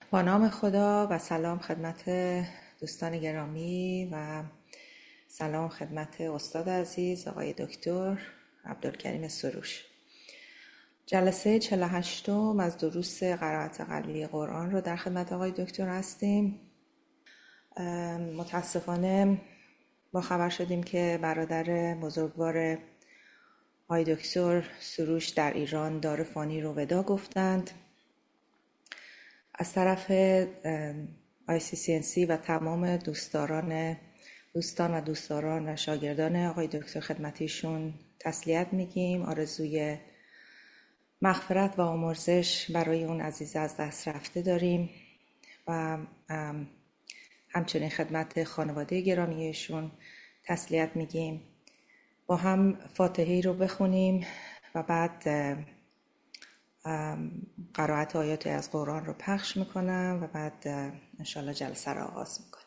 با نام خدا و سلام خدمت دوستان گرامی و سلام خدمت استاد عزیز آقای دکتر عبدالکریم سروش. جلسه 48 از دروس قرائت قلبی قرآن رو در خدمت آقای دکتر هستیم. متاسفانه با خبر شدیم که برادر بزرگوار آقای دکتر سروش در ایران دار فانی رو ودا گفتند. از طرف ICCNC و تمام دوستان و شاگردان آقای دکتر خدمتیشون تسلیت میگیم. آرزوی مغفرت و آمرزش برای اون عزیز از دست رفته داریم و همچنین خدمت خانواده گرامیشون تسلیت میگیم. با هم فاتحه رو بخونیم و بعد قرائت آیات از قرآن رو پخش میکنم و بعد انشالله جلسه رو آغاز میکنم.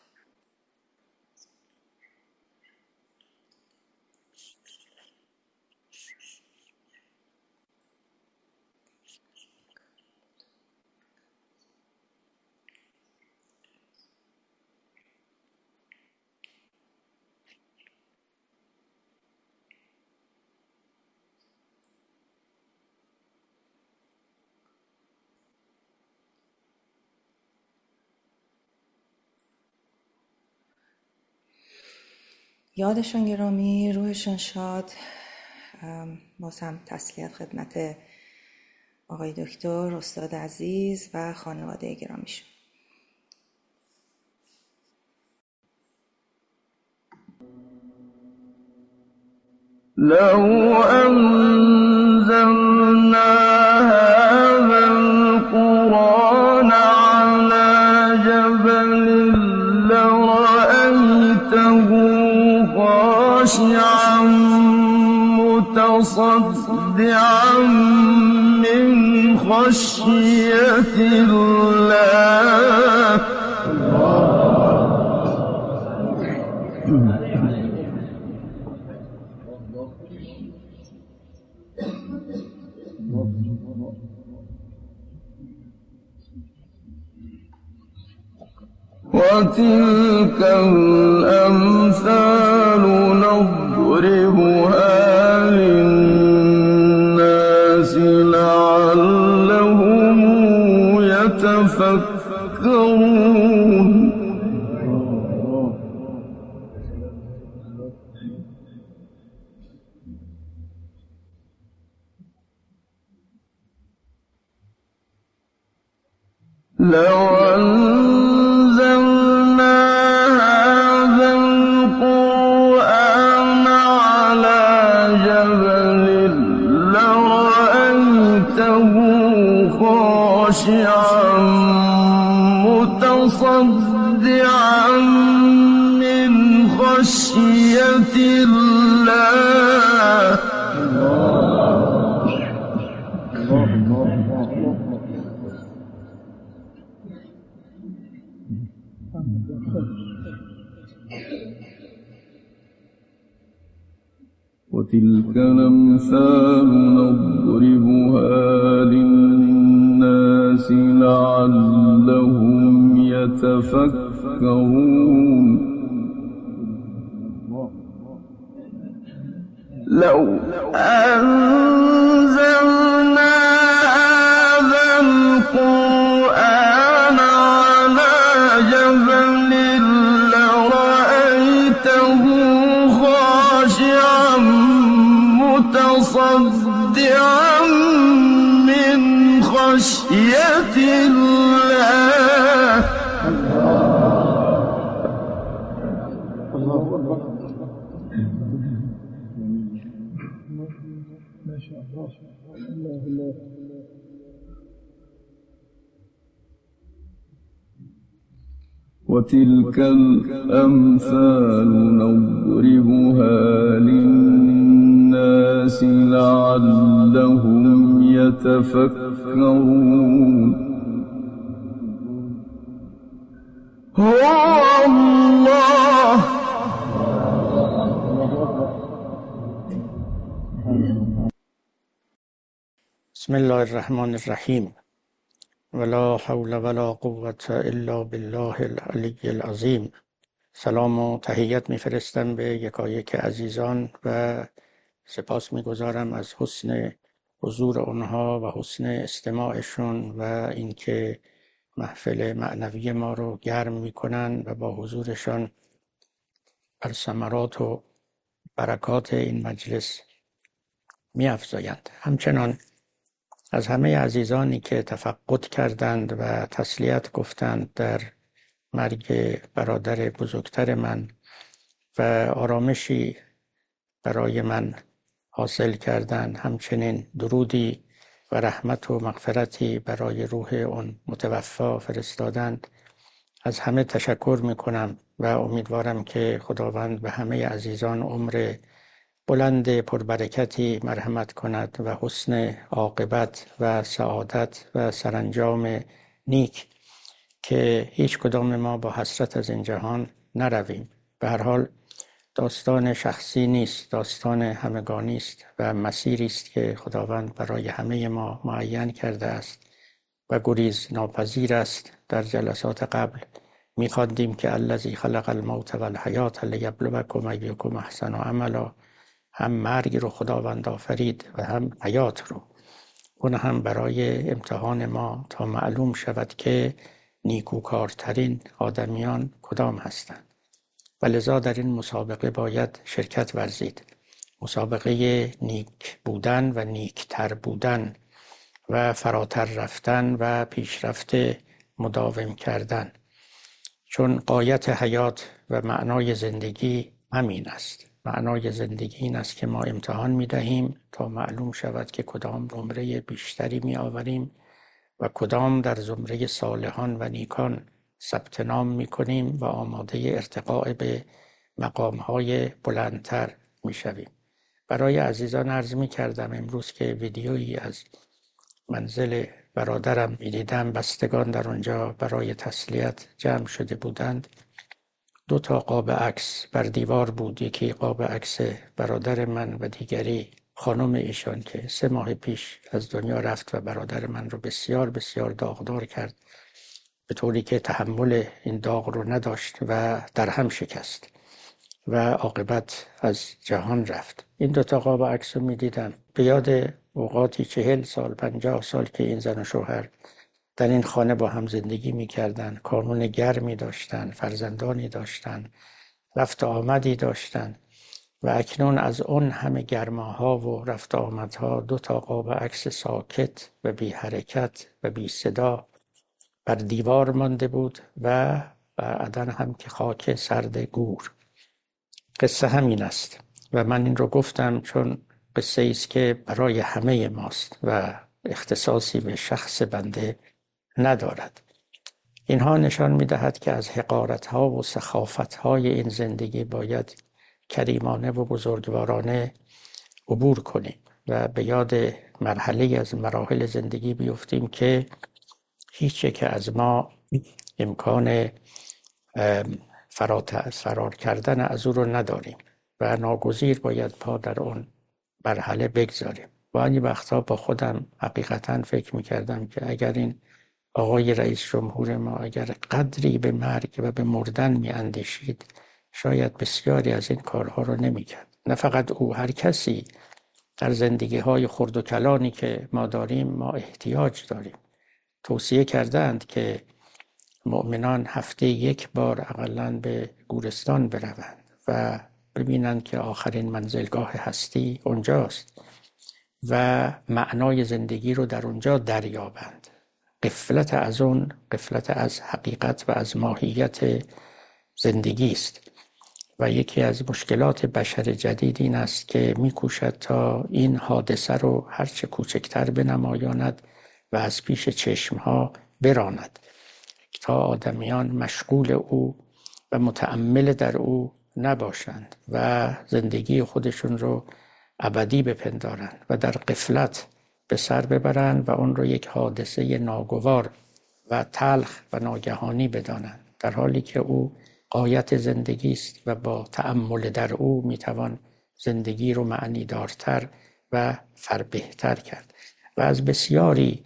یادشان گرامی، روحشان شاد. باز هم تسلیت خدمت آقای دکتر استاد عزیز و خانواده گرامیشون. لو أنزلنا هذا القرآن على جبل لرأيته خاشعا متصدعا من خشية الله. وتلك الأمثال نضربها للناس لعلهم يتفكرون. لو أنزلنا هذا القرآن على جبل لرأيته خاشعا متصدعا من خشية الله. وتلك الأمثال نضربها للناس لعلهم يتفكرون. لو أنزلنا هذا القرآن على جبل لرأيته خاشعا متصدعا من خشية الله. ما شاء الله. وتلك الأمثال نضربها للناس لعلهم يتفكرون. هو الله بسم الله الرحمن الرحیم. ولا حول ولا قوة الا بالله العلی العظیم. سلام و تحیت میفرستم به یکایک عزیزان و سپاس میگزارم از حسن حضور آنها و حسن استماعشون و اینکه محفل معنوی ما رو گرم میکنن و با حضورشان بر ثمرات و برکات این مجلس می‌افزایند. همچنان از همه عزیزانی که تفقد کردند و تسلیت گفتند در مرگ برادر بزرگتر من و آرامشی برای من حاصل کردند، همچنین درودی و رحمت و مغفرتی برای روح اون متوفا فرستادند. از همه تشکر میکنم و امیدوارم که خداوند به همه عزیزان عمر بلند پربرکتی مرحمت کند و حسن عاقبت و سعادت و سرانجام نیک که هیچ کدام ما با حسرت از این جهان نرویم. به هر حال داستان شخصی نیست، داستان همگانی است و مسیری است که خداوند برای همه ما معین کرده است و گریز ناپذیر است. در جلسات قبل می‌خواندیم که الذی خلق الموت والحیات لیبلوکم ایکم احسن عملا. هم مرگ رو خداوند آفرید و هم حیات رو، اون هم برای امتحان ما تا معلوم شود که نیکوکارترین آدمیان کدام هستند و لذا در این مسابقه باید شرکت ورزید. مسابقه نیک بودن و نیکتر بودن و فراتر رفتن و پیشرفت مداوم کردن، چون غایت حیات و معنای زندگی همین است. معنای زندگی این است که ما امتحان می‌دهیم تا معلوم شود که کدام نمره بیشتری می‌آوریم و کدام در زمره صالحان و نیکان ثبت نام می‌کنیم و آماده ارتقاء به مقام‌های بلندتر می‌شویم. برای عزیزان عرض می‌کردم امروز که ویدیویی از منزل برادرم می‌دیدم. بستگان در آنجا برای تسلیت جمع شده بودند. 2 قاب عکس بر دیوار بود، یکی قاب عکس برادر من و دیگری خانم ایشان که 3 ماه پیش از دنیا رفت و برادر من رو بسیار بسیار داغدار کرد، به طوری که تحمل این داغ رو نداشت و در هم شکست و عاقبت از جهان رفت. این 2 قاب عکس رو می دیدم، به یاد اوقاتی 40 سال 50 سال که این زن و شوهر در این خانه با هم زندگی می کردن، کانون گرمی داشتن، فرزندانی داشتن، رفت آمدی داشتن و اکنون از اون همه گرماها و رفت آمدها 2 قاب عکس ساکت و بی حرکت و بی صدا بر دیوار مانده بود و بعدن هم که خاک سرد گور. قصه همین است و من این رو گفتم چون قصه ایست که برای همه ماست و اختصاصی به شخص بنده ندارد. اینها نشان می‌دهد که از حقارت‌ها و سخافت‌های این زندگی باید کریمانه و بزرگوارانه عبور کنیم و به یاد مرحله از مراحل زندگی بیفتیم که هیچ یک از ما امکان فرار کردن از او رو نداریم و ناگزیر باید پا در اون مرحله بگذاریم. و این وقتها با خودم حقیقتاً فکر می‌کردم که اگر این آقای رئیس جمهور ما اگر قدری به مرگ و به مردن می‌اندیشید، شاید بسیاری از این کارها رو نمی‌کرد. نه فقط او، هر کسی در زندگی‌های خرد و کلانی که ما داریم ما احتیاج داریم. توصیه کردند که مؤمنان هفته 1 بار اقلاً به گورستان بروند و ببینند که آخرین منزلگاه هستی اونجاست و معنای زندگی رو در اونجا دریابند. غفلت از اون، غفلت از حقیقت و از ماهیت زندگی است و یکی از مشکلات بشر جدید این است که می‌کوشد تا این حادثه رو هرچه کوچکتر بنمایاند و از پیش چشمها براند تا آدمیان مشغول او و متأمل در او نباشند و زندگی خودشون رو ابدی بپندارند و در غفلت به سر ببرند و اون رو یک حادثه ناگوار و تلخ و ناگهانی بدانند، در حالی که او غایت زندگی است و با تأمل در او میتوان زندگی رو معنیدارتر و فربهتر کرد. و از بسیاری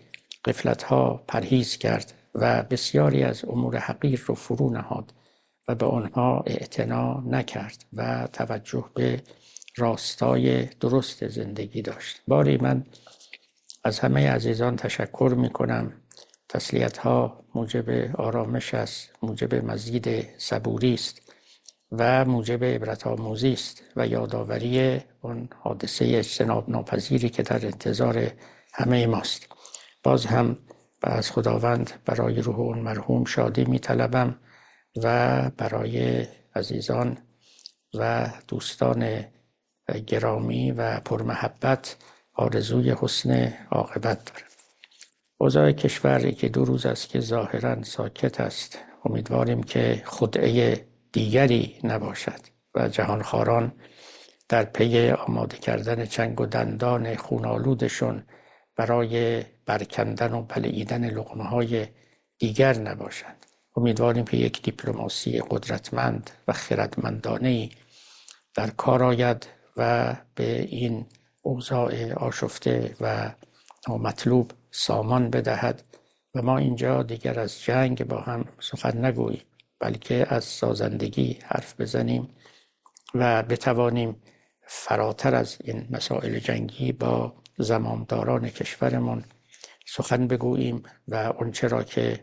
غفلت‌ها پرهیز کرد و بسیاری از امور حقیر رو فرو نهاد و به آنها اعتنا نکرد و توجه به راستای درست زندگی داشت. باری من از همه عزیزان تشکر می‌کنم. تسلیت‌ها موجب آرامش است، موجب مزید صبوری است و موجب عبرت آموزی است و یادآوری اون حادثه اجتناب ناپذیری که در انتظار همه ماست. باز هم از خداوند برای روح اون مرحوم شادی می‌طلبم و برای عزیزان و دوستان گرامی و پرمحبت آرزوی حسن عاقبت دارم. اوضاع کشور که 2 روز است که ظاهراً ساکت است. امیدواریم که خدعه دیگری نباشد و جهانخواران در پی آماده کردن چنگ و دندان خونالودشون برای برکندن و بلعیدن لقمه‌های دیگر نباشند. امیدواریم که یک دیپلماسی قدرتمند و خردمندانه‌ای در کار آید و به این اوضاع آشفته و نامطلوب سامان بدهد و ما اینجا دیگر از جنگ با هم سخن نگوییم، بلکه از سازندگی حرف بزنیم و بتوانیم فراتر از این مسائل جنگی با زمامداران کشورمون سخن بگوییم و اونچه را که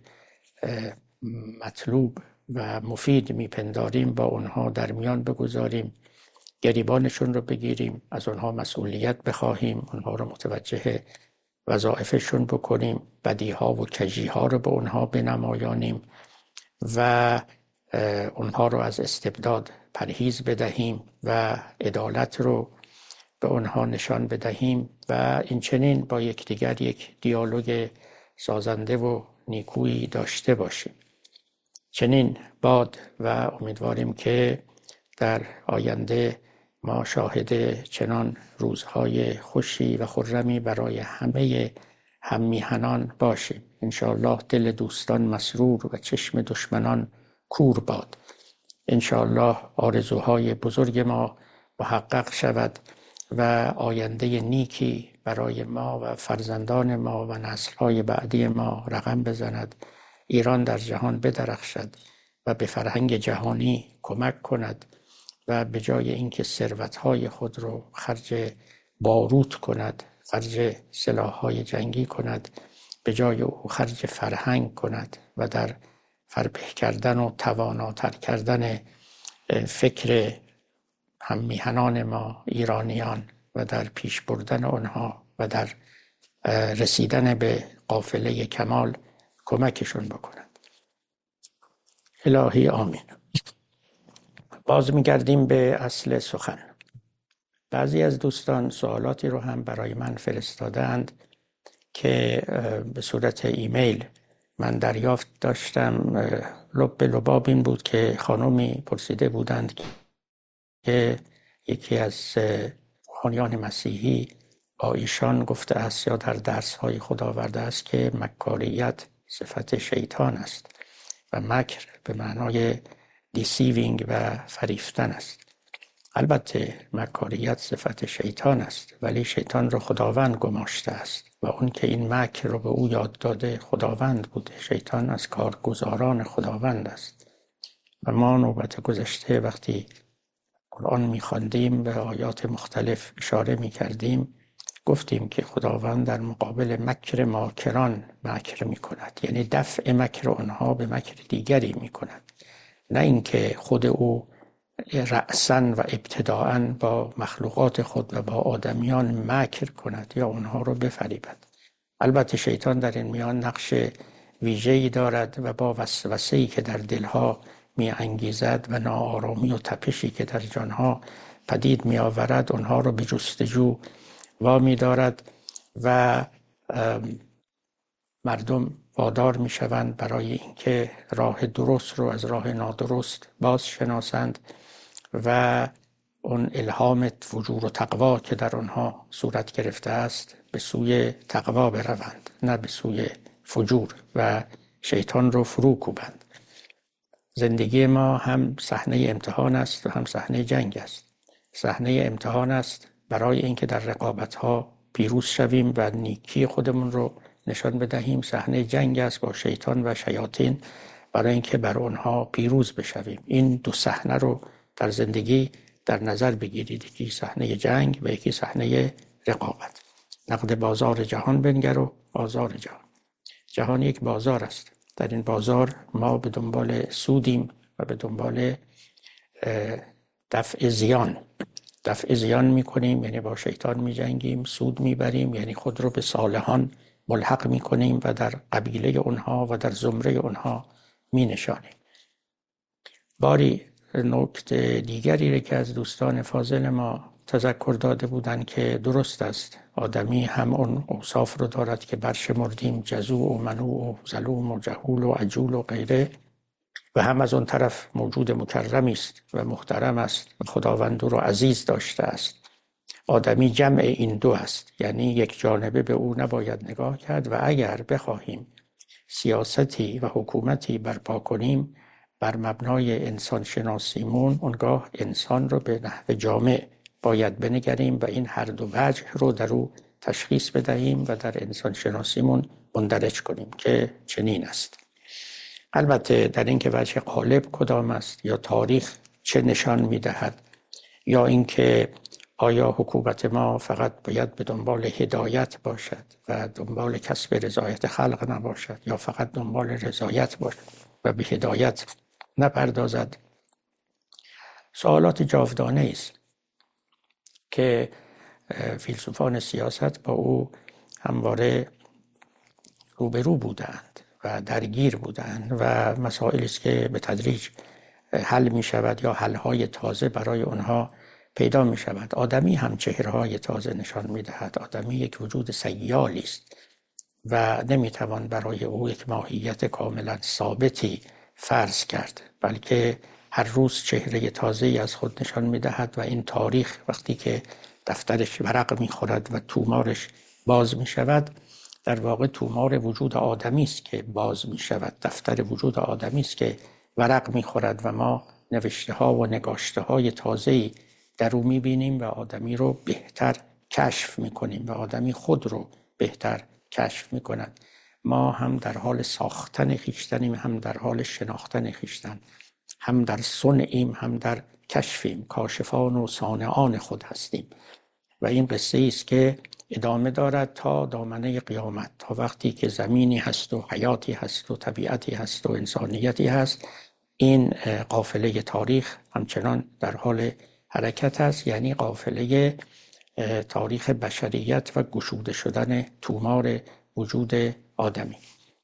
مطلوب و مفید میپنداریم با اونها در میان بگذاریم، گریبانشون رو بگیریم، از اونها مسئولیت بخواهیم، اونها رو متوجه وظایفشون بکنیم، بدیها و کجیها رو به اونها بنمایانیم و اونها رو از استبداد پرهیز بدهیم و عدالت رو به اونها نشان بدهیم و این چنین با یکدیگر یک دیالوگ سازنده و نیکویی داشته باشیم. چنین باد و امیدواریم که در آینده ما شاهد چنان روزهای خوشی و خرمی برای همه هممیهنان باشیم. انشاءالله دل دوستان مسرور و چشم دشمنان کور باد. انشاءالله آرزوهای بزرگ ما محقق شود و آینده نیکی برای ما و فرزندان ما و نسل‌های بعدی ما رقم بزند. ایران در جهان بدرخشد و به فرهنگ جهانی کمک کند و به جای اینکه ثروت‌های خود رو خرج باروت کند، خرج سلاح‌های جنگی کند، به جای او خرج فرهنگ کند و در فربه کردن و تواناتر کردن فکر هممیهنان ما ایرانیان و در پیش بردن آنها و در رسیدن به قافله کمال کمکشون بکند. الهی آمین. باز می‌گردیم به اصل سخن. بعضی از دوستان سوالاتی رو هم برای من فرستادند که به صورت ایمیل من دریافت داشتم. لب به لباب این بود که خانومی پرسیده بودند که یکی از روحانیان مسیحی با ایشان گفته است یا در درس‌های خود آورده است که مکاریت صفت شیطان است و مکر به معنای دیسیوینگ و فریفتن است. البته مکاریت صفت شیطان است، ولی شیطان رو خداوند گماشته است و اون که این مکر رو به او یاد داده خداوند بوده. شیطان از کارگزاران خداوند است و ما نوبت گذشته وقتی قرآن می‌خواندیم به آیات مختلف اشاره می‌کردیم، گفتیم که خداوند در مقابل مکر ماکران مکر می‌کند، یعنی دفع مکر آنها به مکر دیگری می‌کند، نه اینکه خود او رأساً و ابتداءً با مخلوقات خود و با آدمیان مکر کند یا آنها رو بفریبد. البته شیطان در این میان نقش ویژه‌ای دارد و با وسوسه‌ای که در دلها می انگیزد و ناآرامی و تپشی که در جانها پدید می آورد آنها رو به جستجو وامی دارد و مردم وادار می شوند برای اینکه راه درست رو از راه نادرست باز شناسند و اون الهام فجور و تقوا که در آنها صورت گرفته است به سوی تقوا بروند، نه به سوی فجور و شیطان رو فرو کوبند. زندگی ما هم صحنه امتحان است و هم صحنه جنگ است. صحنه امتحان است برای اینکه در رقابت‌ها پیروز شویم و نیکی خودمون رو نشان بدهیم صحنه جنگ است با شیطان و شیاطین برای اینکه بر آنها پیروز بشویم. این دو صحنه رو در زندگی در نظر بگیرید، یکی صحنه جنگ و یکی صحنه رقابت. نقد بازار جهان بنگر و بازار جهان. جهان یک بازار است. در این بازار ما به دنبال سودیم و به دنبال دفع زیان میکنیم، یعنی با شیطان میجنگیم، سود میبریم، یعنی خود رو به صالحان ملحق میکنیم و در قبیله اونها و در زمره اونها مینشانیم. باری نکته دیگری که از دوستان فاضل ما تذکر داده بودند که درست است، آدمی هم اون اوصاف رو دارد که برشمردیم، جزوع و منوع و ظلوم و جهول و عجول و غیره، و هم از اون طرف موجود مکرمی است و محترم است و خداوند او را عزیز داشته است. آدمی جمع این دو است، یعنی یک جانبه به او نباید نگاه کرد و اگر بخواهیم سیاستی و حکومتی برپا کنیم بر مبنای انسان شناسیمون، اونگاه انسان رو به نحو جامع باید بنگریم و این هر دو وجه رو در او تشخیص بدهیم و در انسان شناسیمون مندرج کنیم که چنین است. البته در اینکه وجه غالب کدام است یا تاریخ چه نشان میدهد یا اینکه آیا حکومت ما فقط باید به دنبال هدایت باشد و دنبال کسب رضایت خلق نباشد یا فقط دنبال رضایت باشد و به هدایت نپردازد، سوالات جاودانه است که فیلسوفان سیاست با او همواره روبرو بودند و درگیر بودند و مسائلی است که به تدریج حل می شود یا حل‌های تازه برای آنها پیدا می شود. آدمی هم چهره‌های تازه نشان می دهد. آدمی یک وجود سیالی است و نمی توان برای او یک ماهیت کاملا ثابتی فرض کرد، بلکه هر روز چهره تازه‌ای از خود نشان می دهد و این تاریخ وقتی که دفترش ورق می خورد و تومارش باز می شود، در واقع تومار وجود آدمی است که باز می شود، دفتر وجود آدمی است که ورق می خورد و ما نوشته ها و نگاشته های تازه‌ای در او می بینیم و آدمی رو بهتر کشف می کنیم و آدمی خود رو بهتر کشف می کند. ما هم در حال ساختن خویشتنیم، هم در حال شناختن خویشتن، هم در صنعیم هم در کشفیم، کاشفان و صانعان خود هستیم و این قصه است که ادامه دارد تا دامنه قیامت، تا وقتی که زمینی هست و حیاتی هست و طبیعتی هست و انسانیتی هست. این قافله تاریخ همچنان در حال حرکت است، یعنی قافله تاریخ بشریت و گشوده شدن تومار وجود آدمی.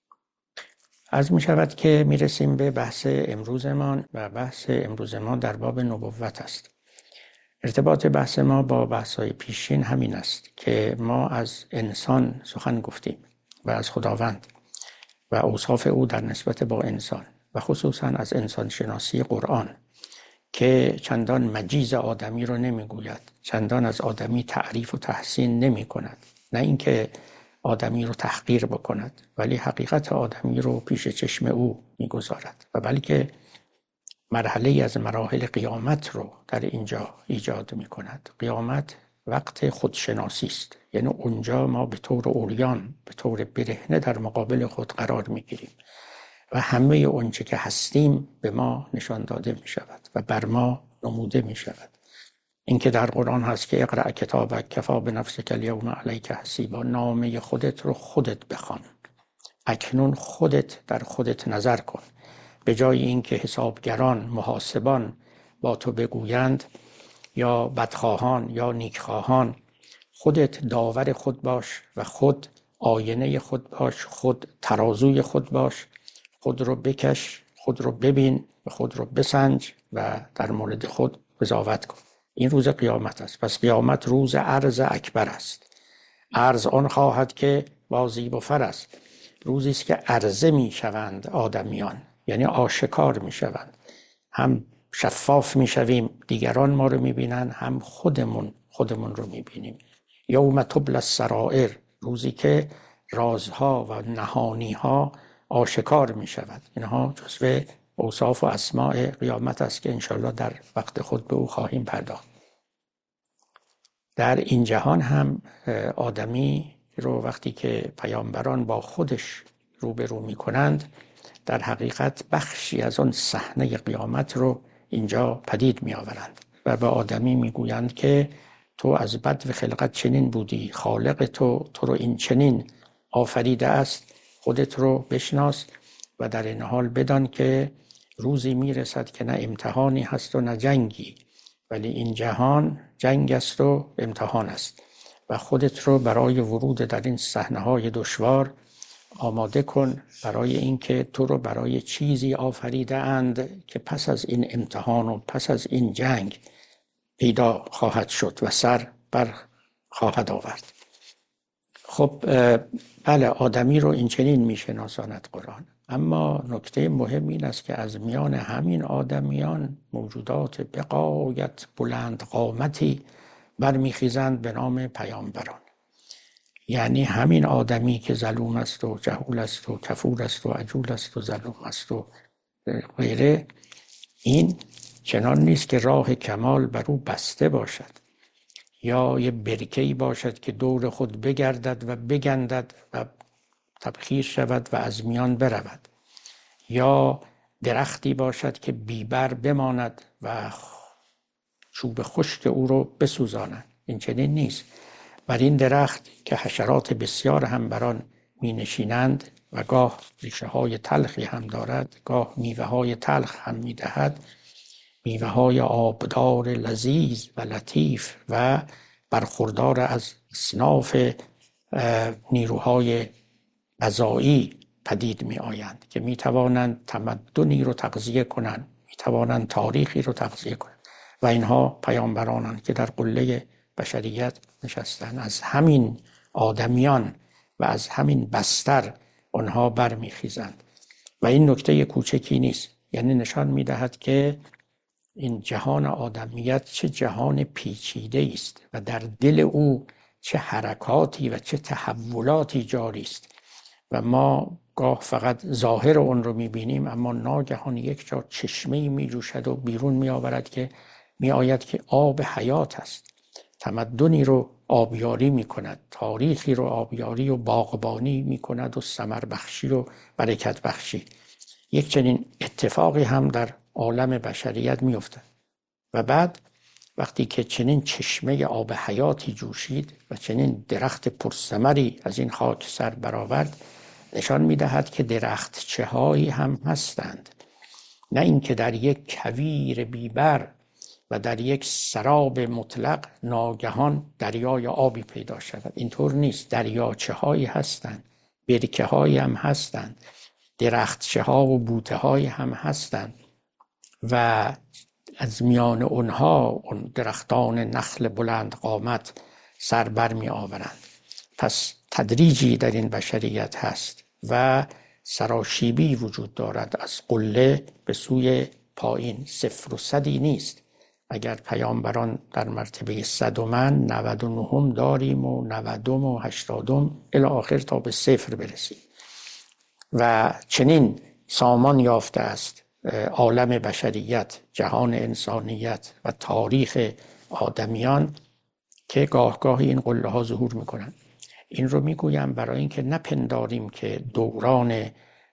عرض می شود که می رسیم به بحث امروزمان و بحث امروز ما در باب نبوت است. ارتباط بحث ما با بحث‌های پیشین همین است که ما از انسان سخن گفتیم و از خداوند و اوصاف او در نسبت با انسان و خصوصا از انسان شناسی قرآن که چندان مجیز آدمی رو نمیگوید، چندان از آدمی تعریف و تحسین نمی کند، نه اینکه آدمی رو تحقیر بکند، ولی حقیقت آدمی رو پیش چشم او میگذارد و بلکه مرحله از مراحل قیامت رو در اینجا ایجاد می کند. قیامت وقت خودشناسی است، یعنی اونجا ما به طور عریان، به طور برهنه در مقابل خود قرار می گیریم و همه اونچه که هستیم به ما نشان داده می شود و بر ما نموده می شود. اینکه در قرآن هست که اقرأ کتابک کفی بنفسک الیوم علیک حسیبا، نامه خودت رو خودت بخوان، اکنون خودت در خودت نظر کن، به جای اینکه حسابگران محاسبان با تو بگویند یا بدخواهان یا نیکخواهان، خودت داور خود باش و خود آینه خود باش، خود ترازوی خود باش، خود رو بکش، خود رو ببین و خود رو بسنج و در مورد خود قضاوت کن. این روز قیامت است. پس قیامت روز عرض اکبر است. عرض آن خواهد که بازیب و فر است. روزی است که عرضه می شوند آدمیان، یعنی آشکار می شوند. هم شفاف می شویم، دیگران ما رو می بینن، هم خودمون رو می بینیم. یوم تبلی السرائر، روزی که رازها و نهانیها آشکار می شود. اینها جزو اوصاف و اسماء قیامت است که انشالله در وقت خود به او خواهیم پرداخت. در این جهان هم آدمی رو وقتی که پیامبران با خودش روبرو میکنند، در حقیقت بخشی از آن صحنه قیامت رو اینجا پدید می آورند و به آدمی میگویند که تو از بدو خلقت چنین بودی، خالق تو رو این چنین آفریده است، خودت رو بشناس و در این حال بدان که روزی میرسد که نه امتحانی هست و نه جنگی، ولی این جهان جنگ است و امتحان است و خودت رو برای ورود در این صحنه‌های دشوار آماده کن، برای اینکه تو رو برای چیزی آفریده اند که پس از این امتحان و پس از این جنگ پیدا خواهد شد و سر بر خواهد آورد. خب بله، آدمی رو این چنین میشناساند قرآن، اما نکته مهم این است که از میان همین آدمیان موجودات بغایت بلند قامتی برمیخیزند به نام پیامبران. یعنی همین آدمی که ظلوم است و جهول است و کفور است و عجول است و ظلوم است و غیره، این چنان نیست که راه کمال بر او بسته باشد یا یه برکه‌ای باشد که دور خود بگردد و بگندد و تبخیر شود و از میان برود، یا درختی باشد که بیبر بماند و چوب خشک او رو بسوزاند. این چنین نیست. بر این درخت که حشرات بسیار هم بر آن می نشینند و گاه ریشه های تلخی هم دارد، گاه میوه های تلخ هم می دهد، میوه های آبدار لذیذ و لطیف و برخوردار از اصناف نیروهای غذایی پدید می آیند که می توانند تمدنی رو تغذیه کنند، می توانند تاریخی رو تغذیه کنند و اینها پیامبرانند که در قله بشریت نشستند. از همین آدمیان و از همین بستر آنها برمیخیزند و این نکته کوچکی نیست. یعنی نشان میدهد که این جهان آدمیت چه جهان پیچیده است و در دل او چه حرکاتی و چه تحولاتی جاری است و ما گاه فقط ظاهر اون رو میبینیم، اما ناگهان یک جا چشمه‌ای میجوشد و بیرون میآورد که میآید که آب حیات است، تمدنی رو آبیاری میکند، تاریخی رو آبیاری و باغبانی میکند و ثمر بخشی و برکت بخشی. یک چنین اتفاقی هم در عالم بشریت میافتد و بعد وقتی که چنین چشمه آب حیاتی جوشید و چنین درخت پرثمری از این خاک سر برآورد، نشان میدهد که درختچه هایی هم هستند، نه اینکه در یک کویر بیبر و در یک سراب مطلق ناگهان دریای آبی پیدا شود. اینطور نیست. دریاچه هایی هستند، برکه هایی هم هستند، درختچه ها و بوته هایی هم هستند و از میان اونها اون درختان نخل بلند قامت سر بر می آورند. پس تدریجی در این بشریت هست و سراشیبی وجود دارد از قله به سوی پایین. صفر و صدی نیست. اگر پیامبران در مرتبه 100 من 99 داریم و 90 و 80 الی آخر تا به صفر برسیم و چنین سامان یافته است عالم بشریت، جهان انسانیت و تاریخ آدمیان که گاه گاهی این قله ها ظهور میکنن. این رو میگویم برای اینکه نپنداریم که دوران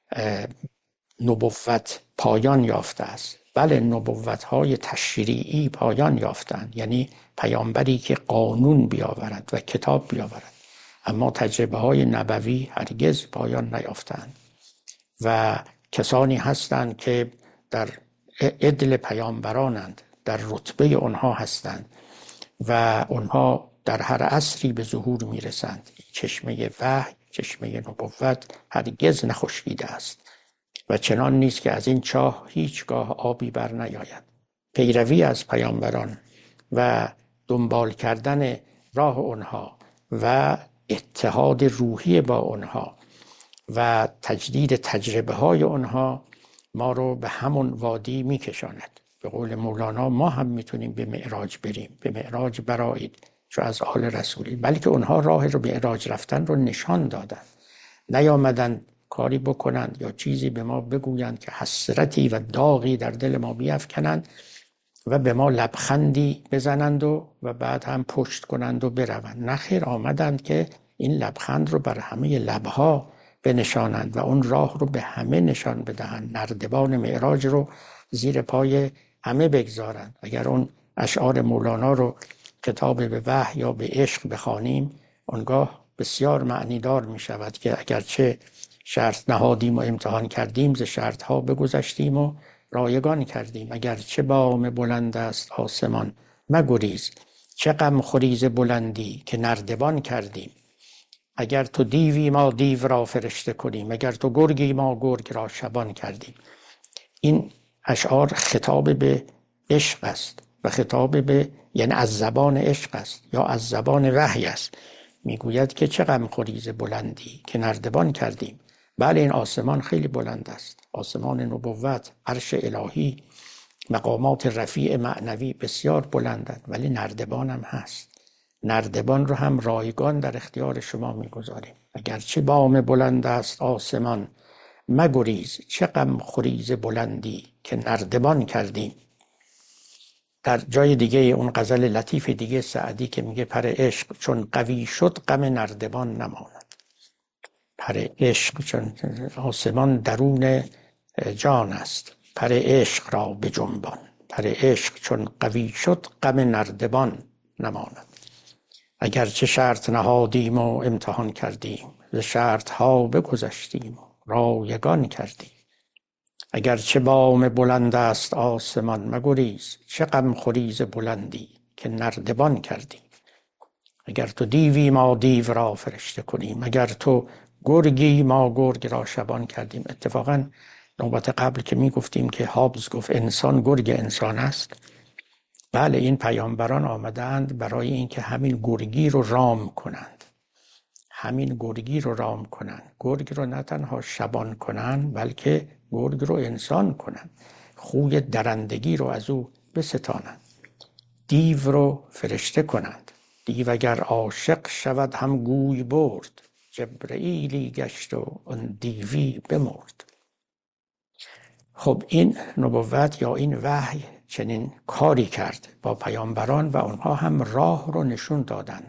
نبوت پایان یافته است. بله، نبوت‌های تشریعی پایان یافتند، یعنی پیامبری که قانون بیاورد و کتاب بیاورد، اما تجربه‌های نبوی هرگز پایان نیافتند و کسانی هستند که در عدل پیامبرانند، در رتبه آنها هستند و آنها در هر عصری به ظهور میرسند. چشمه وحی، چشمه نبوت هرگز نخشکیده است و چنان نیست که از این چاه هیچگاه آبی بر نیاید. پیروی از پیامبران و دنبال کردن راه آنها و اتحاد روحی با آنها و تجدید تجربه های آنها ما رو به همون وادی میکشاند. به قول مولانا ما هم میتونیم به معراج بریم، به معراج برآیید چو از آل رسولی، بلکه اونها راه رو به معراج رفتن رو نشان دادن، نیامدن کاری بکنند یا چیزی به ما بگویند که حسرتی و داغی در دل ما بیفکنند و به ما لبخندی بزنند و بعد هم پشت کنند و بروند. نخیر، آمدند که این لبخند رو بر همه لبها بنشانند و اون راه رو به همه نشان بدهند، نردبان معراج رو زیر پای همه بگذارند. اگر اون اشعار مولانا رو کتاب به وحی یا به عشق بخوانیم، آنگاه بسیار معنیدار می شود که اگرچه شرط نهادیم و امتحان کردیم، ز شرطها بگذشتیم و رایگان کردیم. اگرچه بام بلند است آسمان مگریز، چه غم خوری ز بلندی که نردبان کردیم. اگر تو دیوی ما دیو را فرشته کنیم، اگر تو گرگی ما گرگ را شبان کردیم. این اشعار خطاب به عشق است و خطاب به، یعنی از زبان عشق است یا از زبان وحی است. میگوید که چه غم خوری ز بلندی که نردبان کردیم. بله، این آسمان خیلی بلند است، آسمان نبوت، عرش الهی، مقامات رفیع معنوی بسیار بلندند، ولی نردبان هم هست. نردبان رو هم رایگان در اختیار شما میگذاریم. اگرچه بام بلند است آسمان مگریز، چه غم خوری ز بلندی که نردبان کردیم. در جای دیگه اون غزل لطیف دیگه سعدی که میگه پر عشق چون قوی شد غم نردبان نماند. پر عشق چون آسمان درون جان است، پر عشق را به جنبان. پر عشق چون قوی شد غم نردبان نماند. اگرچه شرط نهادیم و امتحان کردیم، ز شرطها بگذشتیم و رایگان کردیم. اگرچه بام بلند است آسمان مگریز، چه غم خوری ز بلندی که نردبان کردیم. اگر تو دیوی ما دیو را فرشته کنیم، اگر تو گرگی ما گرگ را شبان کردیم. اتفاقا نوبت قبل که می گفتیم که هابز گفت انسان گرگ انسان است، بله، این پیامبران آمدند برای اینکه همین گرگی رو رام کنند. همین گرگی رو رام کنند. گرگ رو نه تنها شبان کنند، بلکه گرگ رو انسان کنند، خوی درندگی رو از او بستانند. دیو رو فرشته کنند. دیو اگر عاشق شود هم گوی برد، جبرئیلی گشت و اون دیوی بمرد. خب این نبوت یا این وحی چنین کاری کرد با پیامبران و اونها هم راه رو نشون دادن.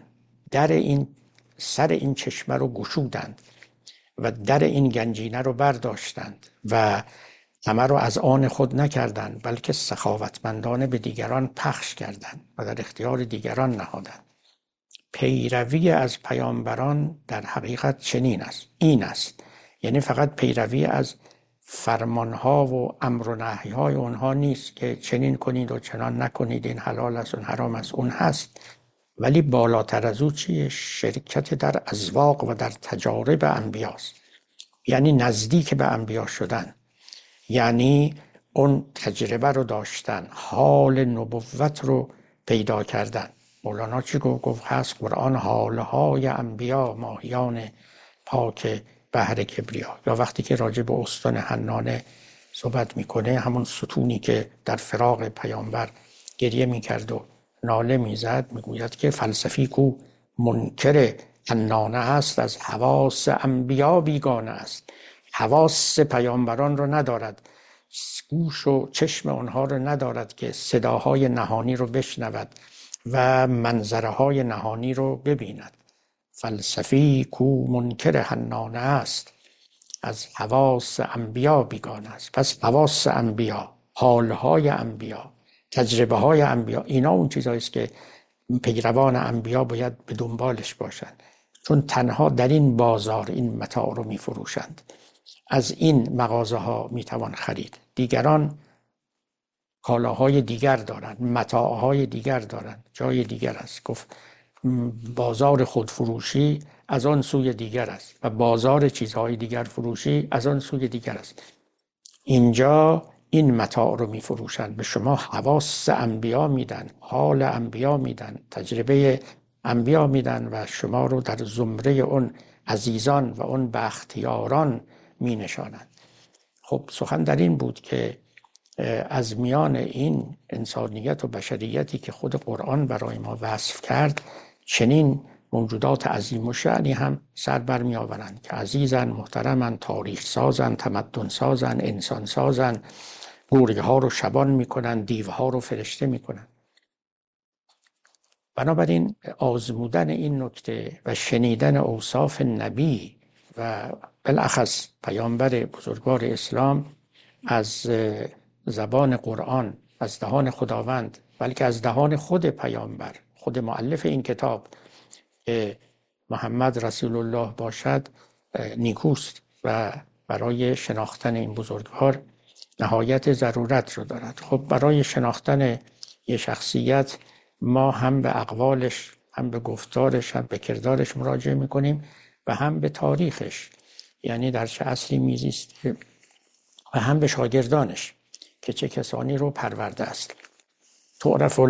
سر این چشمه رو گشودند و در این گنجینه رو برداشتند و همه رو از آن خود نکردند، بلکه سخاوتمندانه به دیگران پخش کردند و در اختیار دیگران نهادند. پیروی از پیامبران در حقیقت چنین است، این است، یعنی فقط پیروی از فرمانها و امر و نهیهای اونها نیست که چنین کنید و چنان نکنید، این حلال است اون حرام است، اون هست، ولی بالاتر از او چیه؟ شرکت در اذواق و در تجارب انبیاست. یعنی نزدیک به انبیا شدن، یعنی اون تجربه رو داشتن، حال نبوت رو پیدا کردن. مولانا چی گفت؟ هست قرآن حالهای انبیا ماهیان پاک بحر کبریا. یا وقتی که راجع به استان حنانه صحبت میکنه، همون ستونی که در فراق پیامبر گریه میکرد و ناله میزد، میگوید که فلسفی کو منکر حنانه است، از حواس انبیا بیگانه است. حواس پیامبران رو ندارد، گوش و چشم اونها رو ندارد که صداهای نهانی رو بشنود و منظرهای نهانی رو ببیند. فلسفی کو منکر حنانه است، از حواس انبیا بیگانه است. پس حواس انبیا، حالهای انبیا، تجربه های انبیا، اینا اون چیزاییست که پیروان انبیا باید به دنبالش باشند، چون تنها در این بازار این متاع رو میفروشند. از این مغازه ها میتوان خرید. دیگران کالاهای دیگر دارند، متاعهای دیگر دارند، جای دیگر است. گفت بازار خودفروشی از آن سوی دیگر است و بازار چیزهای دیگر فروشی از آن سوی دیگر است. اینجا این متاع رو میفروشند، به شما حواس انبیا میدن، حال انبیا میدن، تجربه انبیا میدن و شما رو در زمره اون عزیزان و اون بختیاران می نشانند. خب سخن در این بود که از میان این انسانیت و بشریتی که خود قرآن برای ما وصف کرد، چنین موجودات عظیم و شأنی هم سر بر می آورند که عزیزن، محترمن، تاریخ سازن، تمدن سازن، انسان سازن، گرگ ها رو شبان می کنن، دیو ها رو فرشته می کنن. بنابراین آزمودن این نکته و شنیدن اوصاف نبی و بالاخص پیامبر بزرگوار اسلام از زبان قرآن، از دهان خداوند، بلکه از دهان خود پیامبر، خود مؤلف این کتاب که محمد رسول الله باشد، نیکوست و برای شناختن این بزرگوار نهایت ضرورت رو دارد. خب برای شناختن یه شخصیت ما هم به اقوالش، هم به گفتارش، هم به کردارش مراجعه میکنیم و هم به تاریخش، یعنی در چه اصلی میزیست، و هم به شاگردانش که چه کسانی رو پرورده است. تعرف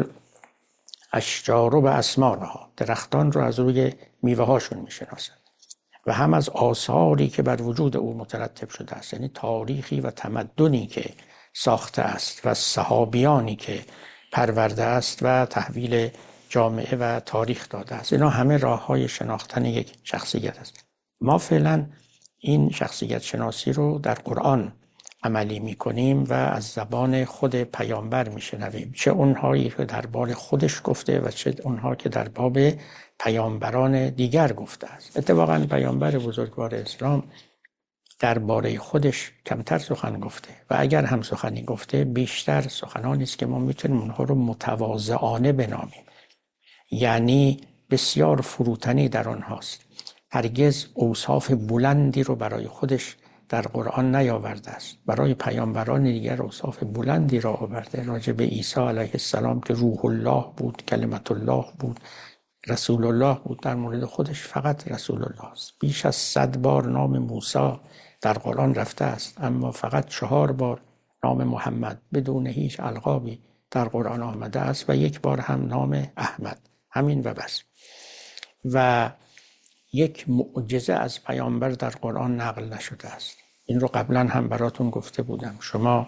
الاشجار و اسمارها، درختان رو از روی میوه هاشون میشناسند، و هم از آثاری که بر وجود او مترتب شده است، یعنی تاریخی و تمدنی که ساخته است و صحابیانی که پرورده است و تحویل جامعه و تاریخ داده است. اینا همه راه‌های شناختن یک شخصیت است. ما فعلا این شخصیت شناسی رو در قرآن عملی می‌کنیم و از زبان خود پیامبر می‌شنویم، چه اونهایی که در باب خودش گفته و چه اونها که در باب پیامبران دیگر گفته است. اتفاقاً پیامبر بزرگوار اسلام درباره خودش کمتر سخن گفته و اگر هم سخنی گفته بیشتر سخنانی است که ما میتونیم اونها رو متواضعانه بنامیم، یعنی بسیار فروتنی در آنهاست. هرگز اوصاف بلندی رو برای خودش در قرآن نیاورده است. برای پیامبران دیگر اوصاف بلندی را آورده، راجع به عیسی علیه السلام که روح الله بود، کلمت الله بود، رسول الله بود. در مورد خودش فقط رسول الله است. بیش از 100 بار نام موسی در قرآن رفته است، اما فقط 4 بار نام محمد بدون هیچ القابی در قرآن آمده است و 1 بار هم نام احمد، همین و بس. و یک معجزه از پیامبر در قرآن نقل نشده است. این رو قبلا هم براتون گفته بودم. شما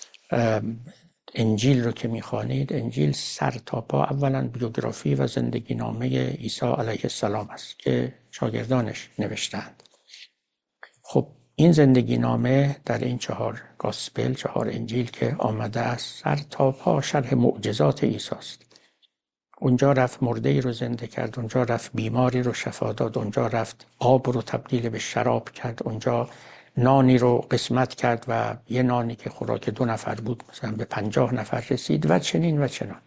انجیل رو که میخوانید، انجیل سر تا پا اولا بیوگرافی و زندگی نامه عیسی علیه السلام است که شاگردانش نوشتند. خب این زندگی نامه در این 4 گاسپل، 4 انجیل که آمده است، سر تا پا شرح معجزات عیسی است. اونجا رفت مرده‌ای رو زنده کرد، اونجا رفت بیماری رو شفا داد، اونجا رفت آب رو تبدیل به شراب کرد، اونجا نانی رو قسمت کرد و یه نانی که خوراک 2 نفر بود مثلا به 50 نفر رسید و چنین و چنان.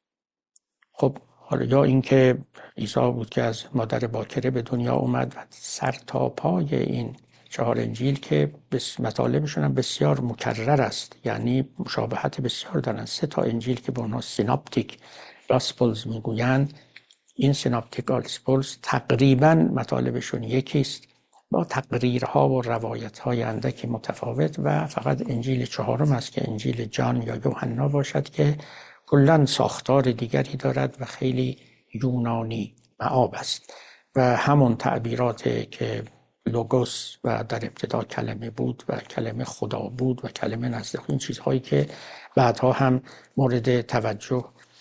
خب حالا یا اینکه عیسی بود که از مادر باکره به دنیا اومد و سر تا پای این 4 انجیل که مطالبشون هم بسیار مکرر است، یعنی مشابهت بسیار دارن. 3 تا انجیل که به اونها سیناپتیک گاسپلز میگویند، این سیناپتیک گاسپلز تقریبا مطالبشون یکی است با تقریرها و روایت‌های اندکی متفاوت، و فقط انجیل 4 است که انجیل جان یا یوحنا باشد که کلاً ساختار دیگری دارد و خیلی یونانی معاب است و همون تعبیرات که لوگوس و در ابتدا کلمه بود و کلمه خدا بود و کلمه نزد خدا، این چیزهایی که بعدها هم مورد توجه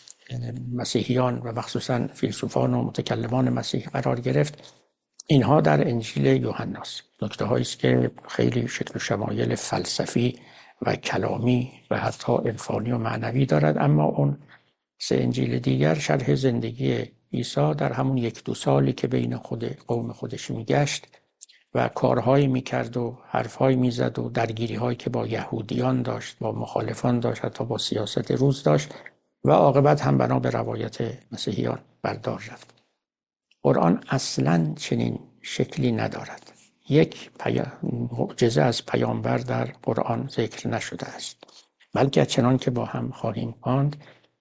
مسیحیان و مخصوصاً فیلسوفان و متکلمان مسیحی قرار گرفت، اینها در انجیل یوحناست. نکته هایی است که خیلی شکل و شمایل فلسفی و کلامی و حتی عرفانی و معنوی دارد، اما اون 3 انجیل دیگر شرح زندگی عیسی در همون 1-2 سالی که بین قوم خودش میگشت و کارهایی میکرد و حرفهایی میزد و درگیریهایی که با یهودیان داشت، با مخالفان داشت، حتی با سیاست روز داشت و عاقبت هم بنا به روایت مسیحیان بردار رفت. قرآن اصلاً چنین شکلی ندارد. یک معجزه از پیامبر در قرآن ذکر نشده است، بلکه چنان که با هم خواهیم خواند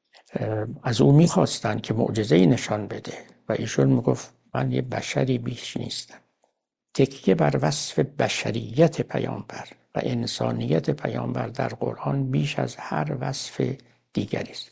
از او میخواستند که معجزه‌ای نشان بده و ایشون میگفت من یه بشری بیش نیستم. تکیه بر وصف بشریت پیامبر و انسانیت پیامبر در قرآن بیش از هر وصف دیگری است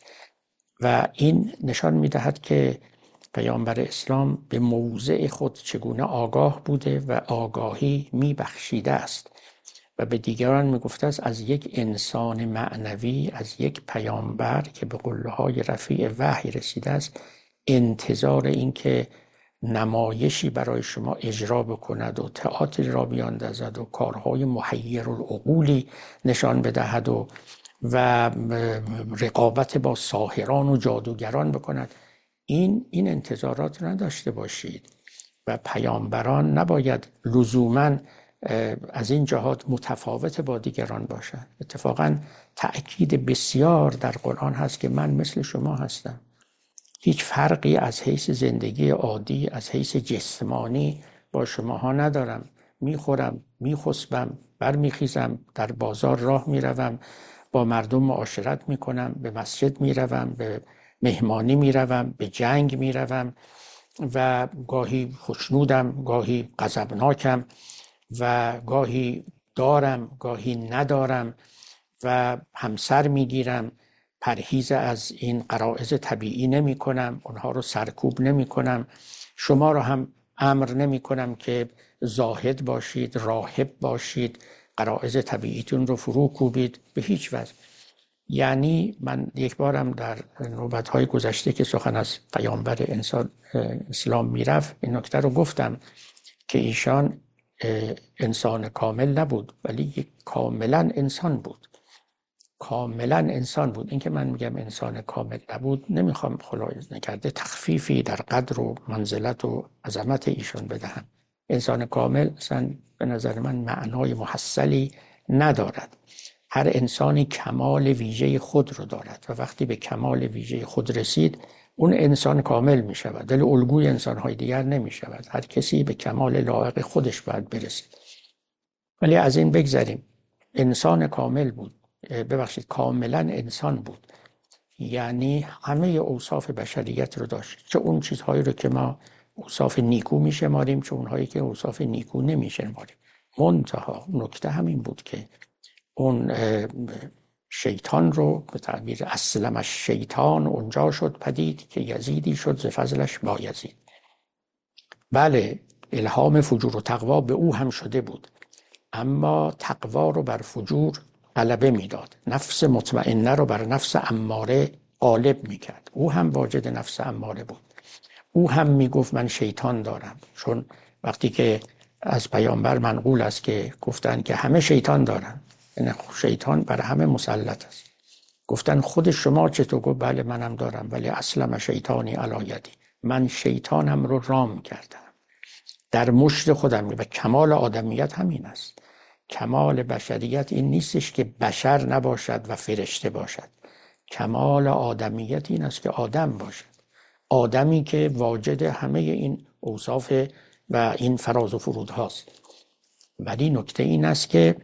و این نشان میدهد که پیامبر اسلام به موضع خود چگونه آگاه بوده و آگاهی میبخشیده است و به دیگران میگفته است از یک انسان معنوی، از یک پیامبر که به قله‌های رفیع وحی رسیده است، انتظار این که نمایشی برای شما اجرا بکند و تئاتر را بیاندازد و کارهای محیر العقولی نشان بدهد و رقابت با ساحران و جادوگران بکند. این انتظارات رو نداشته باشید و پیامبران نباید لزوماً از این جهات متفاوت با دیگران باشند. اتفاقاً تأکید بسیار در قرآن هست که من مثل شما هستم، هیچ فرقی از حیث زندگی عادی، از حیث جسمانی با شماها ندارم. میخورم، میخسبم، برمیخیزم، در بازار راه میروم، با مردم معاشرت میکنم، به مسجد میروم، به مهمانی میروم، به جنگ میروم و گاهی خوشنودم، گاهی غضبناکم و گاهی دارم، گاهی ندارم و همسر میگیرم. پرهیز از این غرایز طبیعی نمی کنم، اونها رو سرکوب نمی کنم. شما رو هم امر نمی کنم که زاهد باشید، راهب باشید، غرایز طبیعیتون رو فرو کوبید، به هیچ وجه. یعنی من یک بارم در نوبت‌های گذشته که سخن از پیامبر اسلام میرفت این نکته رو گفتم که ایشان انسان کامل نبود ولی کاملا انسان بود، کاملا انسان بود. این که من میگم انسان کامل نبود نمیخوام خلاصه نکرده تخفیفی در قدر و منزلت و عظمت ایشان بدهم. انسان کامل اصلا به نظر من معنای محصلی ندارد. هر انسانی کمال ویژه خود رو دارد و وقتی به کمال ویژه خود رسید اون انسان کامل می شود، ولی الگوی انسانهای دیگر نمی شود. هر کسی به کمال لایق خودش باید برسید. ولی از این بگذریم. انسان کامل بود، ببخشید کاملا انسان بود، یعنی همه اوصاف بشریت رو داشت، چه اون چیزهایی رو که ما اوصاف نیکو می شماریم چه اونهایی که اوصاف نیکو نمی شماریم. منتها نکته همین بود که اون شیطان رو به تعبیر اسلمش شیطان اونجا شد پدید که یزیدی شد ز فضلش با یزید. بله الهام فجور و تقوا به او هم شده بود، اما تقوا رو بر فجور غلبه میداد، نفس مطمئنه رو بر نفس اماره غالب میکرد. او هم واجد نفس اماره بود، او هم میگفت من شیطان دارم، چون وقتی که از پیامبر منقول است که گفتن که همه شیطان دارن، یعنی شیطان بر همه مسلط است. گفتن خود شما چطور؟ گفت بله منم دارم، ولی اصلا شیطانی علی یدی، من شیطانم رو رام کردم در مشت خودم. و کمال آدمیت همین است. کمال بشریت این نیستش که بشر نباشد و فرشته باشد. کمال آدمیت این است که آدم باشد، آدمی که واجد همه این اوصاف و این فراز و فرود هاست. ولی نکته این است که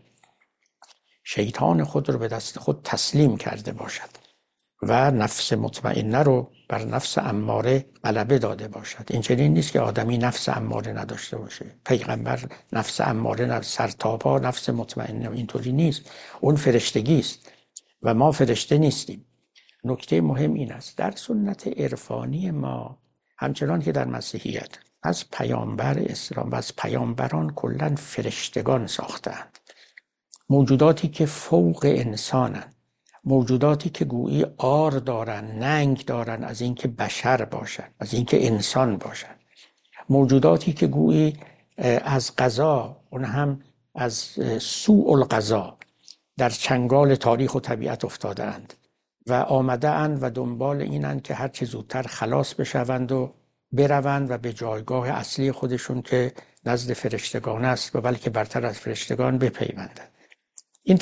شیطان خود رو به دست خود تسلیم کرده باشد و نفس مطمئنه رو بر نفس اماره غلبه داده باشد. این چنین نیست که آدمی نفس اماره نداشته باشه. پیغمبر نفس اماره سرتاپا نفس مطمئنه، اینطوری نیست. اون فرشتگی است و ما فرشته نیستیم. نکته مهم این است در سنت عرفانی ما همچنان که در مسیحیت از پیامبر اسلام و از پیامبران کلاً فرشتگان ساختند، موجوداتی که فوق انسانند، موجوداتی که گویی عار دارن، ننگ دارن از اینکه بشر باشن، از اینکه انسان باشن، موجوداتی که گویی از قضا، اون هم از سوء القضا، در چنگال تاریخ و طبیعت افتاده اند و آمده اند و دنبال اینند که هر چه زودتر خلاص بشوند و بروند و به جایگاه اصلی خودشون که نزد فرشتگان است و بلکه برتر از فرشتگان بپیوندند. این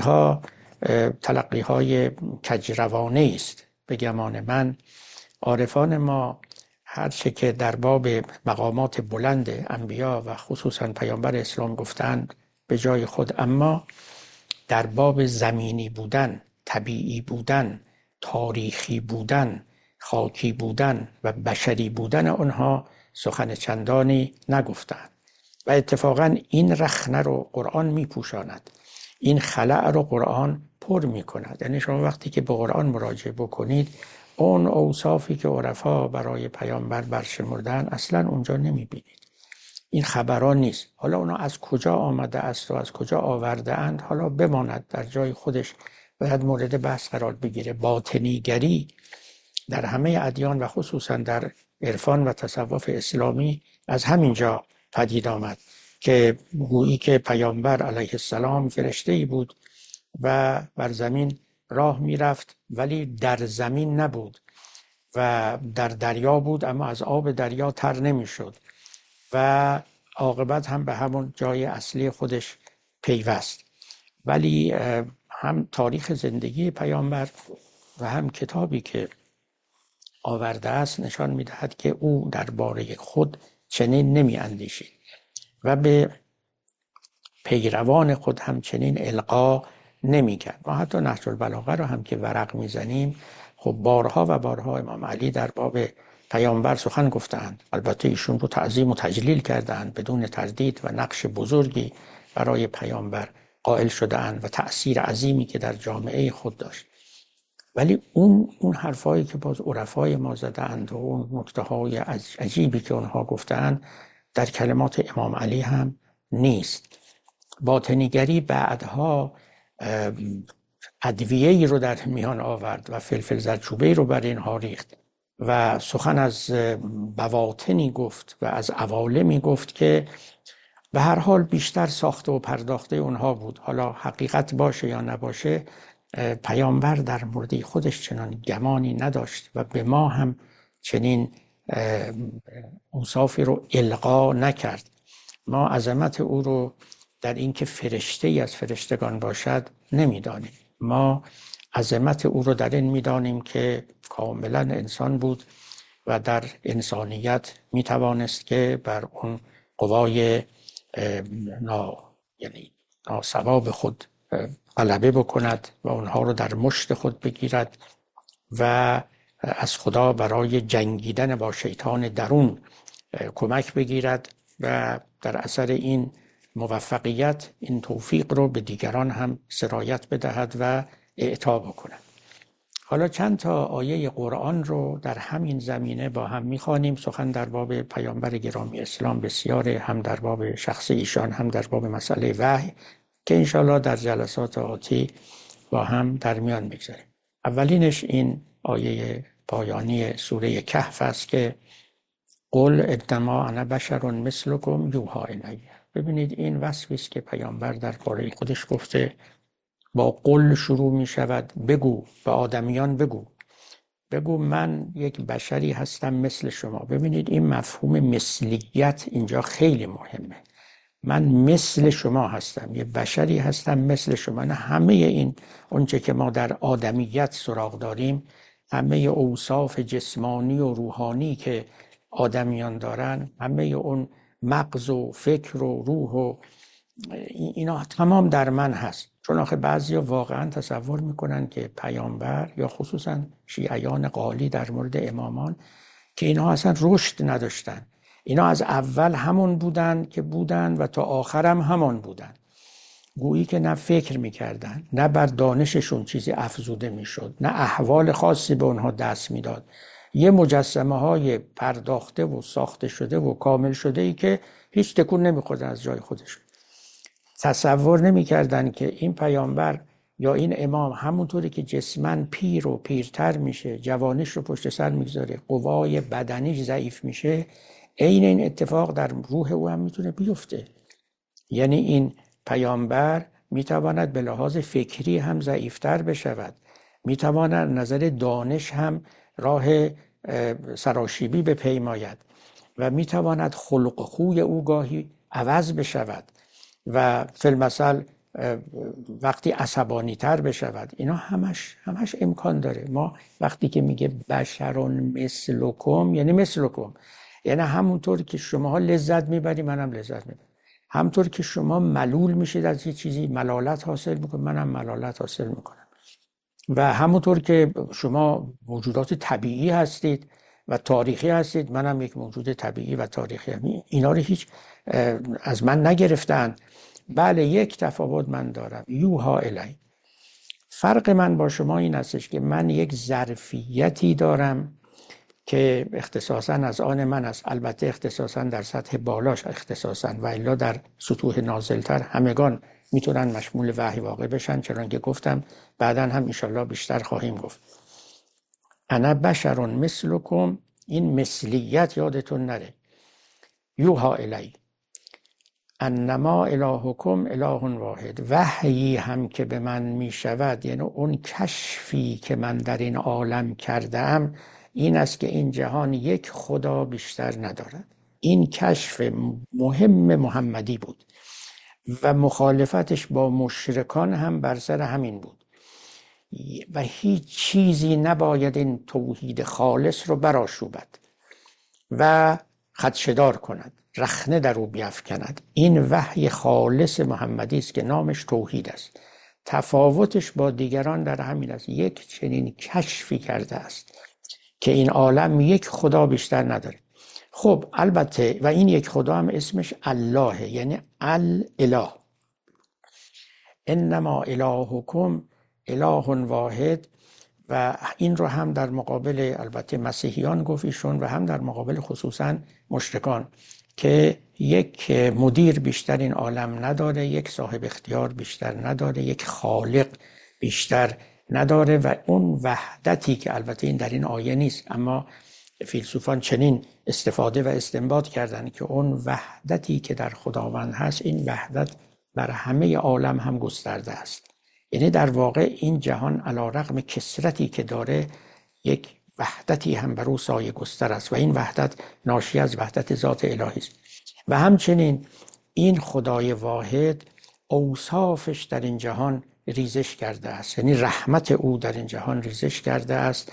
تلقی‌های کجروانه است. به گمان من عارفان ما هر چه که در باب مقامات بلند انبیا و خصوصا پیامبر اسلام گفتند به جای خود، اما در باب زمینی بودن، طبیعی بودن، تاریخی بودن، خاکی بودن و بشری بودن آنها سخن چندانی نگفتند. و اتفاقا این رخنه رو قرآن میپوشاند، این خلأ رو قرآن پر میکند. یعنی شما وقتی که به قرآن مراجعه بکنید اون اوصافی که عرفا برای پیامبر برشمردن اصلا اونجا نمیبینید. این خبران نیست. حالا اونا از کجا آمده است و از کجا آورده اند حالا بماند در جای خودش، باید مورد بحث قرار بگیره. باطنیگری در همه ادیان و خصوصا در عرفان و تصوف اسلامی از همینجا پدید آمد که گویی که پیامبر علیه السلام فرشته‌ای بود و بر زمین راه میرفت ولی در زمین نبود و در دریا بود اما از آب دریا تر نمیشد و عاقبت هم به همون جای اصلی خودش پیوست. ولی هم تاریخ زندگی پیامبر و هم کتابی که آورده است نشان می‌دهد که او درباره خود چنین نمی‌اندیشید و به پیروان خود هم چنین القا نمی‌کرد. ما حتی نهج البلاغه رو هم که ورق می‌زنیم، خب بارها و بارها امام علی در باب پیامبر سخن گفتند. البته ایشون رو تعظیم و تجلیل کردند، بدون تردید و نقش بزرگی برای پیامبر قائل شدند و تأثیر عظیمی که در جامعه خود داشت. ولی اون حرفایی که باز عرفای ما زدند و اون نکته‌های عجیبی که اونها گفتند در کلمات امام علی هم نیست. باطنیگری بعدها ادویه‌ای رو در میان آورد و فلفل زردچوبه‌ای رو بر اینها ریخت و سخن از بواطنی گفت و از عوالمی گفت که به هر حال بیشتر ساخته و پرداخته اونها بود. حالا حقیقت باشه یا نباشه، پیامبر در مورد خودش چنان گمانی نداشت و به ما هم چنین اوصافی رو القا نکرد. ما عظمت او رو در اینکه فرشته‌ای از فرشتگان باشد نمیدانیم. ما عظمت او رو در این میدانیم که کاملا انسان بود و در انسانیت میتوانست که بر اون قوای یعنی ناصواب خود غلبه بکند و اونها رو در مشت خود بگیرد و از خدا برای جنگیدن با شیطان درون کمک بگیرد و در اثر این موفقیت این توفیق رو به دیگران هم سرایت بدهد و اعطا بکند. حالا چند تا آیه قرآن رو در همین زمینه با هم می‌خوانیم. سخن در باب پیامبر گرامی اسلام بسیاره، هم در باب شخص ایشان هم در باب مسئله وحی که انشاءالله در جلسات آتی با هم در میان میگذاریم. اولینش این آیه پایانی سوره کهف است که قل انما انا بشر مثلکم یوحی الی. ببینید این وصفی است که پیامبر در باره خودش گفته. با قل شروع می شود. بگو به آدمیان، بگو من یک بشری هستم مثل شما. ببینید این مفهوم مثلیت اینجا خیلی مهمه. من مثل شما هستم، یه بشری هستم مثل شما. نه همه این اونچه که ما در آدمیت سراغ داریم، همه اوصاف جسمانی و روحانی که آدمیان دارن، همه اون مغز و فکر و روح و اینا تمام در من هست. چون آخه بعضیا واقعا تصور میکنن که پیامبر یا خصوصا شیعیان قالی در مورد امامان که اینها اصلا رشد نداشتن. اینا از اول همون بودن که بودن و تا آخرم همون بودن. گویی که نه فکر میکردن، نه بر دانششون چیزی افزوده میشد، نه احوال خاصی به اونها دست میداد. یه مجسمه های پرداخته و ساخته شده و کامل شده ای که هیچ تکون نمیخوردن از جای خودشون. تصور نمیکردن که این پیامبر یا این امام همونطوری که جسمن پیر و پیرتر میشه، جوانش رو پشت سر میگذاره، قوای بدنیش ضعیف میشه، عین این اتفاق در روح او هم میتونه بیفته. یعنی این پیامبر میتواند به لحاظ فکری هم ضعیفتر بشود، میتواند نظر دانش هم راه سراشیبی بپیماید و میتواند خلق خوی او گاهی عوض بشود و فی المثل وقتی عصبانی تر بشود. اینا همش امکان داره. ما وقتی که میگه بشرون مثلکم یعنی مثلکم، یعنی همونطور که شما لذت میبری منم لذت میبرم، همونطور که شما ملول میشید از یه چیزی ملالت حاصل میکنم منم ملالت حاصل میکنم و همونطور که شما موجودات طبیعی هستید و تاریخی هستید منم یک موجود طبیعی و تاریخی هم. اینا رو هیچ از من نگرفتن. بله یک تفاوت من دارم، یوحی الی. فرق من با شما این هستش که من یک ظرفیتی دارم که اختصاصاً از آن من است، البته اختصاصاً در سطح بالاش اختصاصاً و الا در سطوح نازلتر همگان میتونن مشمول وحی واقع بشن، چون که گفتم بعداً هم انشالله بیشتر خواهیم گفت. انا بشر مثلکم، این مثلیت یادتون نره. یوحی الی انما الهکم اله واحد. وحیی هم که به من می شود، یعنی اون کشفی که من در این عالم کردم، این است که این جهان یک خدا بیشتر ندارد. این کشف مهم محمدی بود و مخالفتش با مشرکان هم بر سر همین بود و هیچ چیزی نباید این توحید خالص رو برآشوبد و خدشه‌دار کند، رخنه در او بیفکند. این وحی خالص محمدی است که نامش توحید است. تفاوتش با دیگران در همین است، یک چنین کشفی کرده است که این عالم یک خدا بیشتر نداره. خب البته و این یک خدا هم اسمش الله، یعنی الاله. انما الهکم اله واحد، و این رو هم در مقابل البته مسیحیان گفت ایشون و هم در مقابل خصوصا مشرکان که یک مدیر بیشتر این عالم نداره، یک صاحب اختیار بیشتر نداره، یک خالق بیشتر نداره. و اون وحدتی که البته این در این آیه نیست، اما فیلسوفان چنین استفاده و استنباط کردن که اون وحدتی که در خداوند هست، این وحدت بر همه عالم هم گسترده است. یعنی در واقع این جهان علی رغم کثرتی که داره، یک وحدتی هم بر او سایه گستر است و این وحدت ناشی از وحدت ذات الهی است. و همچنین این خدای واحد اوصافش در این جهان ریزش کرده است، یعنی رحمت او در این جهان ریزش کرده است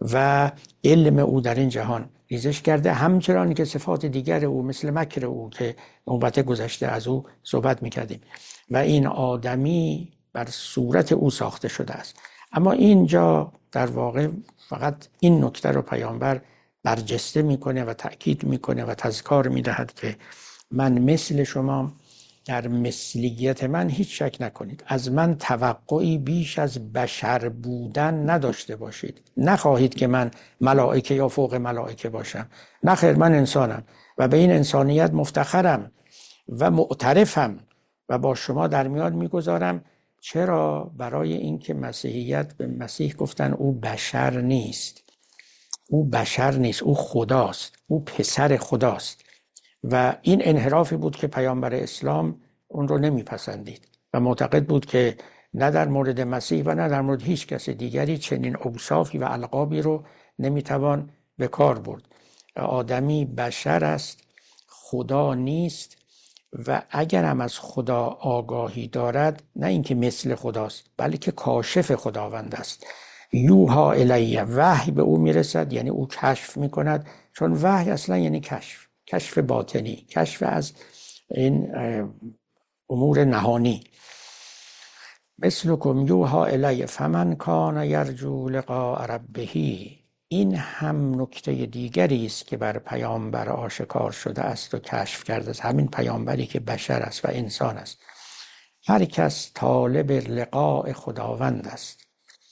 و علم او در این جهان ریزش کرده، همچنان که صفات دیگر او مثل مکر او که نوبت گذشته از او صحبت میکردیم و این آدمی بر صورت او ساخته شده است. اما اینجا در واقع فقط این نکته رو پیامبر برجسته میکنه و تأکید میکنه و تذکار میدهد که من مثل شما، در مثلیت من هیچ شک نکنید، از من توقعی بیش از بشر بودن نداشته باشید. نخواهید که من ملائکه یا فوق ملائکه باشم، نه خیر، من انسانم و به این انسانیت مفتخرم و معترفم و با شما در میان میگذارم. چرا؟ برای اینکه مسیحیت به مسیح گفتن او بشر نیست، او بشر نیست، او خداست، او پسر خداست. و این انحرافی بود که پیامبر اسلام اون رو نمیپسندید و معتقد بود که نه در مورد مسیح و نه در مورد هیچ کس دیگری چنین اوصافی و القابی رو نمیتوان به کار برد. آدمی بشر است، خدا نیست و اگر هم از خدا آگاهی دارد، نه اینکه مثل خداست بلکه کاشف خداوند است. یوها الیه، وحی به او میرسد، یعنی او کشف میکند، چون وحی اصلا یعنی کشف باطنی، کشف از این امور نهانی. مثلکم یوها الیه فمن کان یرجو لقاء ربه. این هم نکته دیگری است که بر پیامبر آشکار شده است و کشف کرده است، همین پیامبری که بشر است و انسان است. هر کس طالب لقاء خداوند است،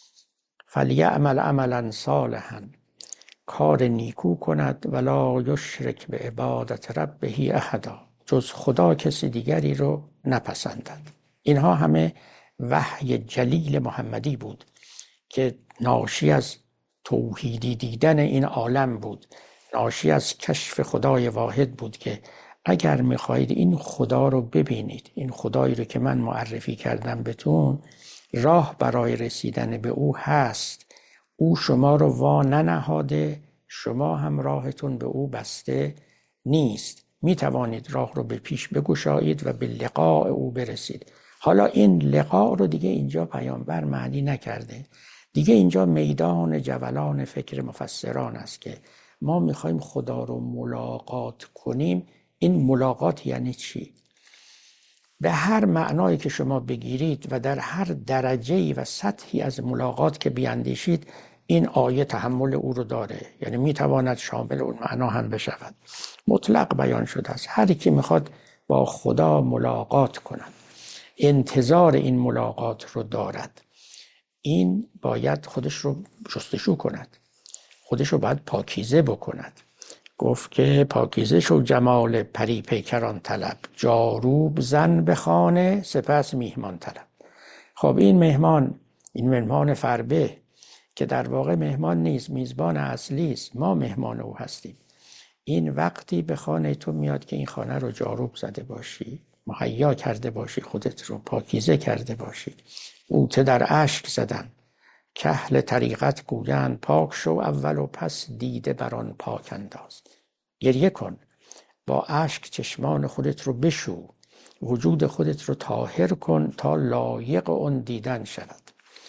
فلیعمل عملا صالحا، کار نیکو کند، ولا یشرک به عبادت ربه احدا، جز خدا کسی دیگری رو نپسندد. اینها همه وحی جلیل محمدی بود که ناشی از توحیدی دیدن این عالم بود، ناشی از کشف خدای واحد بود که اگر میخواهید این خدا رو ببینید، این خدایی رو که من معرفی کردم بهتون، راه برای رسیدن به او هست. او شما رو وا ننهاده، شما هم راهتون به او بسته نیست. میتوانید راه رو به پیش بگشایید و به لقاء او برسید. حالا این لقاء رو دیگه اینجا پیامبر معنی نکرده، دیگه اینجا میدان جولان فکر مفسران است که ما میخوایم خدا رو ملاقات کنیم. این ملاقات یعنی چی؟ به هر معنایی که شما بگیرید و در هر درجه‌ای و سطحی از ملاقات که بیاندیشید، این آیه تحمل او رو داره، یعنی میتواند شامل اون معنا هم بشود. مطلق بیان شده است. هر کی میخواد با خدا ملاقات کند، انتظار این ملاقات رو دارد، این باید خودش رو جستجو کند، خودش رو باید پاکیزه بکند. گفت که پاکیزه شو جمال پری پیکران طلب، جاروب زن به خانه سپس میهمان طلب. خب این مهمان فربه که در واقع مهمان نیست، میزبان اصلی است، ما مهمان او هستیم. این وقتی به خانه تو میاد که این خانه رو جاروب زده باشی، مهیا کرده باشی، خودت رو پاکیزه کرده باشی. بوته در اشک زدن، کهل طریقت گویند پاک شو اول و پس دیده بر آن پاک انداز. گریه کن، با اشک چشمان خودت رو بشو، وجود خودت رو طاهر کن تا لایق اون دیدن شود.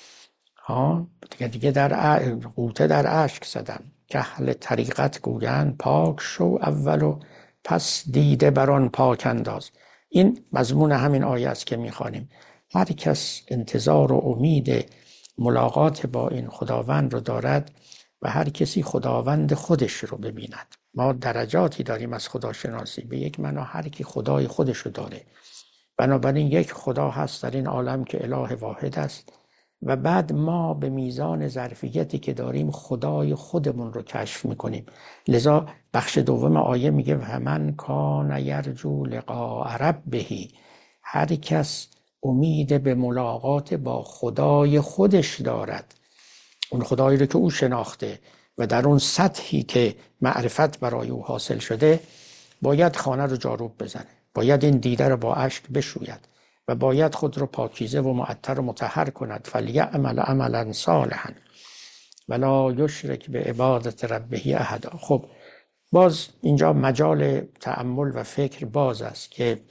دیگه در غوطه در اشک زدم. کهل طریقت گویند پاک شو اول و پس دیده بر آن پاک انداز. این مضمون همین آیه است که میخوانیم. هر کس انتظار و امید ملاقات با این خداوند رو دارد و هر کسی خداوند خودش رو ببیند. ما درجاتی داریم از خداشناسی. به یک معنا هر کی خدای خودش رو داره. بنابراین یک خدا هست در این عالم که اله واحد است و بعد ما به میزان ظرفیتی که داریم خدای خودمون رو کشف میکنیم. لذا بخش دوم آیه میگه و من کان یرجو لقاء ربه، هر کس امید به ملاقات با خدای خودش دارد، اون خدایی رو که او شناخته و در اون سطحی که معرفت برای او حاصل شده، باید خانه رو جاروب بزنه، باید این دیده رو با اشک بشوید و باید خود رو پاکیزه و معطر و مطهر کند. فلیعمل عملا صالحا ولا یشرک به عبادت ربه احدا. خب باز اینجا مجال تأمل و فکر باز است که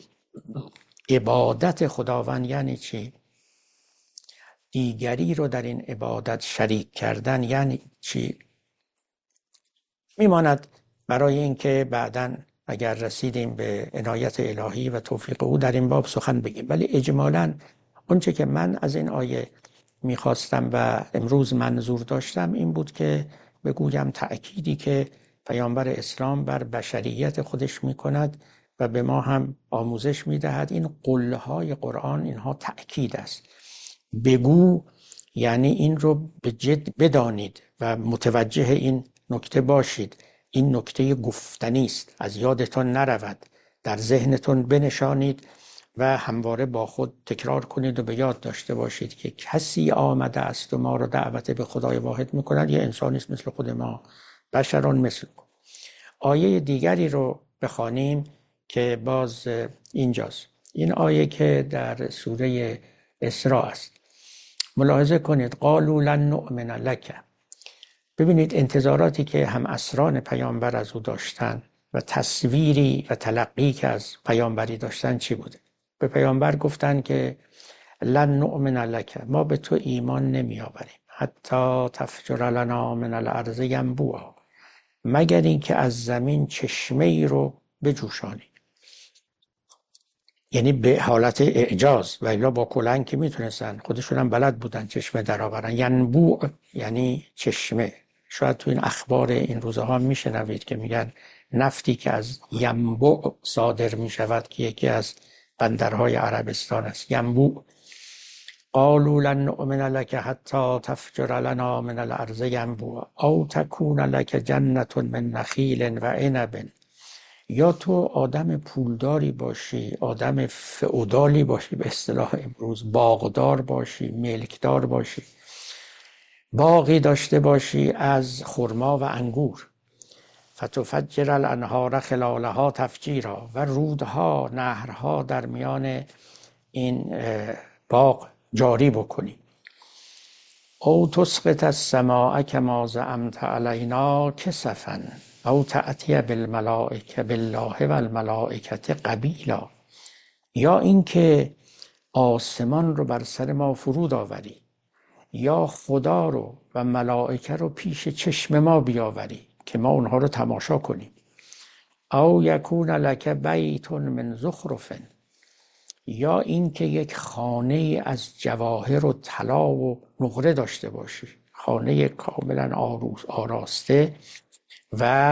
عبادت خداوند یعنی چی؟ دیگری رو در این عبادت شریک کردن یعنی چی؟ میماند برای اینکه بعداً اگر رسیدیم به عنایت الهی و توفیق او در این باب سخن بگیم. ولی اجمالاً اونچه که من از این آیه میخواستم و امروز منظور داشتم این بود که بگویم تأکیدی که پیامبر اسلام بر بشریت خودش میکند و به ما هم آموزش میدهد. این قلهای قرآن اینها تأکید است. بگو یعنی این رو به جد بدانید و متوجه این نکته باشید. این نکته گفتنی است، از یادتان نرود، در ذهنتون بنشانید و همواره با خود تکرار کنید و به یاد داشته باشید که کسی آمده است و ما رو دعوت به خدای واحد میکند، یه انسانی است مثل خود ما، بشران مثل ما. آیه دیگری رو بخوانیم که باز اینجاست. این آیه که در سوره اسراء است. ملاحظه کنید قالوا لن نؤمن لک. ببینید انتظاراتی که هم اسران پیامبر از او داشتن و تصویری و تلقی که از پیامبری داشتن چی بوده؟ به پیامبر گفتن که لن نؤمن لک، ما به تو ایمان نمی آوریم حتی تفجر لنا من الارض ینبوعا، مگر اینکه از زمین چشمه ای رو بجوشانی. یعنی به حالت اعجاز، و الا با کلنگ که میتونستن، خودشون هم بلد بودن چشمه در آورن. ینبوع یعنی چشمه. شاید تو این اخبار این روزها میشنوید که میگن نفتی که از ینبوع صادر میشود که یکی از بندرهای عربستان است. ینبوع. قالوا لن نؤمن لك حتى تفجر لنا من الارض ینبوعا او تكون لك جنة من نخیل و عنب. یا تو آدم پولداری باشی، آدم فئودالی باشی، به اصطلاح امروز باغدار باشی، ملکدار باشی، باغی داشته باشی از خرما و انگور. فتفجر الانهار خلالها تفجیرا، و رودها، نهرها در میان این باغ جاری بکنی. او تسقط السماء کما زعمت علینا کسفا او تأتی بالملائکه بالله و الملائکه قبیلا. یا اینکه آسمان رو بر سر ما فرود آوری، یا خدا رو و ملائکه رو پیش چشم ما بیاوری که ما اونها رو تماشا کنیم. او یکون لک بیت من زخرف، یا اینکه یک خانه از جواهر و طلا و نقره داشته باشی، خانه کاملا آراسته و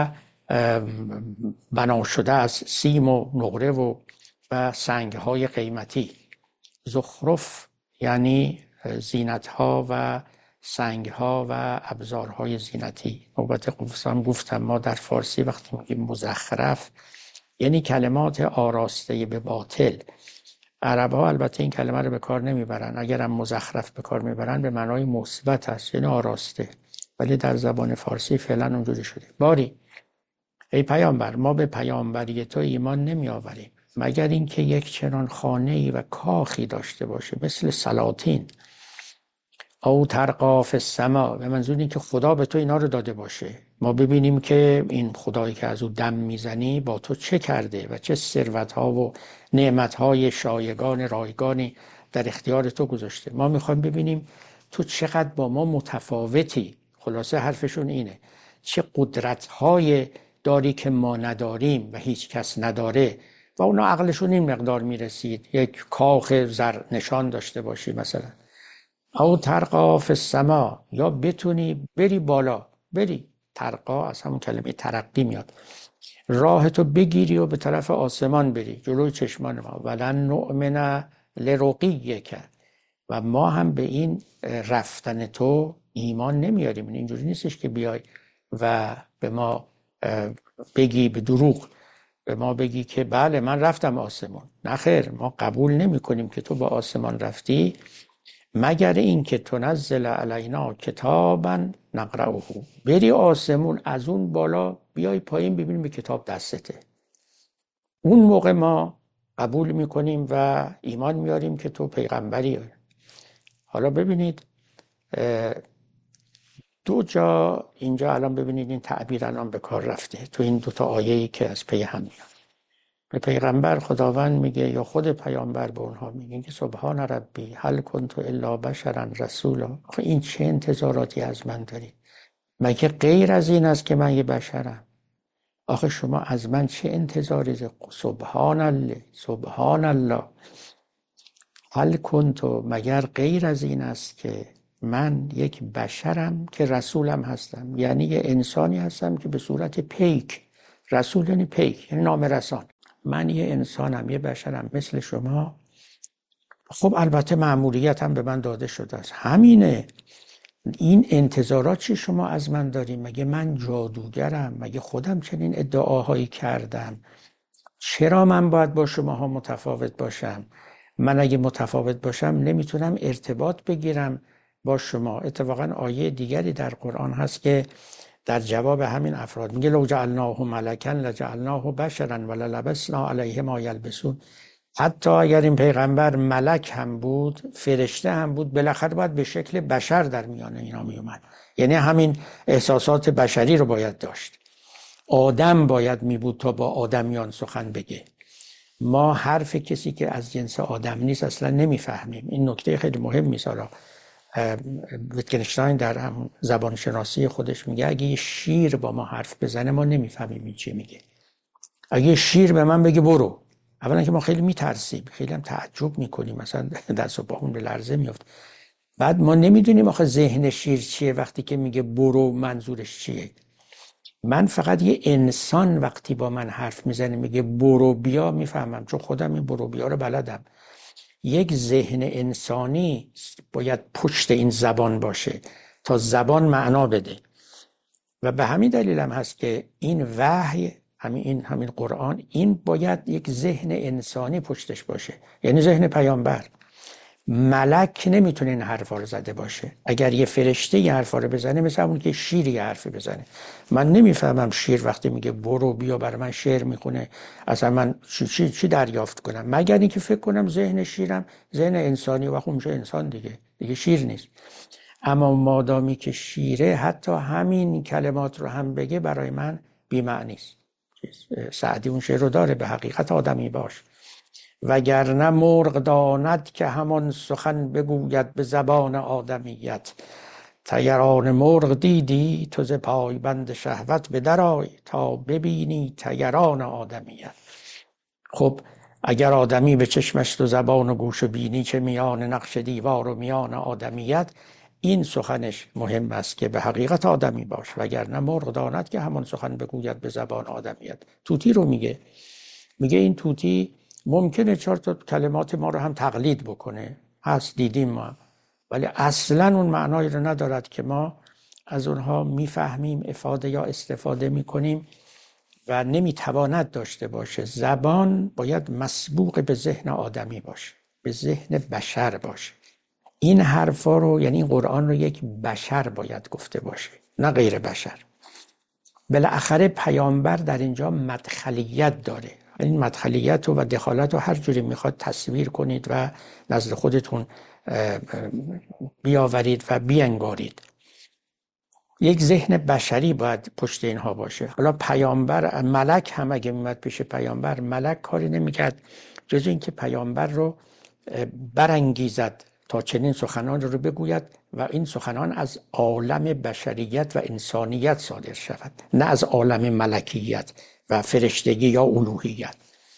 بنا شده از سیم و نقره و سنگ‌های قیمتی. زخرف یعنی زینت‌ها و سنگ‌ها و ابزارهای زینتی. البته گفتم ما در فارسی وقتی میگیم مزخرف یعنی کلمات آراسته به باطل. عرب‌ها البته این کلمه رو به کار نمیبرن، اگر هم مزخرف به کار میبرن به معنای مثبت است، یعنی آراسته، ولی در زبان فارسی فعلا اونجوری شده. باری ای پیامبر، ما به پیامبری تو ایمان نمی آوریم مگر اینکه یک چنان خانه‌ای و کاخی داشته باشه مثل سلاطین. او ترقا فی السما، به منظور این که خدا به تو اینا رو داده باشه، ما ببینیم که این خدایی که از او دم میزنی با تو چه کرده و چه ثروت ها و نعمت های شایگان رایگانی در اختیار تو گذاشته. ما میخوایم ببینیم تو چقدر با ما متفاوتی. خلاصه حرفشون اینه چه قدرت های داری که ما نداریم و هیچ کس نداره. و اونا عقلشون این مقدار میرسید یک کاخ زر نشان داشته باشی مثلا، او ترقا فی السما، یا بتونی بری بالا، بری ترقا از همون کلمه ترقی میاد، راه تو بگیری و به طرف آسمان بری جلوی چشمان ما. ولن نؤمن لرقیک، و ما هم به این رفتن تو ایمان نمیاریم. اینجوری نیستش که بیای و به ما بگی به دروغ، به ما بگی که بله من رفتم آسمان. نه خیر، ما قبول نمی کنیم که تو با آسمان رفتی مگر این که تنزل علینا کتابا نقرأه، بری آسمون از اون بالا بیای پایین ببینیم به کتاب دستته. اون موقع ما قبول میکنیم و ایمان میاریم که تو پیغمبری. حالا ببینید دو جا اینجا الان ببینید این تعبیر الان به کار رفته تو این دوتا آیه‌ای که از پی هم میاد. به پیغمبر خداوند میگه یا خود پیامبر به اونها میگه که سبحان ربی هل کنت الا بشرا رسولا. آخه این چه انتظاراتی از من داری؟ مگه غیر از این است که من یه بشرم؟ آخه شما از من چه انتظاری دارید؟ سبحان الله، سبحان الله. هل کنت، مگر غیر از این است که من یک بشرم که رسولم هستم، یعنی یه انسانی هستم که به صورت پیک، رسول یعنی پیک یعنی نامرسان، من یه انسانم، یه بشرم مثل شما. خب البته مأموریت هم به من داده شده است، همینه. این انتظارات چی شما از من داریم؟ مگه من جادوگرم؟ مگه خودم چنین ادعاهایی کردم؟ چرا من باید با شماها متفاوت باشم؟ من اگه متفاوت باشم نمیتونم ارتباط بگیرم با شما. اتفاقا آیه دیگری در قرآن هست که در جواب همین افراد میگه لو جعلناه ملکا لجعلناه بشرا وللبسنا علیهم ما یلبسون. حتی اگر این پیغمبر ملک هم بود، فرشته هم بود، بالاخره باید به شکل بشر در میان اینا میومد. یعنی همین احساسات بشری رو باید داشت. آدم باید می بود تا با آدمیان سخن بگه. ما حرف کسی که از جنس آدم نیست اصلا نمیفهمیم. این نکته خیلی مهمی است. ویتگنشتاین در هم زبان شناسی خودش میگه اگه یه شیر با ما حرف بزنه ما نمیفهمیم این چی میگه. اگه یه شیر به من بگه برو، اولا که ما خیلی میترسیم، خیلی هم تعجب میکنیم، مثلا دست و پامون به لرزه میفته. بعد ما نمیدونیم آخه ذهن شیر چیه وقتی که میگه برو منظورش چیه. من فقط یه انسان وقتی با من حرف میزنه میگه برو بیا میفهمم، چون خودم این برو بیا رو بلدم. یک ذهن انسانی باید پشت این زبان باشه تا زبان معنا بده. و به همین دلیل هم هست که این وحی، همین قرآن، این باید یک ذهن انسانی پشتش باشه، یعنی ذهن پیامبر. ملک نمیتونه این حرفا رو زده باشه. اگر یه فرشته یه حرفا رو بزنه مثل همون که شیر یه حرفی بزنه، من نمیفهمم شیر وقتی میگه برو بیا برای من شعر میخونه، اصلا من چی دریافت کنم؟ مگر اینکه فکر کنم ذهن شیرم ذهن انسانی و خب میشه انسان دیگه شیر نیست. اما مادامی که شیره حتی همین کلمات رو هم بگه برای من بی‌معنی است. سعدی اون شعر رو داره، به حقیقت آدمی باش وگرنه مرغ داند که همان سخن بگوید به زبان آدمیت. طیران مرغ دیدی تو ز پایبند شهوت به درآی تا ببینی طیران آدمیت. خب اگر آدمی به چشمش تو زبان و گوش و بینی چه میان نقش دیوار و میان آدمیت، این سخنش مهم است که به حقیقت آدمی باش وگرنه مرغ داند که همان سخن بگوید به زبان آدمیت. توتی رو میگه این توتی ممکنه 4 تا کلمات ما رو هم تقلید بکنه، هست دیدیم ما، ولی اصلا اون معنایی رو ندارد که ما از اونها میفهمیم، افاده یا استفاده میکنیم و نمیتواند داشته باشه. زبان باید مسبوق به ذهن آدمی باشه، به ذهن بشر باشه. این حرفا رو، یعنی این قرآن رو یک بشر باید گفته باشه، نه غیر بشر. بالاخره پیامبر در اینجا مدخلیت داره. این مدخلیت و دخالت رو هر جوری میخواد تصویر کنید و نزد خودتون بیاورید و بینگارید. یک ذهن بشری باید پشت اینها باشه. حالا پیامبر، ملک هم اگه میمد پیش پیامبر، ملک کاری نمیکرد جز اینکه پیامبر رو برانگیزد تا چنین سخنان رو بگوید و این سخنان از عالم بشریت و انسانیت صادر شود، نه از عالم ملکیت و فرشتگی یا الوهیت.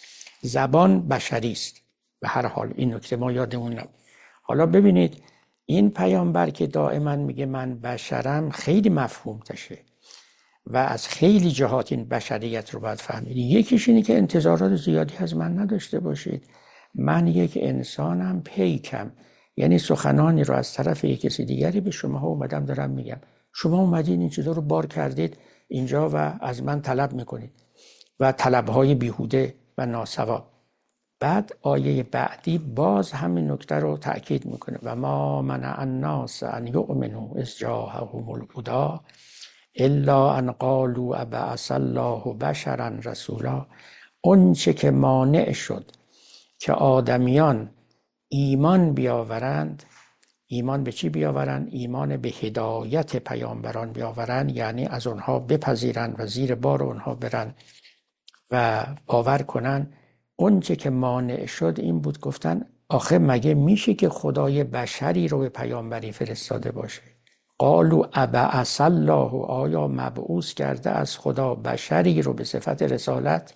زبان بشری است به هر حال، این نکته ما یادمون نبود. حالا ببینید این پیامبر که دائما میگه من بشرم خیلی مفهوم تشه و از خیلی جهات این بشریت رو باید فهمید. یکیش اینه که انتظارات زیادی از من نداشته باشید. من یک انسانم پیکم، یعنی سخنانی رو از طرف یک کسی دیگری به شما اومدم دارم میگم. شما اومدین این چیزا رو بار کردید اینجا و از من طلب میکنید و طلبهای بیهوده و ناسوا. بعد آیه بعدی باز همین نکته رو تأکید میکنه و ما منع الناس ان یؤمنوا اذ جاءهم الهدی الا ان قالوا ابعث الله بشرا رسولا. اون چه که مانع شد که آدمیان ایمان بیاورند، ایمان به چی بیاورند؟ ایمان به هدایت پیامبران بیاورند، یعنی از اونها بپذیرند و زیر بار اونها برن و باور کنن. اون چه که مانع شد این بود، گفتن آخه مگه میشه که خدای بشری رو به پیامبری فرستاده باشه؟ قالوا ابعث الله، آیا مبعوث کرده از خدا بشری رو به صفت رسالت؟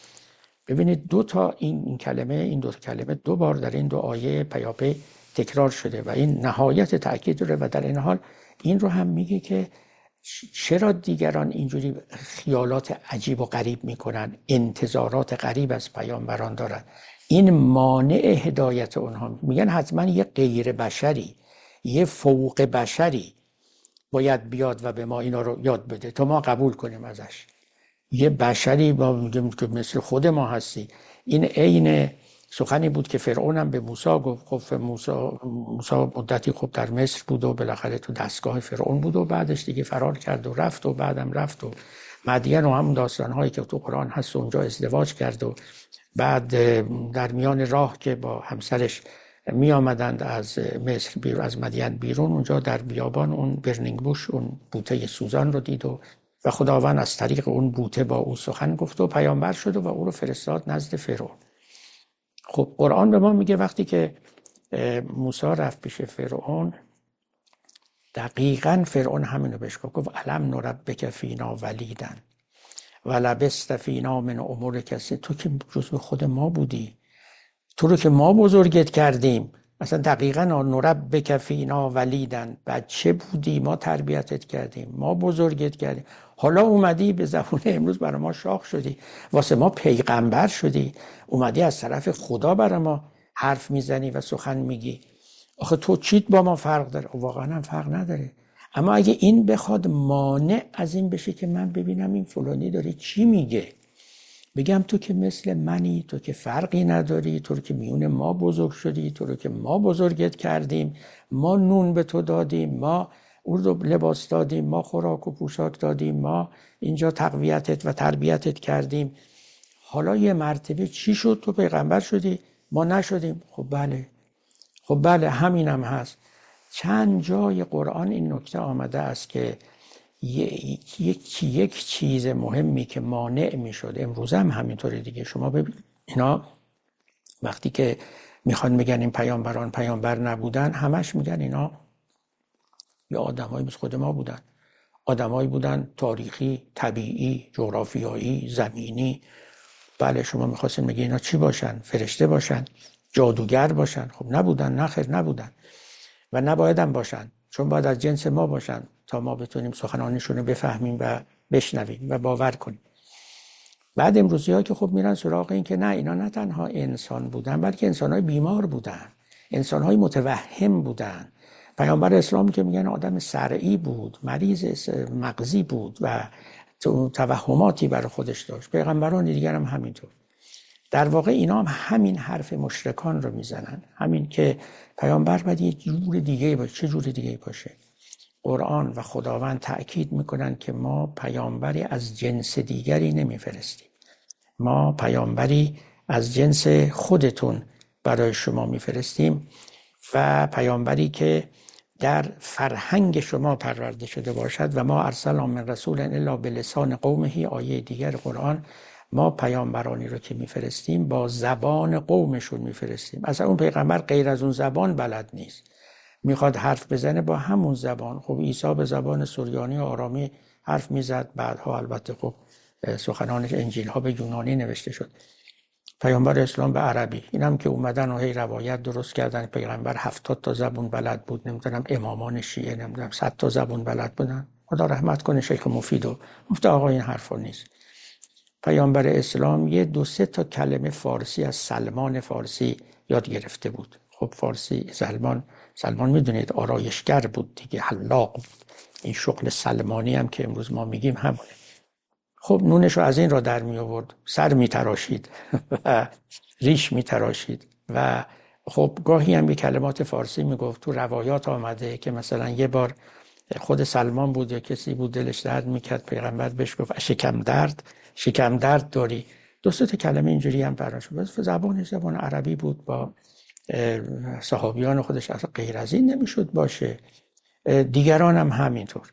ببینید دو تا این دو کلمه دو بار در این دو آیه پیاپی تکرار شده و این نهایت تأکید داره و در این حال این رو هم میگه که چرا دیگران اینجوری خیالات عجیب و غریب میکنن، انتظارات غریب از پیامبران دارن. این مانع هدایت اونها، میگن حتما یه غیر بشری، یه فوق بشری باید بیاد و به ما اینا رو یاد بده تا ما قبول کنیم ازش. یه بشری با میگیم که مثل خود ما هستی. این عین سخنی بود که فرعون هم به موسی گفت. خب موسی مدتی خب در مصر بود و بالاخره تو دستگاه فرعون بود و بعدش دیگه فرار کرد و رفت و بعدم رفت و مدین و هم داستانهایی که تو قرآن هست و اونجا ازدواج کرد و بعد در میان راه که با همسرش می آمدند از مصر بیرون، از مدین بیرون، اونجا در بیابان اون برنینگ بوش، اون بوته سوزان رو دید و خداوند از طریق اون بوته با او سخن گفت و پیامبر شد و او رو فرستاد نزد فرعون. خب قرآن به ما میگه وقتی که موسی رفت پیش فرعون، دقیقاً فرعون همینو بهش گفت الم نربک فینا ولیدن و لبست فینا من امورک سنین. تو که جزو خود ما بودی، تو رو که ما بزرگت کردیم. اصلا دقیقاً نربک فینا ولیدن، بچه بودی ما تربیتت کردیم، ما بزرگت کردیم، حالا اومدی به زبون امروز برای ما شاخ شدی، واسه ما پیغمبر شدی، اومدی از طرف خدا برای ما حرف میزنی و سخن میگی. آخه تو چیت با ما فرق داره؟ واقعا هم فرق نداره. اما اگه این بخواد مانع از این بشه که من ببینم این فلانی داره چی میگه، بگم تو که مثل منی، تو که فرقی نداری، تو رو که میون ما بزرگ شدی، تو رو که ما بزرگت کردیم، ما نون به تو دادیم، ما اون رو لباس دادیم، ما خوراک و پوشاک دادیم، ما اینجا تقویتت و تربیتت کردیم، حالا یه مرتبه چی شد تو پیغمبر شدی ما نشدیم؟ خب بله همینم هست. چند جای قرآن این نکته آمده است که یک چیز مهمی که مانع می شد، امروز هم همینطوری دیگه. شما ببین اینا وقتی که میخوان میگن این پیامبران پیامبر نبودن، همش میگن اینا یا آدمایی مثل خود ما بودن، آدمایی بودن تاریخی، طبیعی، جغرافیایی، زمینی. بله شما میخواستین میگه اینا چی باشن؟ فرشته باشن؟ جادوگر باشن؟ خب نبودن، نخیر نبودن و نبایدم باشن، چون باید از جنس ما باشن تا ما بتونیم سخنانشون رو بفهمیم و بشنویم و باور کنیم. بعد امروزی ها که خب میرن سراغ این که نه، اینا نه تنها انسان بودن بلکه انسانهای بیمار بودن، انسانهای متوهم بودن. پیامبر اسلام که میگن آدم صرعی بود، مریض مغزی بود و توهماتی برای خودش داشت. پیغمبران دیگر هم همینطور. در واقع اینا هم همین حرف مشرکان رو میزنن، همین که پیامبر باید یه جور دیگه باشه. چه جور دیگه باشه؟ قرآن و خداوند تأکید میکنن که ما پیامبری از جنس دیگری نمیفرستیم، ما پیامبری از جنس خودتون برای شما میفرستیم. و پیامبری که در فرهنگ شما پرورده شده باشد. و ما ارسلنا من رسول الا بلسان قومه. آیه دیگر قرآن، ما پیامبرانی رو که میفرستیم با زبان قومشون میفرستیم. اصلا اون پیغمبر غیر از اون زبان بلد نیست، میخواد حرف بزنه با همون زبان. خب عیسی به زبان سریانی و آرامی حرف میزد، بعدها البته خب سخنان انجیل ها به یونانی نوشته شد، پیامبر اسلام به عربی. اینم که اومدن و هی روایت درست کردن پیغمبر 70 تا زبون بلد بود، نمیدونم امامان شیعه نمیدونم 100 تا زبون بلد بودن. خدا رحمت کنه شیخ مفیدو، گفت آقا این حرفا نیست. پیامبر اسلام یه 2-3 تا کلمه فارسی از سلمان فارسی یاد گرفته بود. خب فارسی سلمان میدونید آرایشگر بود دیگه، حلاق بود. این شغل سلمانی هم که امروز ما میگیم همونه. خب نونش رو از این را در می آورد، سر می تراشید و ریش می تراشید و خب گاهی هم به کلمات فارسی می گفت. تو روایات آمده که مثلا یه بار خود سلمان بود یا کسی بود دلش درد میکرد، پیغمبر بهش گفت شکم درد داری. 2-3 تا کلمه اینجوری هم براش بود. زبان عربی بود، با صحابیان خودش اصلا غیر از این نمیشد باشه. دیگران هم همینطور.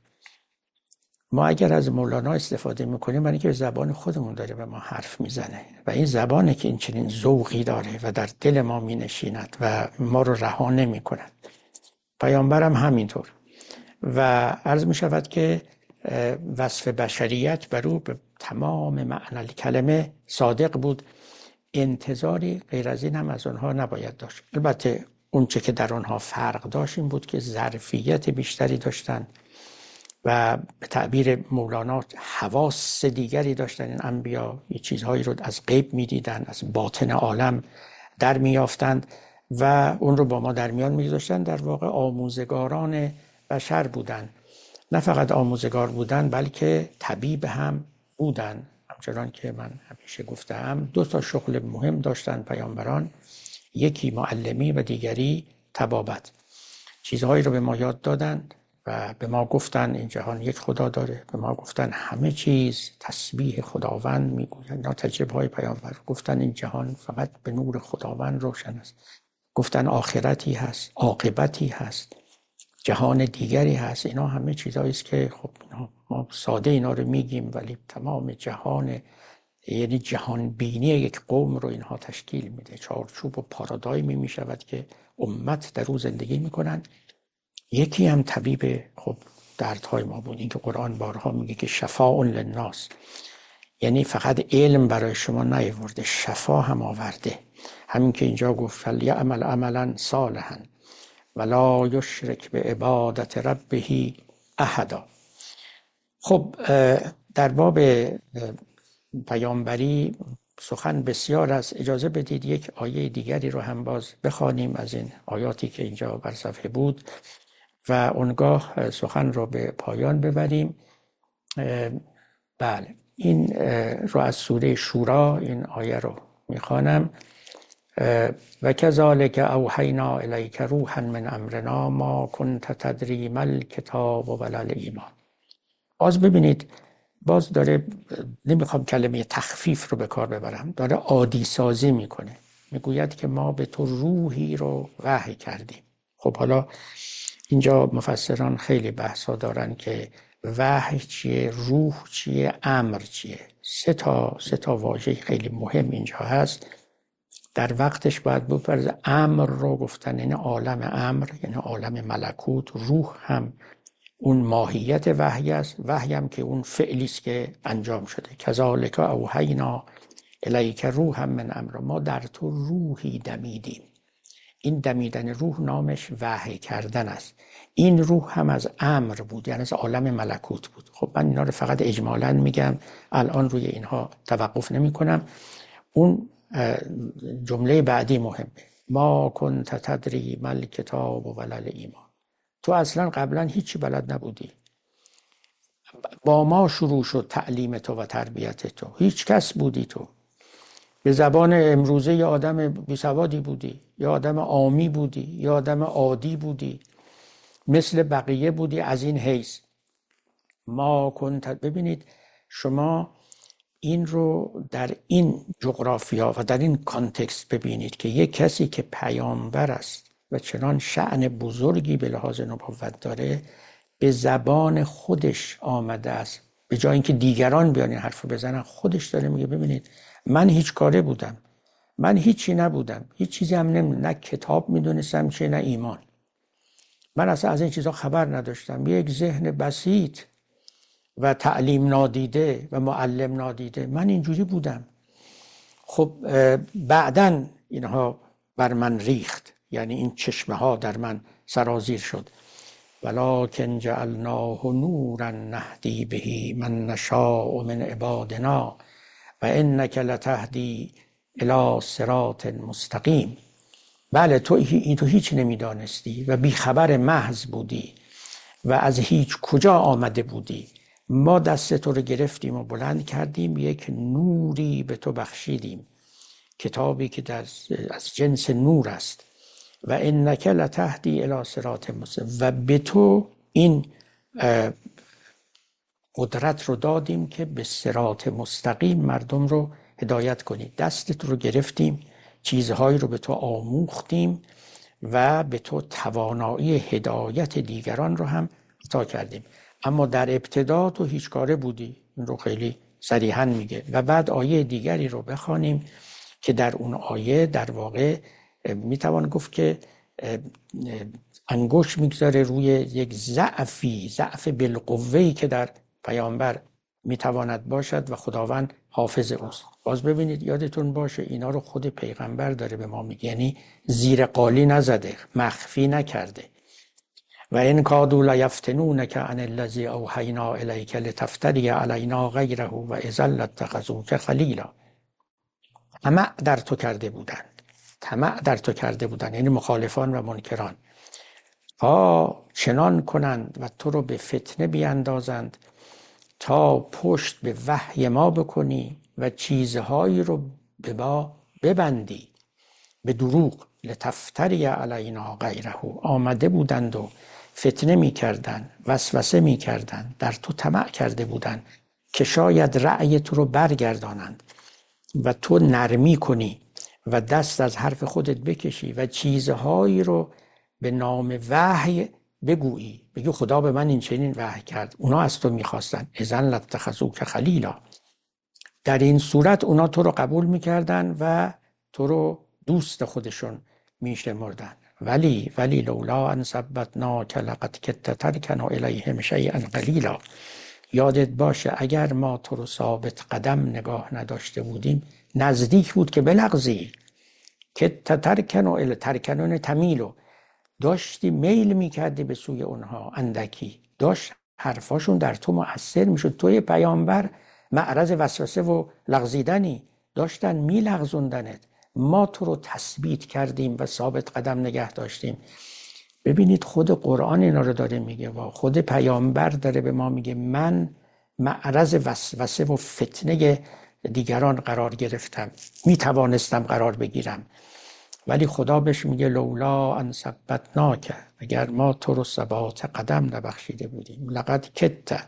ما اگر از مولانا استفاده میکنیم برای اینکه به زبان خودمون داره به ما حرف میزنه و این زبانه که این چنین ذوقی داره و در دل ما مینشیند و ما رو رها نمیکند. پیامبرم همینطور. و عرض می شود که وصف بشریت بر او به تمام معنی کلمه صادق بود. انتظاری غیر از این هم از آنها نباید داشت. البته اون چه که در آنها فرق داشت این بود که ظرفیت بیشتری داشتن و به تعبیر مولانا حواس دیگری داشتن. این انبیا یه چیزهایی رو از غیب می دیدن، از باطن عالم در می یافتند و اون رو با ما در میان می گذاشتن. در واقع آموزگاران بشر بودن. نه فقط آموزگار بودن بلکه طبیب هم بودن. همچنان که من همیشه گفتم 2 تا شغل مهم داشتن پیامبران، یکی معلمی و دیگری طبابت. چیزهایی رو به ما یاد دادن و به ما گفتن این جهان یک خدا داره، به ما گفتن همه چیز تسبیح خداوند میگوید. اینا تجربه های پیامبر. گفتن این جهان فقط به نور خداوند روشن است. گفتن آخرتی هست، عاقبتی هست، جهان دیگری هست. اینا همه چیزایی است که خب ما ساده اینا رو میگیم ولی تمام جهان، یعنی جهان بینی یک قوم رو اینها تشکیل میده. چارچوب و پارادایمی میشود که امت در او زندگی میکنن. یکی هم طبیب خب دردهای ما بود. این که قرآن بارها میگه که شفاء للناس، یعنی فقط علم برای شما نیاورده، شفا هم آورده. همین که اینجا گفت فلیعمل عملا صالحا ولا یشرک به عبادت ربه احدا. خب در باب پیامبری سخن بسیار است. اجازه بدید یک آیه دیگری رو هم باز بخوانیم از این آیاتی که اینجا بر صفحه بود و اونگاه سخن رو به پایان ببریم. بله، این رو از سوره شورا این آیه رو میخوانم. و کذالک اوحینا الیک روحا من امرنا ما کنت تدری ما الکتاب ولا الایمان. باز ببینید، باز داره، نمیخوام کلمه تخفیف رو به کار ببرم، داره عادی سازی میکنه. میگوید که ما به تو روحی رو وحی کردیم. خب حالا اینجا مفسران خیلی بحثا دارن که وحی چیه، روح چیه، امر چیه. سه تا واژه خیلی مهم اینجا هست. در وقتش باید بپرز امر رو گفتن، یعنی عالم امر، یعنی عالم ملکوت. روح هم اون ماهیت وحی است، وحی هم که اون فعلی است که انجام شده. کذالک اوحینا الیک روحا من امر، ما در تو روحی دمیدیم. این دمیدن روح نامش وحی کردن است. این روح هم از امر بود، یعنی از عالم ملکوت بود. خب من اینا رو فقط اجمالاً میگم، الان روی اینها توقف نمی کنم. اون جمله بعدی مهمه، ما کنت تدری ما الکتاب ولا الایمان. تو اصلا قبلا هیچی بلد نبودی، با ما شروع شد تعلیم تو و تربیت تو. هیچ کس بودی تو، به زبان امروزه یا آدم بیسوادی بودی، یا آدم عامی بودی، یا آدم عادی بودی، مثل بقیه بودی از این حیث. ما کنت، ببینید شما این رو در این جغرافیا و در این کانتکست ببینید که یک کسی که پیامبر است و چنان شأن بزرگی به لحاظ نبوت داره، به زبان خودش آمده است. به جای اینکه دیگران بیان این حرفو بزنن، خودش داره میگه ببینید من هیچ کاره بودم، من هیچی نبودم، هیچ چیزی هم نه کتاب میدونستم چه نه ایمان. من اصلا از این چیزا خبر نداشتم. یک ذهن بسیط و تعلیم نادیده و معلم نادیده، من اینجوری بودم. خب بعدن اینها بر من ریخت، یعنی این چشمه ها در من سرازیر شد. ولکن جعلناه نورا نهدی به من نشاء من عبادنا و انک لتهدی الی صراط مستقیم. بله تو هیچ نمیدانستی و بیخبر محض بودی و از هیچ کجا آمده بودی. ما دست تو رو گرفتیم و بلند کردیم، یک نوری به تو بخشیدیم، کتابی که از جنس نور است. و انک لتهدی الی صراط مستقیم، و به تو این قدرت رو دادیم که به صراط مستقیم مردم رو هدایت کنی. دستت رو گرفتیم، چیزهایی رو به تو آموختیم و به تو توانایی هدایت دیگران رو هم عطا کردیم. اما در ابتدا تو هیچ کاره بودی. این رو خیلی صریحاً میگه. و بعد آیه دیگری رو بخوانیم که در اون آیه در واقع میتوان گفت که انگشت میگذاره روی یک ضعف بالقوه‌ای که در پیامبر میتواند باشد و خداوند حافظ اوست. باز ببینید یادتون باشه اینا رو خود پیغمبر داره به ما میگه، یعنی زیر قالی نزده، مخفی نکرده. و ان کادوا لیفتنونک عن الذی اوحینا الیک لتفتری علینا غیره و اذا لاتخذوک خلیلا. طمع در تو کرده بودند، یعنی مخالفان و منکران، تا چنان کنند و تو رو به فتنه بیاندازند تا پشت به وحی ما بکنی و چیزهایی رو به ما ببندی به دروغ. لتفتری علینا غیره، آمده بودند و فتنه میکردند، وسوسه میکردند، در تو طمع کرده بودند که شاید رأی تو رو برگردانند و تو نرمی کنی و دست از حرف خودت بکشی و چیزهایی رو به نام وحی بگویی، بگی خدا به من این چنین وحی کرد. اونا از تو میخواستن اذن لاتخذوک خلیلا. در این صورت اونا تو رو قبول میکردن و تو رو دوست خودشون میشمردن. ولی لولا ان ثبتناک لقد کدت ترکن الیهم شیئا قلیلا. یادت باشه اگر ما تو رو ثابت قدم نگاه نداشته بودیم، نزدیک بود که بلغزی. کدت ترکنون تمیلو، داشتی میل میکردی به سوی اونها، اندکی داشت حرفاشون در تو مؤثر میشد. توی پیامبر معرض وسوسه و لغزیدنی، داشتن میلغزوندنت. ما تو رو تثبیت کردیم و ثابت قدم نگه داشتیم. ببینید خود قرآن اینا رو داره میگه و خود پیامبر داره به ما میگه من معرض وسوسه و فتنه دیگران قرار گرفتم، میتوانستم قرار بگیرم، ولی خدا بهش میگه لولا ان ثبتناک، اگر ما تو رو ثبات قدم نبخشیده بودیم، لقد کدت،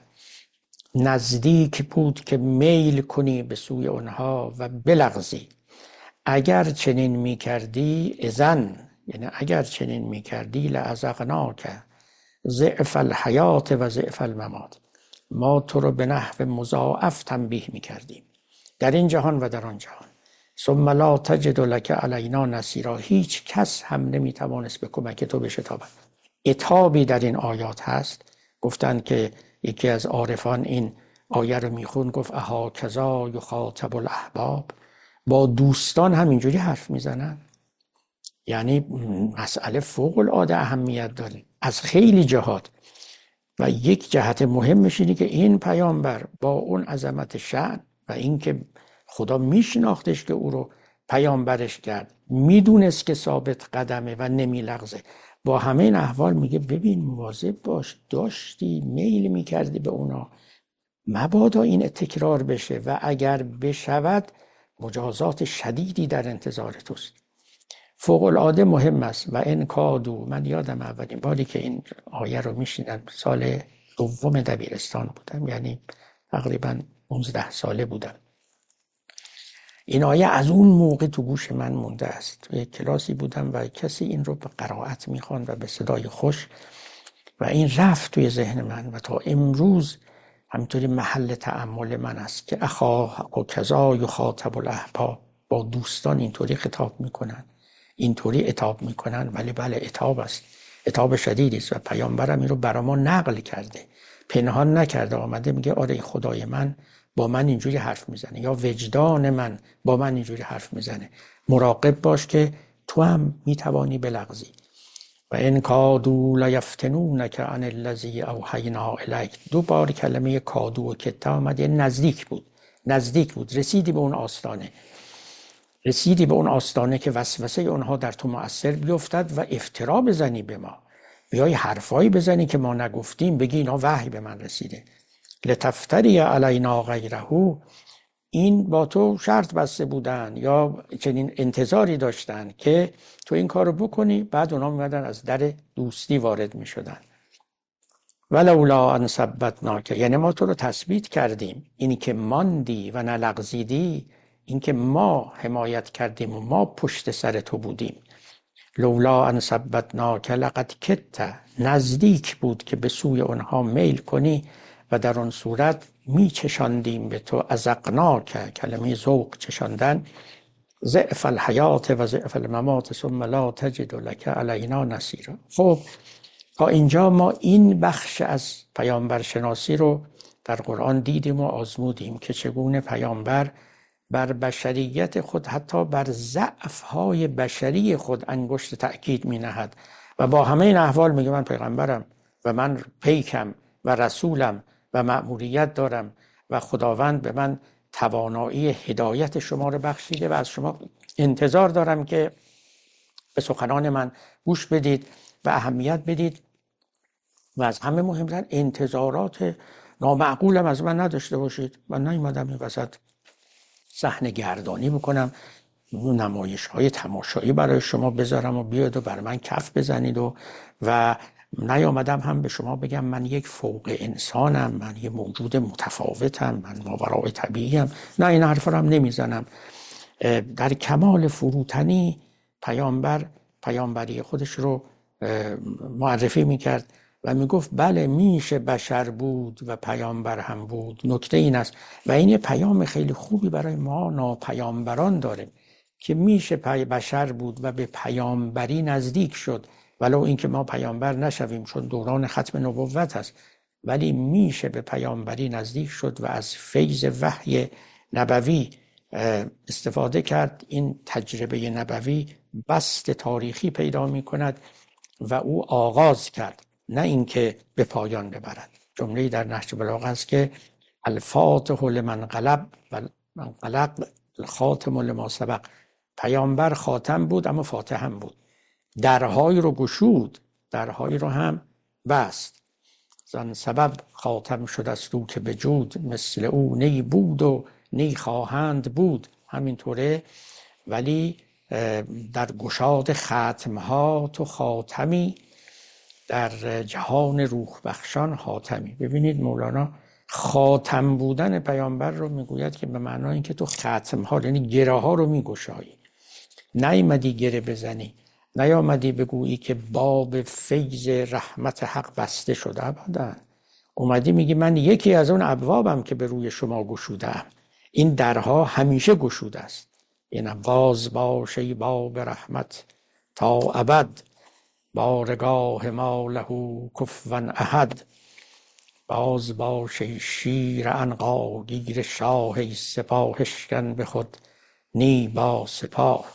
نزدیک بود که میل کنی به سوی اونها و بلغزی. اگر چنین میکردی اذن، یعنی اگر چنین میکردی لازقناک ضعف الحیات و ضعف الممات، ما تو رو به نحو مضاعف تنبیه میکردیم در این جهان و در آن جهان. ثم لا تجد لك علینا نصیرا، هیچ کس هم نمیتوانست به کمک تو بشتابد. عتابی در این آیات هست. گفتند که یکی از عارفان این آیه رو میخوند، گفت اهاکذا یخاطب الاحباب، با دوستان همینجوری حرف میزنن. یعنی مسئله فوق العاده اهمیت داره از خیلی جهات و یک جهت مهمش اینه که این پیامبر با اون عظمت شأن و اینکه خدا میشناختش که او رو پیامبرش کرد، میدونست که ثابت قدمه و نمیلغزه، با همه این احوال میگه ببین مواظب باش، داشتی میل میکردی به اونا، مبادا این تکرار بشه و اگر بشود مجازات شدیدی در انتظار توست. فوق العاده مهم است. و ان کادوا، من یادم اولین باری که این آیه رو میشنیدم سال دوم دبیرستان بودم، یعنی تقریبا 19 ساله بودم. این آیه از اون موقع تو گوش من مونده است. تو یک کلاسی بودم و کسی این رو به قرائت میخواند و به صدای خوش، و این رفت توی ذهن من و تا امروز همینطوری محل تأمل من است که اخا و کذا یخاطب الاحباب، با دوستان اینطوری خطاب میکنن، اینطوری عتاب میکنن، ولی بله عتاب است، عتاب شدیدی است و پیامبرم این رو برا ما نقل کرده، پنهان نکرده، آمده میگه آره خدای من با من اینجوری حرف میزنه، یا وجدان من با من اینجوری حرف میزنه، مراقب باش که تو هم میتوانی بلغزی. و ان کادوا لیفتنونک عن الذی اوحینا الیک. دو بار کلمه کادو و کتا آمده، نزدیک بود، نزدیک بود، رسیدی به اون آستانه، رسیدی به اون آستانه که وسوسه اونها در تو مؤثر بیفتد و افترا بزنی به ما، بیای حرفایی بزنی که ما نگفتیم، بگی اینا وحی به من رسیده. لتفتری علینا غیره، این با تو شرط بسته بودن یا چنین انتظاری داشتن که تو این کارو بکنی، بعد اونا میمدن از در دوستی وارد میشدن. ولولا ان ثبتناک، یعنی ما تو رو تثبیت کردیم، اینی که ماندی و نلغزیدی، این که ما حمایت کردیم و ما پشت سر تو بودیم. لولا ان ثبتناک لقد کدت، نزدیک بود که به سوی اونها میل کنی و در آن صورت می چشاندیم به تو، ازقناک، کلمه ذوق چشاندن، ضعف الحیات و ضعف الممات ثم لا تجد لک علینا نصیرا. خب تا اینجا ما این بخش از پیامبر شناسی رو در قرآن دیدیم و آزمودیم که چگونه پیامبر بر بشریت خود، حتی بر ضعف‌های بشری خود انگشت تأکید می‌نهد و با همه این احوال میگه من پیغمبرم و من پیکم و رسولم و مأموریت دارم و خداوند به من توانایی هدایت شما رو بخشیده و از شما انتظار دارم که به سخنان من گوش بدید و اهمیت بدید و از همه مهمتر انتظارات نامعقولم از من نداشته باشید. من نیومدم این وسط صحنه گردانی بکنم، نمایش های تماشایی برای شما بذارم و بیاد و بر من کف بزنید و نیامدم هم به شما بگم من یک فوق انسانم، من یک موجود متفاوتم، من ماورای طبیعیم. نه، این حرفا هم نمیزنم. در کمال فروتنی پیامبری خودش رو معرفی میکرد و میگفت بله میشه بشر بود و پیامبر هم بود. نکته این است و این یه پیام خیلی خوبی برای ما ناپیامبران داره که میشه بشر بود و به پیامبری نزدیک شد، ولو اینکه ما پیامبر نشویم چون دوران ختم نبوت است، ولی میشه به پیامبری نزدیک شد و از فیض وحی نبوی استفاده کرد. این تجربه نبوی بست تاریخی پیدا می کند و او آغاز کرد، نه اینکه به پایان ببرد. جمله‌ای در نهج بلاغه است که الفاتح لمن غلب و من غلب الخاتم لما سبق. پیامبر خاتم بود اما فاتح هم بود، درهای رو گشود، درهایی رو هم بست. زن سبب خاتم شد است او که به جود، مثل او نی بود و نی خواهند بود. همینطوره، ولی در گشاد ختمها تو خاتمی، در جهان روح بخشان حاتمی. ببینید مولانا خاتم بودن پیامبر رو میگوید که به معنای اینکه تو ختمها، یعنی گره ها رو میگشایی، نیامدی گره بزنی، نیامدی بگویی که باب فیض رحمت حق بسته شده، ابدا اومدی میگی من یکی از اون ابوابم که به روی شما گشودم، این درها همیشه گشوده است. این باز باش ای باب رحمت تا ابد، بارگاه ما له کفوا احد. باز باش ای شیر عنقا گیر شاه، ای سپاهشکن به خود نی با سپاه.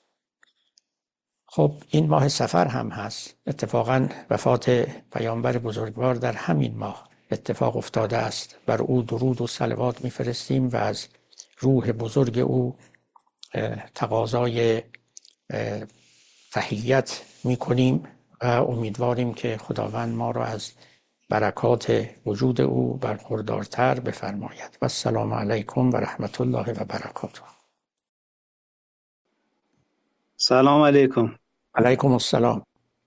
خب این ماه صفر هم هست. اتفاقا وفات پیامبر بزرگوار در همین ماه اتفاق افتاده است. بر او درود و صلوات میفرستیم و از روح بزرگ او تقاضای تحیت میکنیم و امیدواریم که خداوند ما را از برکات وجود او برخوردارتر بفرماید. و السلام علیکم و رحمت الله و برکاته. سلام علیکم. علیکم السلام.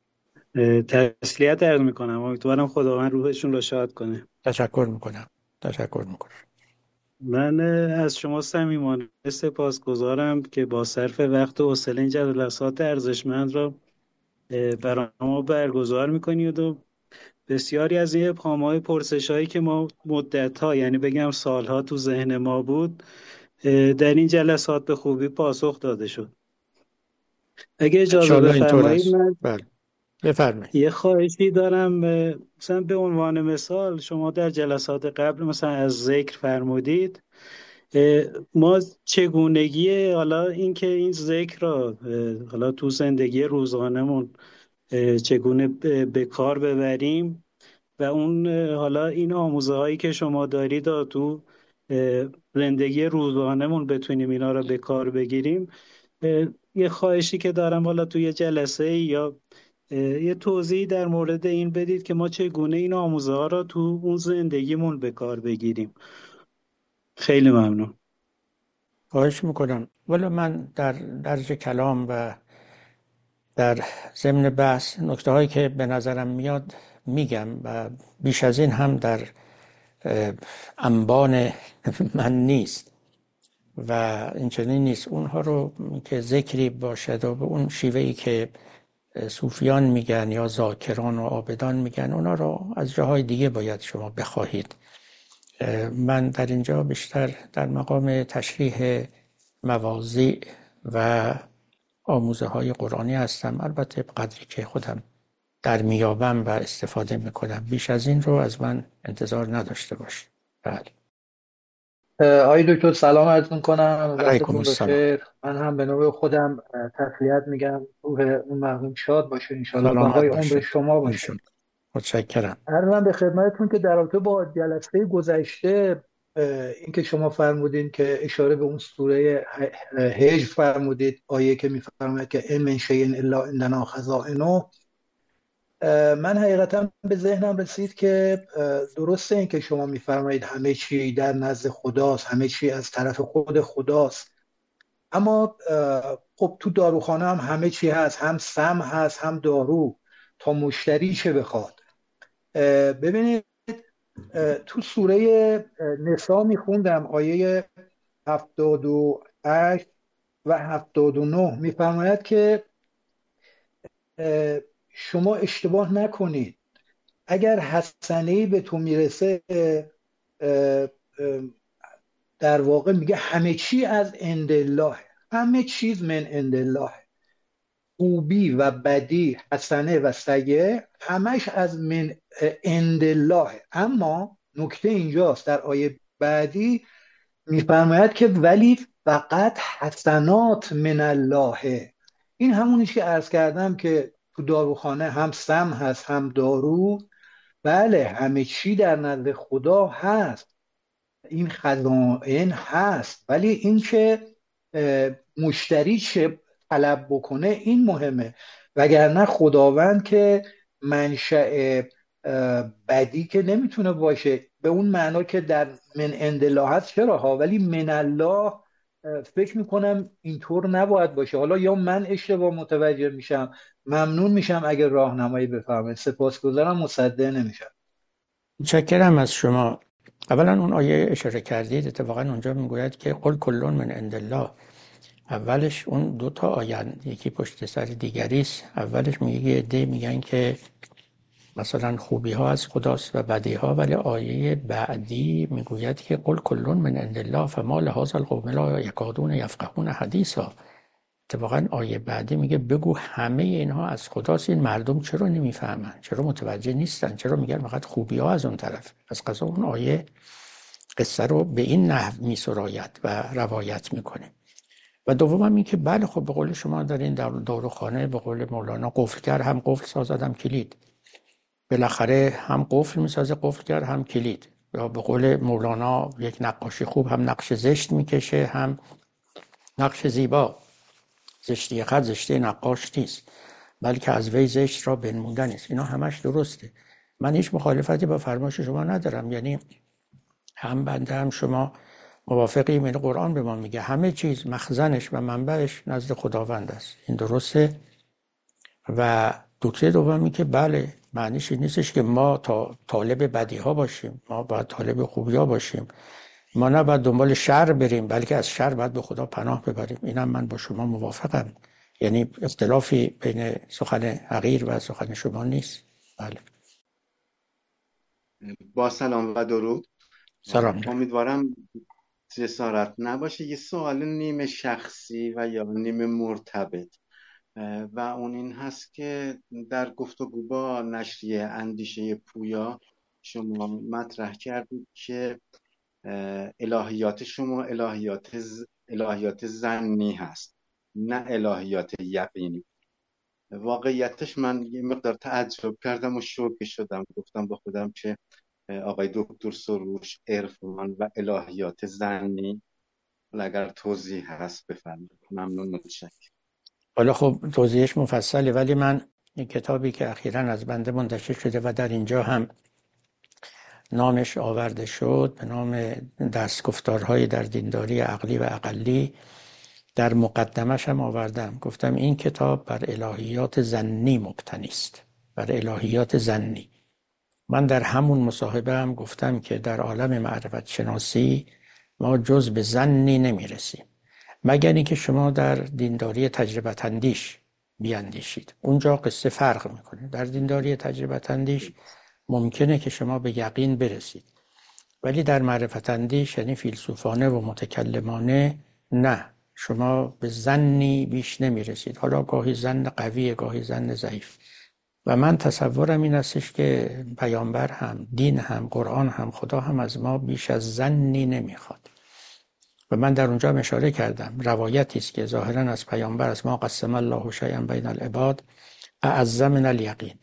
تسلیت عرض میکنم، امیدوارم خداوند روحشون رو شاد کنه. تشکر میکنم. من از شما صمیمانه سپاسگزارم که با صرف وقت و حوصله این جلسات ارزشمند را برای ما برگزار میکنید و بسیاری از این ابهام‌های پرسش‌هایی که ما مدت‌ها، یعنی بگم سالها تو ذهن ما بود، در این جلسات به خوبی پاسخ داده شد. اگه اجازه انشالله اینطور بفرمایید است. من بله، بفرمایید. یه خواهشی دارم. مثلا به عنوان مثال شما در جلسات قبل مثلا از ذکر فرمودید. ما چگونگی حالا اینکه این ذکر را حالا تو زندگی روزانمون چگونه به کار ببریم و اون حالا این آموزه هایی که شما دارید تو زندگی روزانمون بتونیم اینا را به کار بگیریم. یه خواهشی که دارم حالا توی یه جلسه یا یه توضیحی در مورد این بدید که ما چگونه این آموزه ها را تو اون زندگیمون به کار بگیریم. خیلی ممنون. خواهش میکنم. ولی من در درج کلام و در ضمن بحث نکته هایی که به نظرم میاد میگم و بیش از این هم در انبان من نیست و این چنین نیست. اونها رو که ذکری باشد و به اون شیوهی که صوفیان میگن یا ذاکران و عابدان میگن، اونا رو از جاهای دیگه باید شما بخواهید. من در اینجا بیشتر در مقام تشریح مواضیع و آموزه های قرآنی هستم، البته به قدری که خودم در میابم و استفاده میکنم. بیش از این رو از من انتظار نداشته باشید. بله. آقای دکتر سلام عرض میکنم، علیکم وقتتون السلام. بخیر. من هم به نوبه خودم تسلیت میگم، روح اون مرحوم شاد باشه انشالله، سلامت بقای عمر باشید. شما باشه. ایشون. متشکرم. عرضم به خدمتتون که در رابطه با جلسه گذشته اینکه شما فرمودین که اشاره به اون سوره هجر فرمودید، آیه که میفرماید که ان من شیء الا عندنا خزائنه، من حقیقتا به ذهنم رسید که درسته این که شما میفرمایید همه چی در نزد خداست، همه چی از طرف خود خداست، اما خب تو داروخانه هم همه چی هست، هم سم هست هم دارو، تا مشتری چه بخواد. ببینید تو سوره نساء میخوندم آیه 78 و 79 میفرماید که شما اشتباه نکنید، اگر حسنه‌ای به تو میرسه، در واقع میگه همه چی از عند الله، همه چیز من عند الله، خوبی و بدی، حسنه و سیئه، همش از من عند الله. اما نکته اینجاست، در آیه بعدی میفرماید که ولی فقط حسنات من الله. این همونیش که عرض کردم که تو داروخانه هم سم هست هم دارو. بله همه چی در نزد خدا هست، این خزائن هست، ولی این که مشتری چه طلب بکنه این مهمه، وگرنه خداوند که منشأ بدی که نمیتونه باشه به اون معنا که در من عند الله هست، چرا ها، ولی من الله فکر میکنم اینطور نباید باشه. حالا یا من اشتباه متوجه میشم، ممنون میشم اگر راهنمایی بفرمایید، سپاسگزارم، مصدق نمیشم. متشکرم از شما. اولا اون آیه اشاره کردید، اتفاقا اونجا میگوید که قل کلون من عند الله. اولش اون دو تا آیه یکی پشت سر دیگری است. اولش میگه یه عده میگن که مثلا خوبی ها از خداست و بدی ها، ولی آیه بعدی میگوید که قل کلون من عند الله فما لهذا القوم لا یکادون یفقهون حدیثا. اتفاقا آیه بعدی میگه بگو همه اینها از خداست، این مردم چرا نمیفهمن، چرا متوجه نیستن، چرا میگن فقط خوبی ها از اون طرف. از قضا اون آیه قصه رو به این نحو میسراید و روایت میکنه. و دوم این که بله خب به قول شما در این داروخانه به قول مولانا قفلگر هم قفل سازد هم کلید. بالاخره هم قفل میسازه قفلگر هم کلید. یا به قول مولانا یک نقاشی خوب هم نقش زشت میکشه هم نقش زیبا. زشتی خط زشتی نقاش نیست، بلکه از وی زشت را بنمودن است. اینا همش درسته. من هیچ مخالفتی با فرمایش شما ندارم، یعنی هم بنده هم شما موافقیم. این قرآن به ما میگه همه چیز مخزنش و منبعش نزد خداوند است، این درسته. و نکته دومی که بله معنیش این نیستش که ما طالب بدی ها باشیم، ما باید طالب خوبی ها باشیم. ما نباید دنبال شر بریم، بلکه از شر باید به خدا پناه ببریم. اینم من با شما موافقم، یعنی اختلافی بین سخن حقیر و سخن شما نیست. بله. با سلام و درود. سلام. امیدوارم جسارت نباشه یه سوال نیمه شخصی و یا نیمه مرتبط، و اون این هست که در گفتگو با نشریه اندیشه پویا شما مطرح کردید که الهیات شما الهیات ظنی هست، نه الهیات یقینی. واقعیتش من یه مقدار تعجب کردم و شوکه شدم، گفتم با خودم که آقای دکتر سروش عرفان و الهیات ظنی، اگر توضیح هست بفرمایید. ممنون، متشکرم. حالا خب توضیحش مفصله، ولی من این کتابی که اخیراً از بنده منتشر شده و در اینجا هم نامش آورده شد به نام دستگفتارهای در دینداری عقلی و اقلی، در مقدمش هم آوردم، گفتم این کتاب بر الهیات ظنی مبتنی است، بر الهیات ظنی. من در همون مصاحبه هم گفتم که در عالم معرفت شناسی ما جز به ظنی نمیرسیم مگر اینکه شما در دینداری تجربت اندیش بیاندیشید. اونجا قصه فرق میکنه. در دینداری تجربت اندیش ممکنه که شما به یقین برسید، ولی در معرفت اندیش یعنی فیلسوفانه و متکلمانه نه، شما به ظنی بیش نمیرسید. حالا گاهی ظن قویه، گاهی ظن ضعیف. و من تصورم این استش که پیامبر هم، دین هم، قرآن هم، خدا هم از ما بیش از ظنی نمیخواد. و من در اونجا اشاره کردم روایتی است که ظاهرا از پیامبر از ما قسم الله شیئا بین العباد اعظ من الیقین.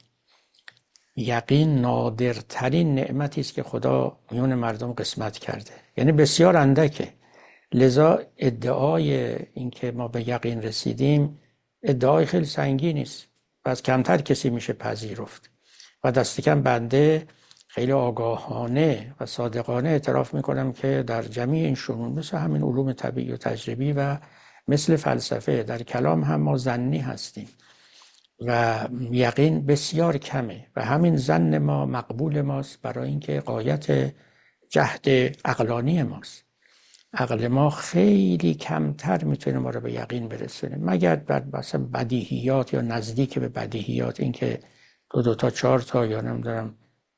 یقین نادرترین نعمتی است که خدا میون مردم قسمت کرده، یعنی بسیار اندکه. لذا ادعای اینکه ما به یقین رسیدیم ادعای خیلی سنگینی است و از کمتر کسی میشه پذیرفت. و دست کم بنده خیلی آگاهانه و صادقانه اعتراف میکنم که در جمعی این شؤون، مثل همین علوم طبیعی و تجربی و مثل فلسفه، در کلام هم ما ظنی هستیم و یقین بسیار کمه و همین ظن ما مقبول ماست، برای اینکه غایت جهد عقلانی ماست. عقل ما خیلی کمتر میتونه ما رو به یقین برسونه، مگر بر مثلا بدیهیات یا نزدیک به بدیهیات، اینکه دو تا 4 تا یا نمیدونم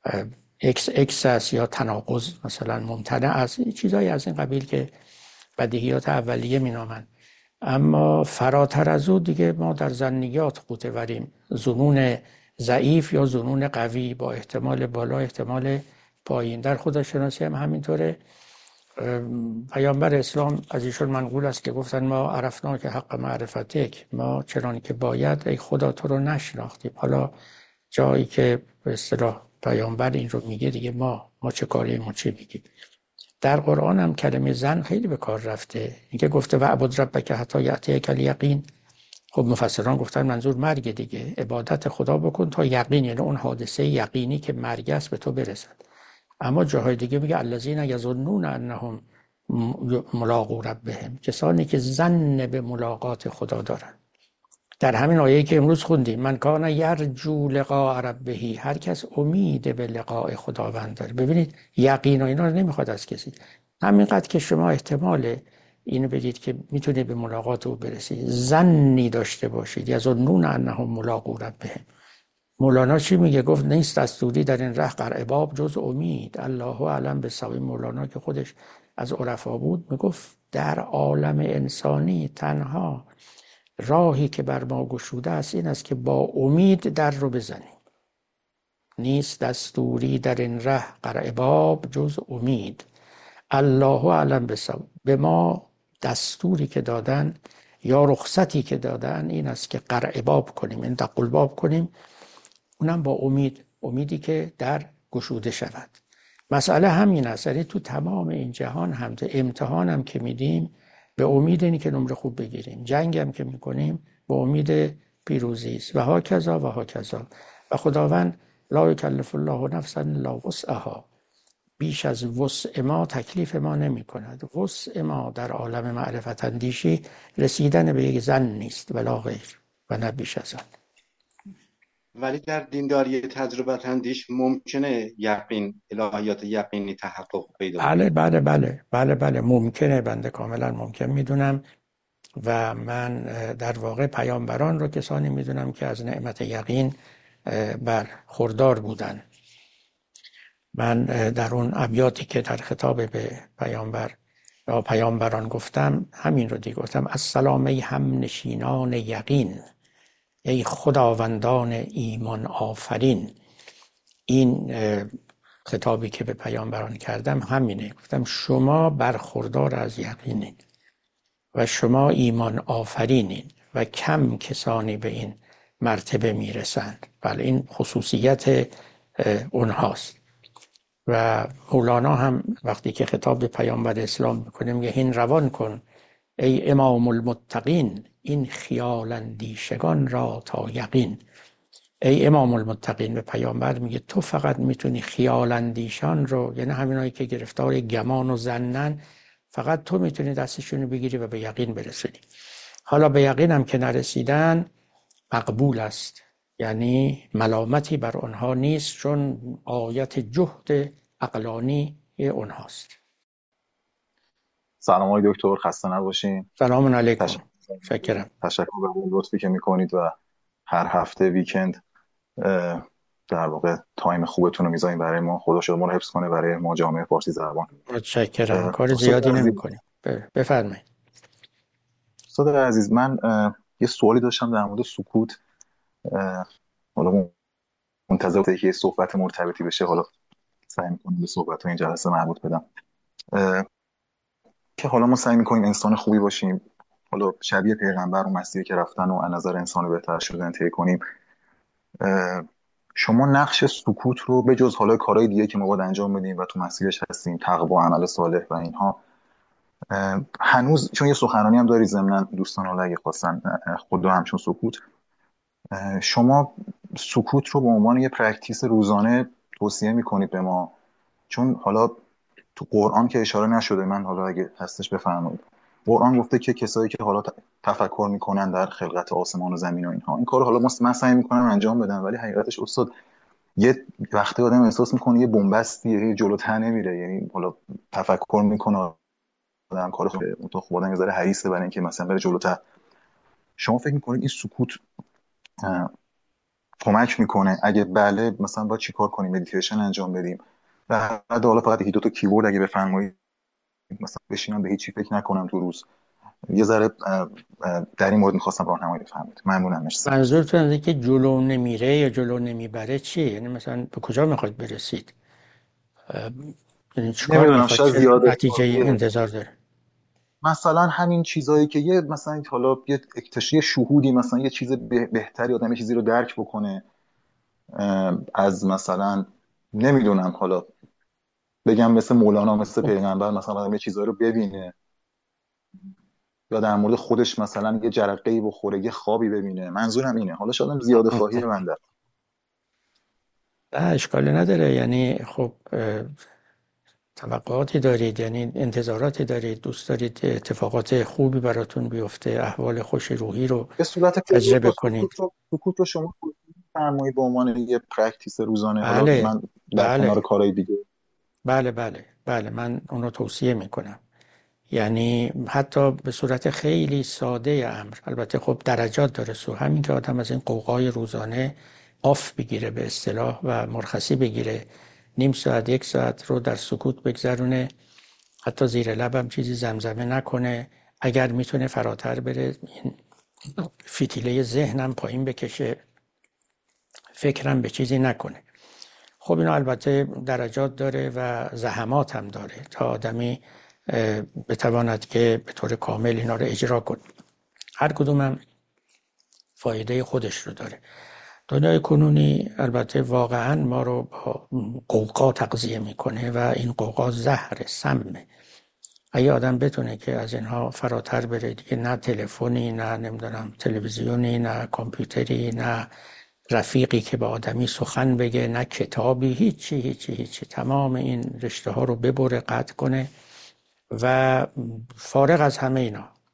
اکس است یا تناقض مثلا ممتنع است، چیزایی از این قبیل که بدیهیات اولیه مینامن. اما فراتر از او دیگه ما در ظنیات غوطه وریم، ظنون ضعیف یا ظنون قوی با احتمال بالا احتمال پایین. در خداشناسی هم همینطوره. پیامبر اسلام از ایشون منقول است که گفتن ما عرفنا که حق معرفتک، ما چنان که باید ای خدا تو رو نشناختیم. حالا جایی که به اصطلاح پیامبر این رو میگه دیگه ما چه کاری، ما چه میگیم؟ در قرآن هم کلمه ظن خیلی به کار رفته. اینکه گفته وعبد ربک حتی یأتیک الیقین، خب مفسران گفتن منظور مرگ دیگه، عبادت خدا بکن تا یقین، یعنی اون حادثه یقینی که مرگ است به تو برسد. اما جاهای دیگه میگه الذین یظنون انهم ملاقو ربهم، کسانی که ظن به ملاقات خدا دارن. در همین آیه‌ای که امروز خوندیم من کان یرجو لقاء ربه، هر کس امید به لقاء خداوند داره. ببینید یقین و اینا رو نمیخواد از کسی، همینقدر که شما احتمال اینو بدید که میتونید به ملاقات او برسید، ظنی داشته باشید. یظنون انهم ملاقو ربهم. مولانا چی میگه؟ گفت نیست دستوری در این ره قرعباب جز امید. الله اعلم بالصواب. مولانا که خودش از عرفا بود میگفت در عالم انسانی تنها راهی که بر ما گشوده است این است که با امید در رو بزنیم. نیست دستوری در این ره قرعباب جز امید. الله اعلم بالصواب. به ما دستوری که دادن یا رخصتی که دادن این است که قرعباب کنیم، این دقلباب کنیم، اونم با امید، امیدی که در گشوده شود. مسئله همین است. یعنی تو تمام این جهان هم امتحان هم که میدیم به امید اینی که نمره خوب بگیریم، جنگ هم که میکنیم به امید پیروزی است و هاکذا و هاکذا. و خداوند لا یکلف الله نفسا الا وسعها، بیش از وسع ما تکلیف ما نمی کند. وسع ما در عالم معرفت اندیشی رسیدن به یک ظن نیست ولا غیر و نه بیش از آن. ولی در دینداری تجربت اندیش ممکنه یقین، الهیات یقینی تحقق پیدا کنه. بله ممکنه، بنده کاملا ممکن میدونم و من در واقع پیامبران رو کسانی میدونم که از نعمت یقین برخوردار بودن. من در اون ابیاتی که در خطاب به پیامبر یا پیامبران گفتم همین رو دیگه گفتم: السلام ای هم نشینان یقین، ای خداوندان ایمان آفرین. این خطابی که به پیامبران کردم همینه، گفتم شما برخوردار از یقینین و شما ایمان آفرینین و کم کسانی به این مرتبه میرسند. بله این خصوصیت اونهاست. و مولانا هم وقتی که خطاب به پیامبر اسلام میکنه میگه: هین روان کن ای امام المتقین، این خیال اندیشگان را تا یقین. ای امام المتقین، به پیامبر میگه تو فقط میتونی خیال اندیشان رو، یعنی همینایی که گرفتار گمان و ظنن، فقط تو میتونی دستشون رو بگیری و به یقین برسونی. حالا به یقین هم که نرسیدن مقبول است، یعنی ملامتی بر آنها نیست، چون آیت جهد عقلانی اونهاست. سلام آقای دکتر، خسته نباشین. سلام علیکم. شکرم. تشکر بر لطفی که میکنید و هر هفته ویکند در واقع تایم خوبتون رو میذارین برای ما. خدا شما رو حفظ کنه برای ما جامعه فارسی زبان. متشکرم. کار زیادی نمی‌کنیم. بفرمایید. استاد عزیز، من یه سوالی داشتم در مورد سکوت. حالا منتظر که یه صحبت مرتبطی بشه، حالا سعی می‌کنم به صحبت‌های این جلسه مربوط بدم. که حالا ما سعی می‌کنیم انسان خوبی باشیم، حالا شبیه پیغمبر و مسیحی که رفتن و از نظر انسان بهتر شدن طی کنیم. شما نقش سکوت رو به جز حالا کارهای دیگه که ما باید انجام بدیم و تو مسیرش هستیم، تقوا، عمل صالح و اینها، هنوز چون یه سخنرانی هم داری ضمن دوستان حالا اگه خواستن خود رو همچون سکوت، شما سکوت رو به عنوان یه پرکتیس روزانه توصیه میکنید به ما؟ چون حالا تو قرآن که اشاره نشده، من حالا اگه هستش بفرمایید. قرآن گفته که کسایی که حالا تفکر میکنن در خلقت آسمان و زمین و اینها، این کارو حالا من سعی میکنم انجام بدم، ولی حقیقتش استاد یه وقتی آدم احساس میکنه یه بنبستیه جلوتر نمیره، یعنی حالا تفکر میکنه آدم کار خب آدم یه ذره حریصه برای اینکه مثلا بره جلوتر. شما فکر میکنید این سکوت کمک میکنه؟ اگه بله، مثلا باید چیکار کنیم؟ مدیتیشن انجام بدیم؟ و بعد حالا فقط یکی دو تا کیورد اگه بفرمایید، مثلا بشینم به هیچ چی فکر نکنم تو روز، یه ذره در این مورد می‌خواستم راهنمایی بفرمایید. ممنونم. مرسی. منظورتون اینه که جلو نمیره یا جلو نمیبره چیه؟ یعنی مثلا به کجا میخواید برسید؟ یعنی چیکار میخواید؟ نتیجه انتظار داره؟ مثلا همین چیزایی که یه مثلا حالا یه اکتشاف شهودی، مثلا یه چیز بهتری آدم یه چیزی رو درک بکنه، از مثلا نمیدونم حالا بگم مثل مولانا، مثل پیغمبر، مثلا آدم یه چیزایی رو ببینه، یا در مورد خودش مثلا یه جرقه‌ای بخوره، یه خوابی ببینه. منظورم اینه. حالا شاید زیاده خواهی من در اشکالی نداره. یعنی خب توقعاتی دارید، یعنی انتظاراتی دارید، دوست دارید اتفاقات خوبی براتون بیفته، احوال خوش روحی رو به صورت تجربه کنید. سکوت رو شما فرمایید به عنوان یه پرکتیس روزانه. بله. حالا من در کنار کارهای دیگه بله من اون رو توصیه میکنم. یعنی حتی به صورت خیلی ساده امر، البته خب درجات داره، همین که آدم از این قوقای روزانه آف بگیره به اصطلاح و مرخصی بگیره، نیم ساعت یک ساعت رو در سکوت بگذرونه، حتی زیر لبم چیزی زمزمه نکنه، اگر میتونه فراتر بره، این فتیله ذهنم پایین بکشه، فکرم به چیزی نکنه. خب اینا البته درجات داره و زحمات هم داره تا آدمی بتواند که به طور کامل اینا رو اجرا کنه. هر کدوم هم فایده خودش رو داره. دنیای کنونی البته واقعا ما رو با قوقا تغذیه میکنه و این قوقا زهر سمه. اگه آدم بتونه که از اینها فراتر بره، دیگه نه تلفنی، نه نمیدونم تلویزیونی، نه کامپیوتری، نه رفیقی که با آدمی سخن بگه، نه کتابی، هیچی، تمام این رشته ها رو ببره، قطع کنه و فارغ از همه اینا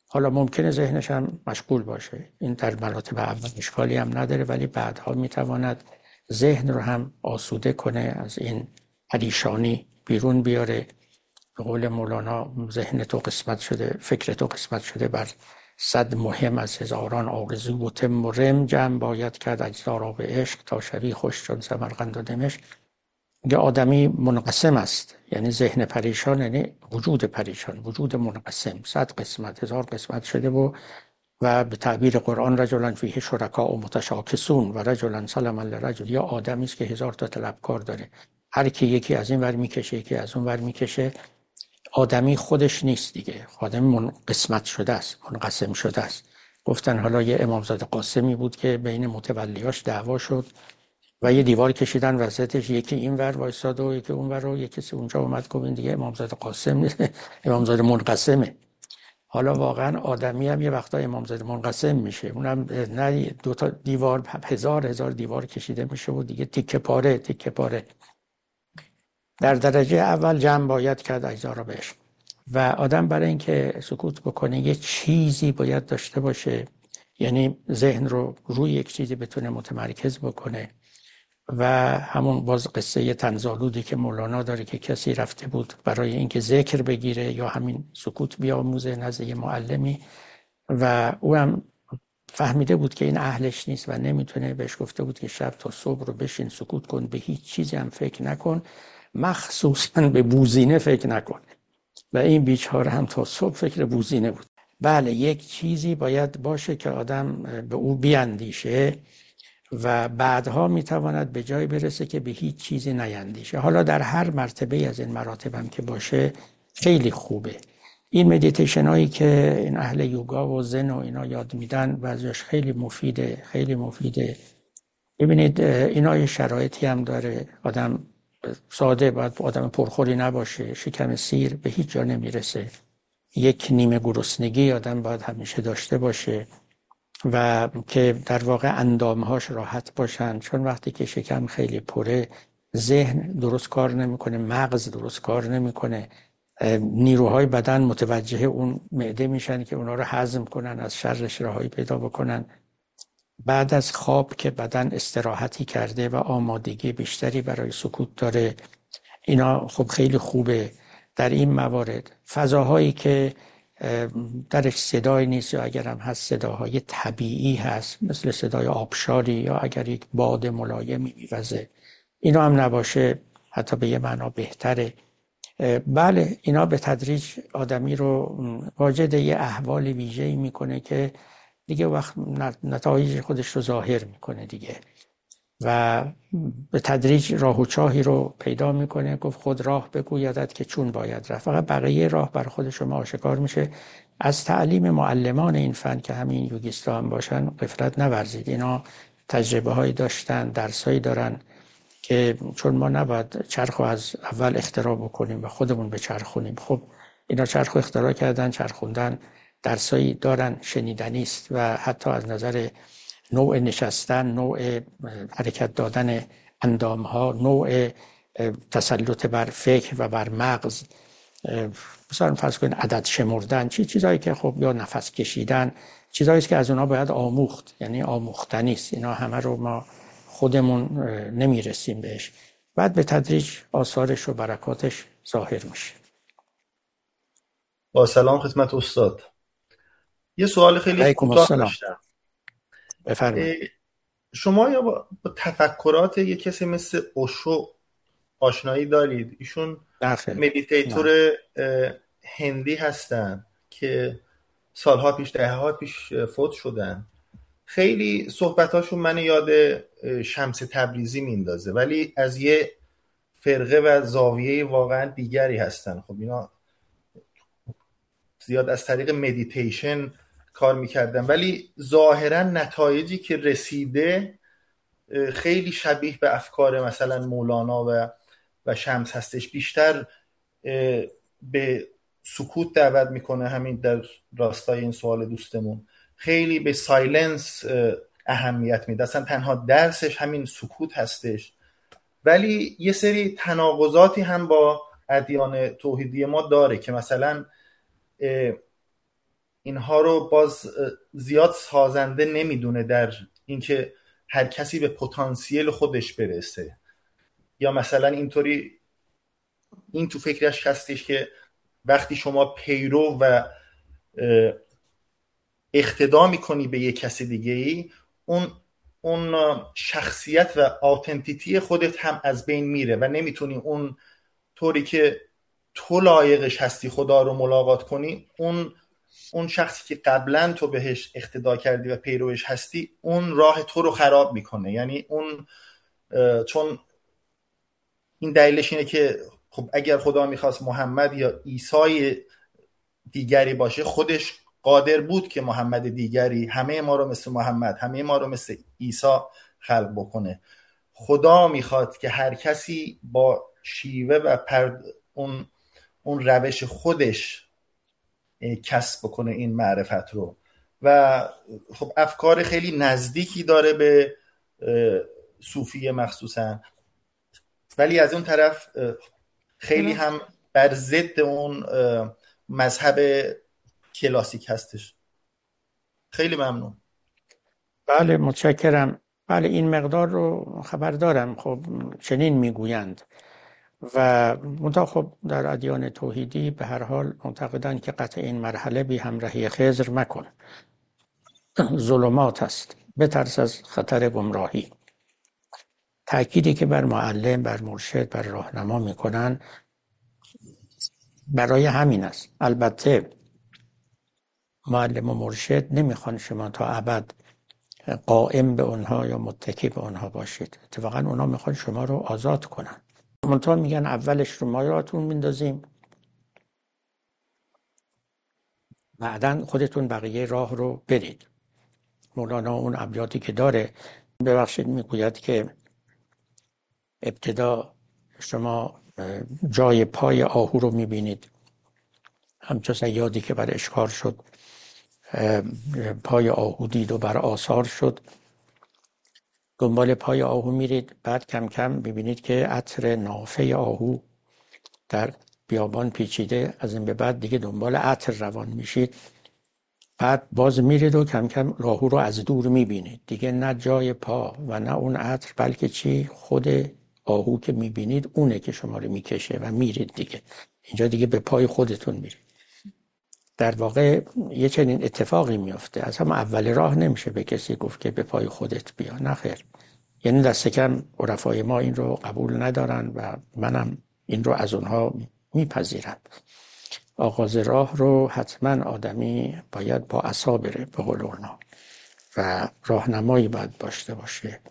حالا ممکنه ذهنش هم مشغول باشه، این در مراتب اول اشکالی هم نداره، ولی بعدها میتواند ذهن رو هم آسوده کنه، از این پریشانی بیرون بیاره. به قول مولانا ذهن تو قسمت شده، فکر تو قسمت شده بر 100 مهم از هزاران آرزو و تم و رم، جمع باید کرد اجزا را به عشق تا شوی خوش چون سمرقند و دمشق. یه آدمی منقسم است، یعنی ذهن پریشان یعنی وجود پریشان، وجود منقسم، 100 قسمت 1000 قسمت شده و به تعبیر قرآن رجلا فیه شرکاء متشاکسون و رجلا سلما لرجل، یا آدمی است که 1000 تا طلبکار داره، هر کی یکی از این ور میکشه یکی از اون ور میکشه. آدمی خودش نیست دیگه، آدمی قسمت شده است، منقسم شده است. گفتن حالا یه امامزاده قاسمی بود که بین متولیاش دعوا شد و یه دیوار کشیدن وسطش، یکی این ور وایساد و یکی اون ور، و یکی کسی اونجا اومد گفت این دیگه امامزاده قاسم نیست، امامزاده منقسمه. حالا واقعا آدمی هم یه وقتا امامزاده منقسم میشه، اونم نه 2 تا دیوار، 1000 دیوار کشیده میشه و دیگه تیکه پاره تیکه پاره. در درجه اول جمع باید کرد اجزا را به عشق، و آدم برای اینکه سکوت بکنه یه چیزی باید داشته باشه، یعنی ذهن رو روی یک چیزی بتونه متمرکز بکنه. و همون باز قصه تنزالودی که مولانا داره که کسی رفته بود برای اینکه ذکر بگیره یا همین سکوت بیاموزه نزد یه معلمی، و او هم فهمیده بود که این اهلش نیست و نمیتونه، بهش گفته بود که شب تا صبح رو بشین سکوت کن، به هیچ چیزی هم فکر نکن، مخصوصا به بوزینه فکر نکن. و این بیچاره هم تا صبح فکر بوزینه بود. بله، یک چیزی باید باشه که آدم به او بیاندیشه و بعدها میتواند به جای برسه که به هیچ چیزی نیندیشه. حالا در هر مرتبه از این مراتب هم که باشه خیلی خوبه. این مدیتیشن هایی که این اهل یوگا و زن و اینا یاد میدن بعضیش خیلی مفیده، خیلی مفیده. ببینید اینا یه شرایطی هم داره، آدم ساده باید آدم پرخوری نباشه، شکم سیر به هیچ جا نمیرسه، یک نیمه گرسنگی آدم باید همیشه داشته باشه و که در واقع اندامهاش راحت باشن، چون وقتی که شکم خیلی پره ذهن درست کار نمیکنه، مغز درست کار نمیکنه، نیروهای بدن متوجه اون معده میشن که اونا رو هضم کنن، از شرش راهی پیدا بکنن. بعد از خواب که بدن استراحتی کرده و آمادگی بیشتری برای سکوت داره، اینا خب خیلی خوبه. در این موارد فضاهایی که درش صدای نیست یا اگر هم هست صداهای طبیعی هست، مثل صدای آبشاری یا اگر یک باد ملایمی میوزه، اینا هم نباشه حتی به یه معنا بهتره. بله، اینا به تدریج آدمی رو واجد یه احوال ویژه‌ای میکنه که دیگه وقت نتایج خودش رو ظاهر میکنه دیگه و به تدریج راه و چاهی رو پیدا میکنه. گفت خود راه بگویدت که چون باید رفت. فقط بقیه راه بر خود شما آشکار میشه. از تعلیم معلمان این فن که همین یوگیستا هم باشن غفلت نورزید. اینا تجربه هایی داشتن، درس هایی دارن که چون ما نباید چرخ رو از اول اختراع بکنیم و خودمون بچرخونیم. خب اینا چرخ رو اختراع کردن، چرخوندن، درسایی دارن، شنیدنی است و حتی از نظر نوع نشستن، نوع حرکت دادن اندامها، نوع تسلط بر فکر و بر مغز، مثلا فرض کنید عدد شمردن، چیزایی که خب یا نفس کشیدن، چیزایی که از اونها باید آموخت، یعنی آموختنی است. اینا همه رو ما خودمون نمیرسیم بهش. بعد به تدریج آثارش و برکاتش ظاهر میشه. با سلام خدمت استاد. یه سوال خیلی کوتاه داشتم. بفرمایید. شما یا با تفکرات یه کسی مثل اوشو آشنایی دارید؟ ایشون مدیتیتور هندی هستن که سالها پیش، دهه‌ها پیش فوت شدن. خیلی صحبتاشون من یاد شمس تبریزی میندازه، ولی از یه فرقه و زاویه واقعا دیگری هستن. خب اینا زیاد از طریق مدیتیشن کار میکردن، ولی ظاهرا نتایجی که رسیده خیلی شبیه به افکار مثلا مولانا و شمس هستش. بیشتر به سکوت دعوت میکنه، همین در راستای این سوال دوستمون خیلی به سایلنس اهمیت میده، اصلا تنها درسش همین سکوت هستش. ولی یه سری تناقضاتی هم با ادیان توحیدی ما داره که مثلا اینها رو باز زیاد سازنده نمیدونه در اینکه هر کسی به پتانسیل خودش برسه. یا مثلا اینطوری این تو فکرش هستش که وقتی شما پیرو و اقتدا میکنی به یک کسی دیگه ای، اون شخصیت و آتنتیتی خودت هم از بین میره و نمیتونی اون طوری که تو لایقش هستی خدا رو ملاقات کنی. اون شخصی که قبلا تو بهش اقتدا کردی و پیروش هستی، اون راه تو رو خراب میکنه. یعنی اون چون این دلیلش اینه که خب اگر خدا میخواست محمد یا عیسی دیگری باشه، خودش قادر بود که محمد دیگری همه ما رو مثل محمد، همه ما رو مثل عیسی خلق بکنه. خدا میخواد که هر کسی با شیوه و اون روش خودش کسب بکنه این معرفت رو. و خب افکار خیلی نزدیکی داره به صوفیه مخصوصا، ولی از اون طرف خیلی هم بر ضد اون مذهب کلاسیک هستش. خیلی ممنون. بله متشکرم. بله این مقدار رو خبر دارم. خب چنین میگویند و منتها خب در ادیان توحیدی به هر حال معتقدند که قطع این مرحله بی همراهی خضر مکن، ظلمات است، بترس از خطر گمراهی. تأکیدی که بر معلم، بر مرشد، بر راهنما میکنن برای همین است. البته معلم و مرشد نمیخوان شما تا ابد قائم به اونها یا متکی به اونها باشید. اتفاقا اونها میخوان شما رو آزاد کنن. منتها میگن اولش رو مایاتون میندازیم، بعدن خودتون بقیه راه رو برید. مولانا اون ابیاتی که داره ببخشید میگوید که ابتدا شما جای پای آهو رو میبینید، همچون صیادی که بر اشکار شد پای آهو دید و بر آثار شد، دنبال پای آهو میرید، بعد کم کم میبینید که عطر نافه آهو در بیابان پیچیده، از این به بعد دیگه دنبال عطر روان میشید، بعد باز میرید و کم کم آهو رو از دور میبینید، دیگه نه جای پا و نه اون عطر، بلکه چی؟ خود آهو که میبینید اونه که شما رو میکشه و میرید دیگه. اینجا دیگه به پای خودتون میرید. در واقع یه چنین اتفاقی میفته. از هم اول راه نمیشه به کسی گفت که به پای خودت بیا، نه خیر. یعنی دست کم عرفای ما این رو قبول ندارن و منم این رو از اونها میپذیرم. آغاز راه رو حتما آدمی باید با عصا بره به قول اونا و راهنمایی باید داشته باشه.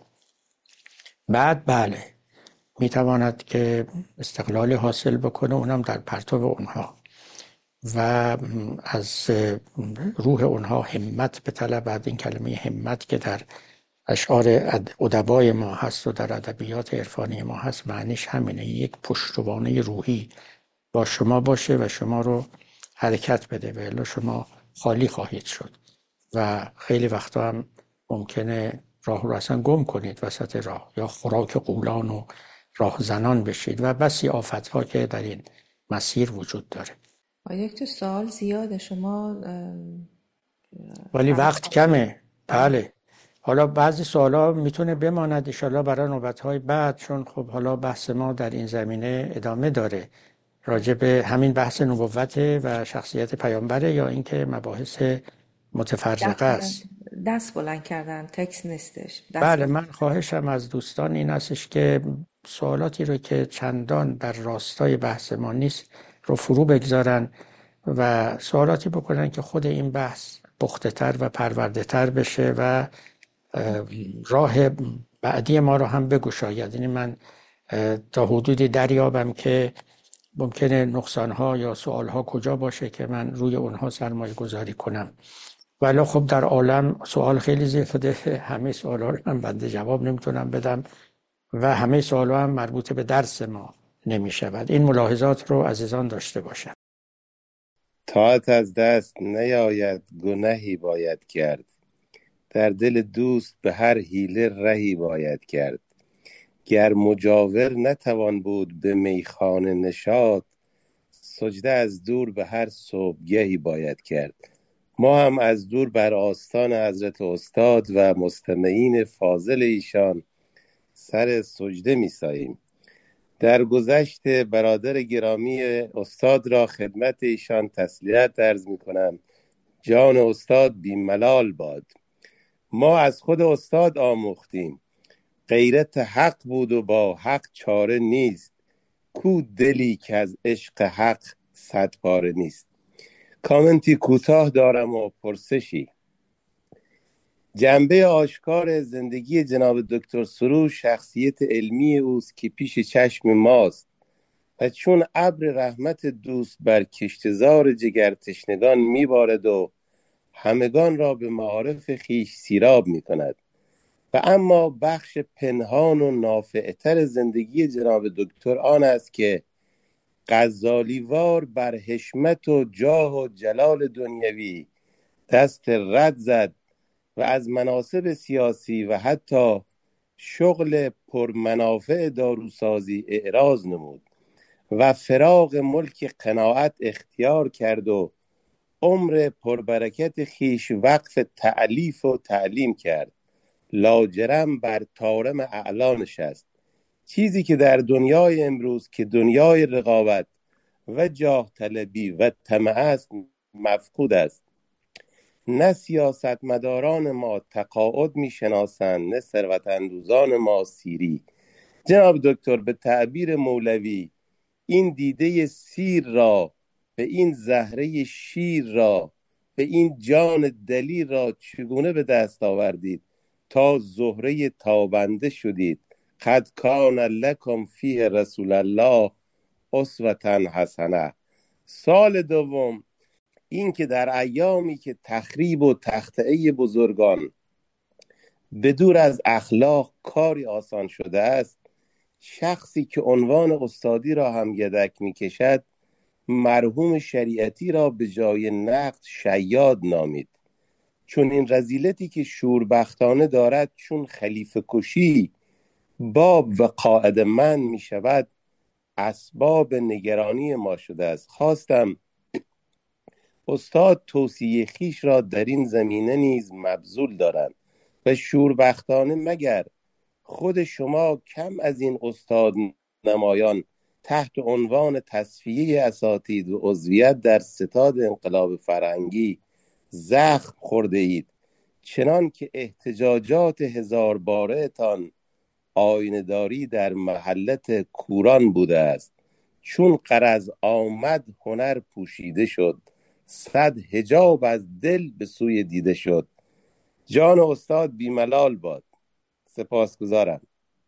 بعد بله میتواند که استقلال حاصل بکنه، اونم در پرتو اونها، و از روح اونها همت بطلبد. این کلمه همت که در اشعار ادبای ما هست و در ادبیات عرفانی ما هست معنیش همینه، یک پشتوانه روحی با شما باشه و شما رو حرکت بده، و الا شما خالی خواهید شد و خیلی وقتا هم ممکنه راه رو اصلا گم کنید وسط راه، یا خوراک غولان و راهزنان بشید و بسی آفت‌ها که در این مسیر وجود داره. دکتر سوال زیاده، شما ولی وقت کمه. بله حالا بعضی سوالا میتونه بماند انشالله برای نوبت‌های بعد، چون خب حالا بحث ما در این زمینه ادامه داره، راجع به همین بحث نبوت و شخصیت پیامبره یا اینکه مباحث متفرقه است. دست بلند کردن، تکس نیستش. بله من خواهشم از دوستان این استش که سوالاتی رو که چندان در راستای بحث ما نیست رو فرو بگذارن و سوالاتی بکنن که خود این بحث پخته تر و پرورده تر بشه و راه بعدی ما رو هم بگشاید. یعنی من تا حدودی دریابم که ممکنه نقصانها یا سوالها کجا باشه که من روی اونها سرمایه گذاری کنم. ولی خب در عالم سوال خیلی زیاده، همه سوالا رو هم بنده جواب نمیتونم بدم و همه سوالا هم مربوط به درس ما نمیشود. این ملاحظات رو عزیزان داشته باشم. طاعت از دست نیاید گنهی باید کرد، در دل دوست به هر حیله رهی باید کرد. گر مجاور نتوان بود به میخانه نشاط، سجده از دور به هر صبحگهی باید کرد. ما هم از دور بر آستان حضرت استاد و مستمعین فاضل ایشان سر سجده می‌ساییم. در گذشت برادر گرامی استاد را خدمت ایشان تسلیت عرض می‌کنم. جان استاد بیملال باد. ما از خود استاد آموختیم غیرت حق بود و با حق چاره نیست، کو دلی که از عشق حق صد پاره نیست. کامنتی کوتاه دارم و پرسشی. جنبه آشکار زندگی جناب دکتر سروش شخصیت علمی اوست که پیش چشم ماست و چون ابر رحمت دوست بر کشتزار جگر تشنگان میبارد و همگان را به معارف خیش سیراب میکند. و اما بخش پنهان و نافعتر زندگی جناب دکتر آن است که غزالیوار بر حشمت و جاه و جلال دنیوی دست رد زد و از مناصب سیاسی و حتی شغل پرمنافع داروسازی اعراض نمود و فراغ ملک قناعت اختیار کرد و عمر پربرکت خیش وقف تألیف و تعلیم کرد. لاجرم بر طارم اعلا نشست. چیزی که در دنیای امروز که دنیای رقابت و جاه طلبی و طمع است مفقود است. نه سیاستمداران ما تقاعد میشناسند، نه ثروتاندوزان ما سیری. جناب دکتر به تعبیر مولوی این دیده سیر را، به این زهره شیر را، به این جان دلیر را چگونه به دست آوردید تا زهره تابنده شدید؟ قد کان لکم فیه رسول الله اسوة حسنه. سال دوم این که در ایامی که تخریب و تخطئه بزرگان بدور از اخلاق کاری آسان شده است، شخصی که عنوان استادی را هم یدک می کشد مرحوم شریعتی را به جای نقد شیاد نامید. چون این رذیلتی که شوربختانه دارد چون خلیفه کشی باب و قاعد من می شود اسباب نگرانی ما شده است. خواستم استاد توصیه خیش را در این زمینه نیز مبذول دارند و شوربختانه مگر خود شما کم از این استاد نمایان تحت عنوان تصفیه اساتید و عضویت در ستاد انقلاب فرهنگی زخم خورده اید، چنان که احتجاجات هزار باره تان آینداری در محلت کوران بوده است. چون غرض آمد هنر پوشیده شد، صد حجاب از دل به سوی دیده شد. جان استاد بیملال باد. سپاسگزارم.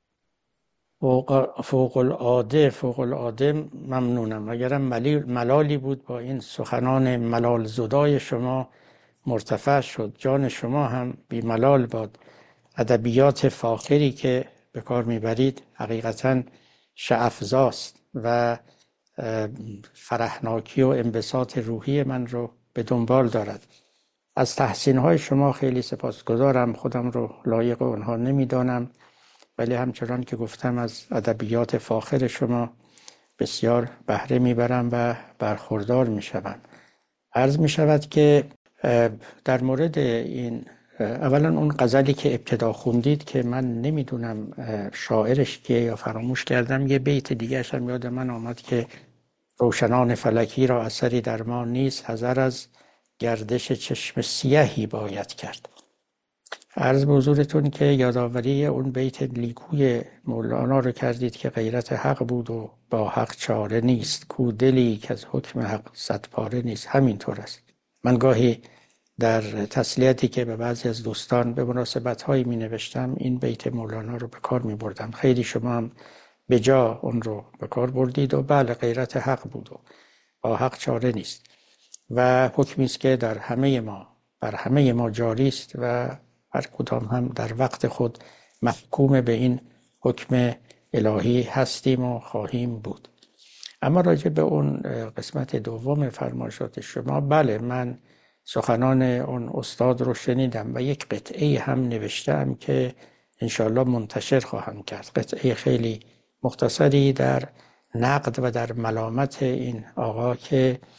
فوق العاده ممنونم. اگرم ملالی بود با این سخنان ملال زدای شما مرتفع شد. جان شما هم بیملال باد. ادبیات فاخری که به کار میبرید حقیقتاً شعفزاست و فرحناکی و انبساط روحی من رو به دنبال دارد. از تحسین‌های شما خیلی سپاسگزارم. خودم رو لایق اونها نمیدانم، ولی همچنان که گفتم از ادبیات فاخر شما بسیار بهره میبرم و برخوردار میشوم. عرض میشود که در مورد این اولا اون غزلی که ابتدا خوندید که من نمیدونم شاعرش کیه یا فراموش کردم، یه بیت دیگرش هم یاد من آمد که روشنان فلکی را اثری در ما نیست، حذر از گردش چشم سیاهی باید کرد. عرض به حضورتون که یادآوری اون بیت لیکوی مولانا رو کردید که غیرت حق بود و با حق چاره نیست، کو دلی که از حکم حق صد پاره نیست. همینطور است. من گاهی در تسلیتی که به بعضی از دوستان به مناسبت‌هایی می نوشتم این بیت مولانا رو به کار می بردم. خیلی شما هم به جا اون رو به کار بردید و بله غیرت حق بود و با حق چاره نیست و حکمی است که در بر همه ما جاری است و هر کدام هم در وقت خود محکوم به این حکم الهی هستیم و خواهیم بود. اما راجع به اون قسمت دوم فرمایشات شما، بله من سخنان اون استاد رو شنیدم و یک قطعه هم نوشتم که انشالله منتشر خواهم کرد. قطعه خیلی مختصری در نقد و در ملامت این آقا که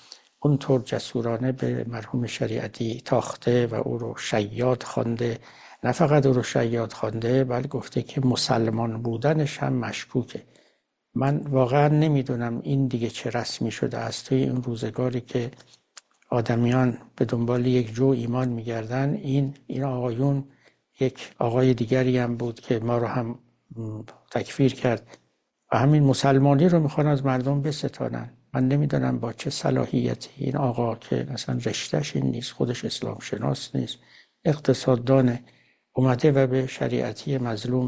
اونطور جسورانه به مرحوم شریعتی تاخته و او رو شیاد خوانده. نه فقط او رو شیاد خوانده، بلکه گفته که مسلمان بودنش هم مشکوکه. من واقعا نمیدونم این دیگه چه رسمی شده است توی این روزگاری که آدمیان به دنبال یک جو ایمان میگردن. این آقایون، یک آقای دیگری هم بود که ما رو هم تکفیر کرد و همین مسلمانی رو میخوان از مردم بستانن. من نمیدونم با چه صلاحیتی این آقا که مثلا رشتهش این نیست، خودش اسلام شناس نیست، اقتصاددانه، اومده و به شریعتی مظلوم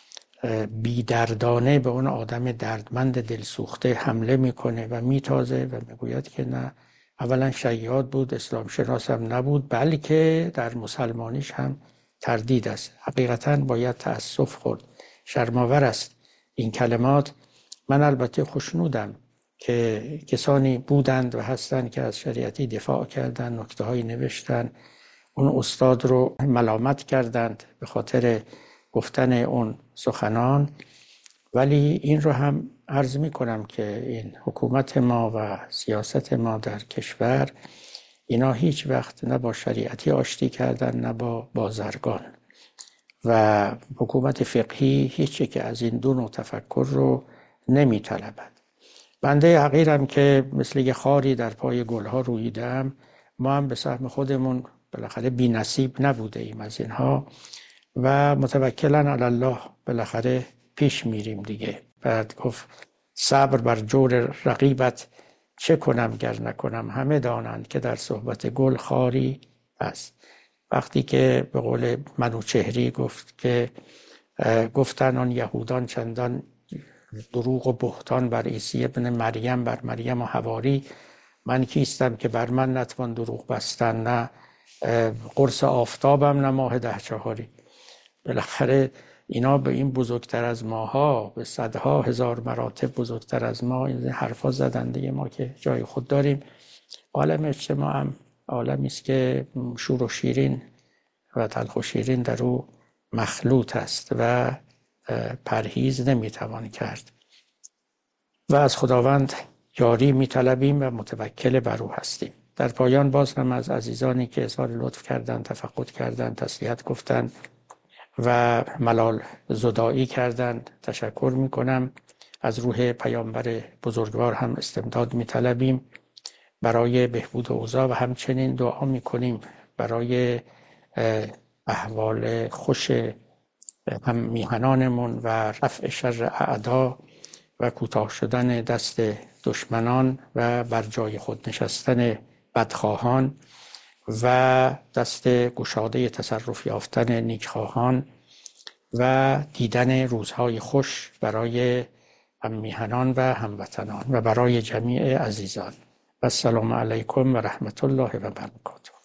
بیدردانه به اون آدم دردمند دلسوخته حمله میکنه و میتازه و میگوید که نه، اولا شیاد بود، اسلام شناس هم نبود، بلکه در مسلمانیش هم تردید است. حقیقتا باید تأسف خورد. شرم‌آور است این کلمات. من البته خوشنودم که کسانی بودند و هستند که از شریعتی دفاع کردند، نکته‌هایی نوشتند، اون استاد رو ملامت کردند به خاطر گفتن اون سخنان. ولی این رو هم عرض می کنم که این حکومت ما و سیاست ما در کشور، اینا هیچ وقت نه با شریعتی آشتی کردن نه با بازرگان، و حکومت فقهی هیچی که از این دو نوع تفکر رو نمی طلبد. بنده حقیرم که مثل یه خاری در پای گلها رویدم. ما هم به سهم خودمون بالاخره بی نصیب نبوده ایم از اینها و متوکلن علی الله بالاخره پیش میریم دیگه. بعد گفت صبر بر جور رقیبت چه کنم گر نکنم، همه دانند که در صحبت گل خاری است. وقتی که به قول منوچهری گفت که گفتن آن یهودان چندان دروغ و بهتان بر عیسی ابن مریم، بر مریم و حواری، من کیستم که بر من نتوان دروغ بستن، نه قرص آفتابم نه ماه 10/4. بالاخره اینا به این بزرگتر از ماها، به صدها هزار مراتب بزرگتر از ما این حرفا زدن دیگه. ما که جای خود داریم. عالم اجتماع هم عالمی است که شور و شیرین و تلخ و شیرین در او مخلوط است و پرهیز نمیتوان کرد و از خداوند یاری میطلبیم و متوکل بر او هستیم. در پایان باز هم از عزیزانی که اظهار لطف کردند، تفقد کردند، تسلیت گفتند و ملال زدایی کردند تشکر میکنم. از روح پیامبر بزرگوار هم استمداد میطلبیم برای بهبود اوضاع و همچنین دعا میکنیم برای احوال خوش هم میهنانمون و رفع شر اعدا و کوتاه شدن دست دشمنان و بر جای خود نشستن بدخواهان و دست گشاده تصرف یافتن نیکخواهان و دیدن روزهای خوش برای هم میهنان و هموطنان و برای جمیع عزیزان. و السلام علیکم و رحمت الله و برکاته.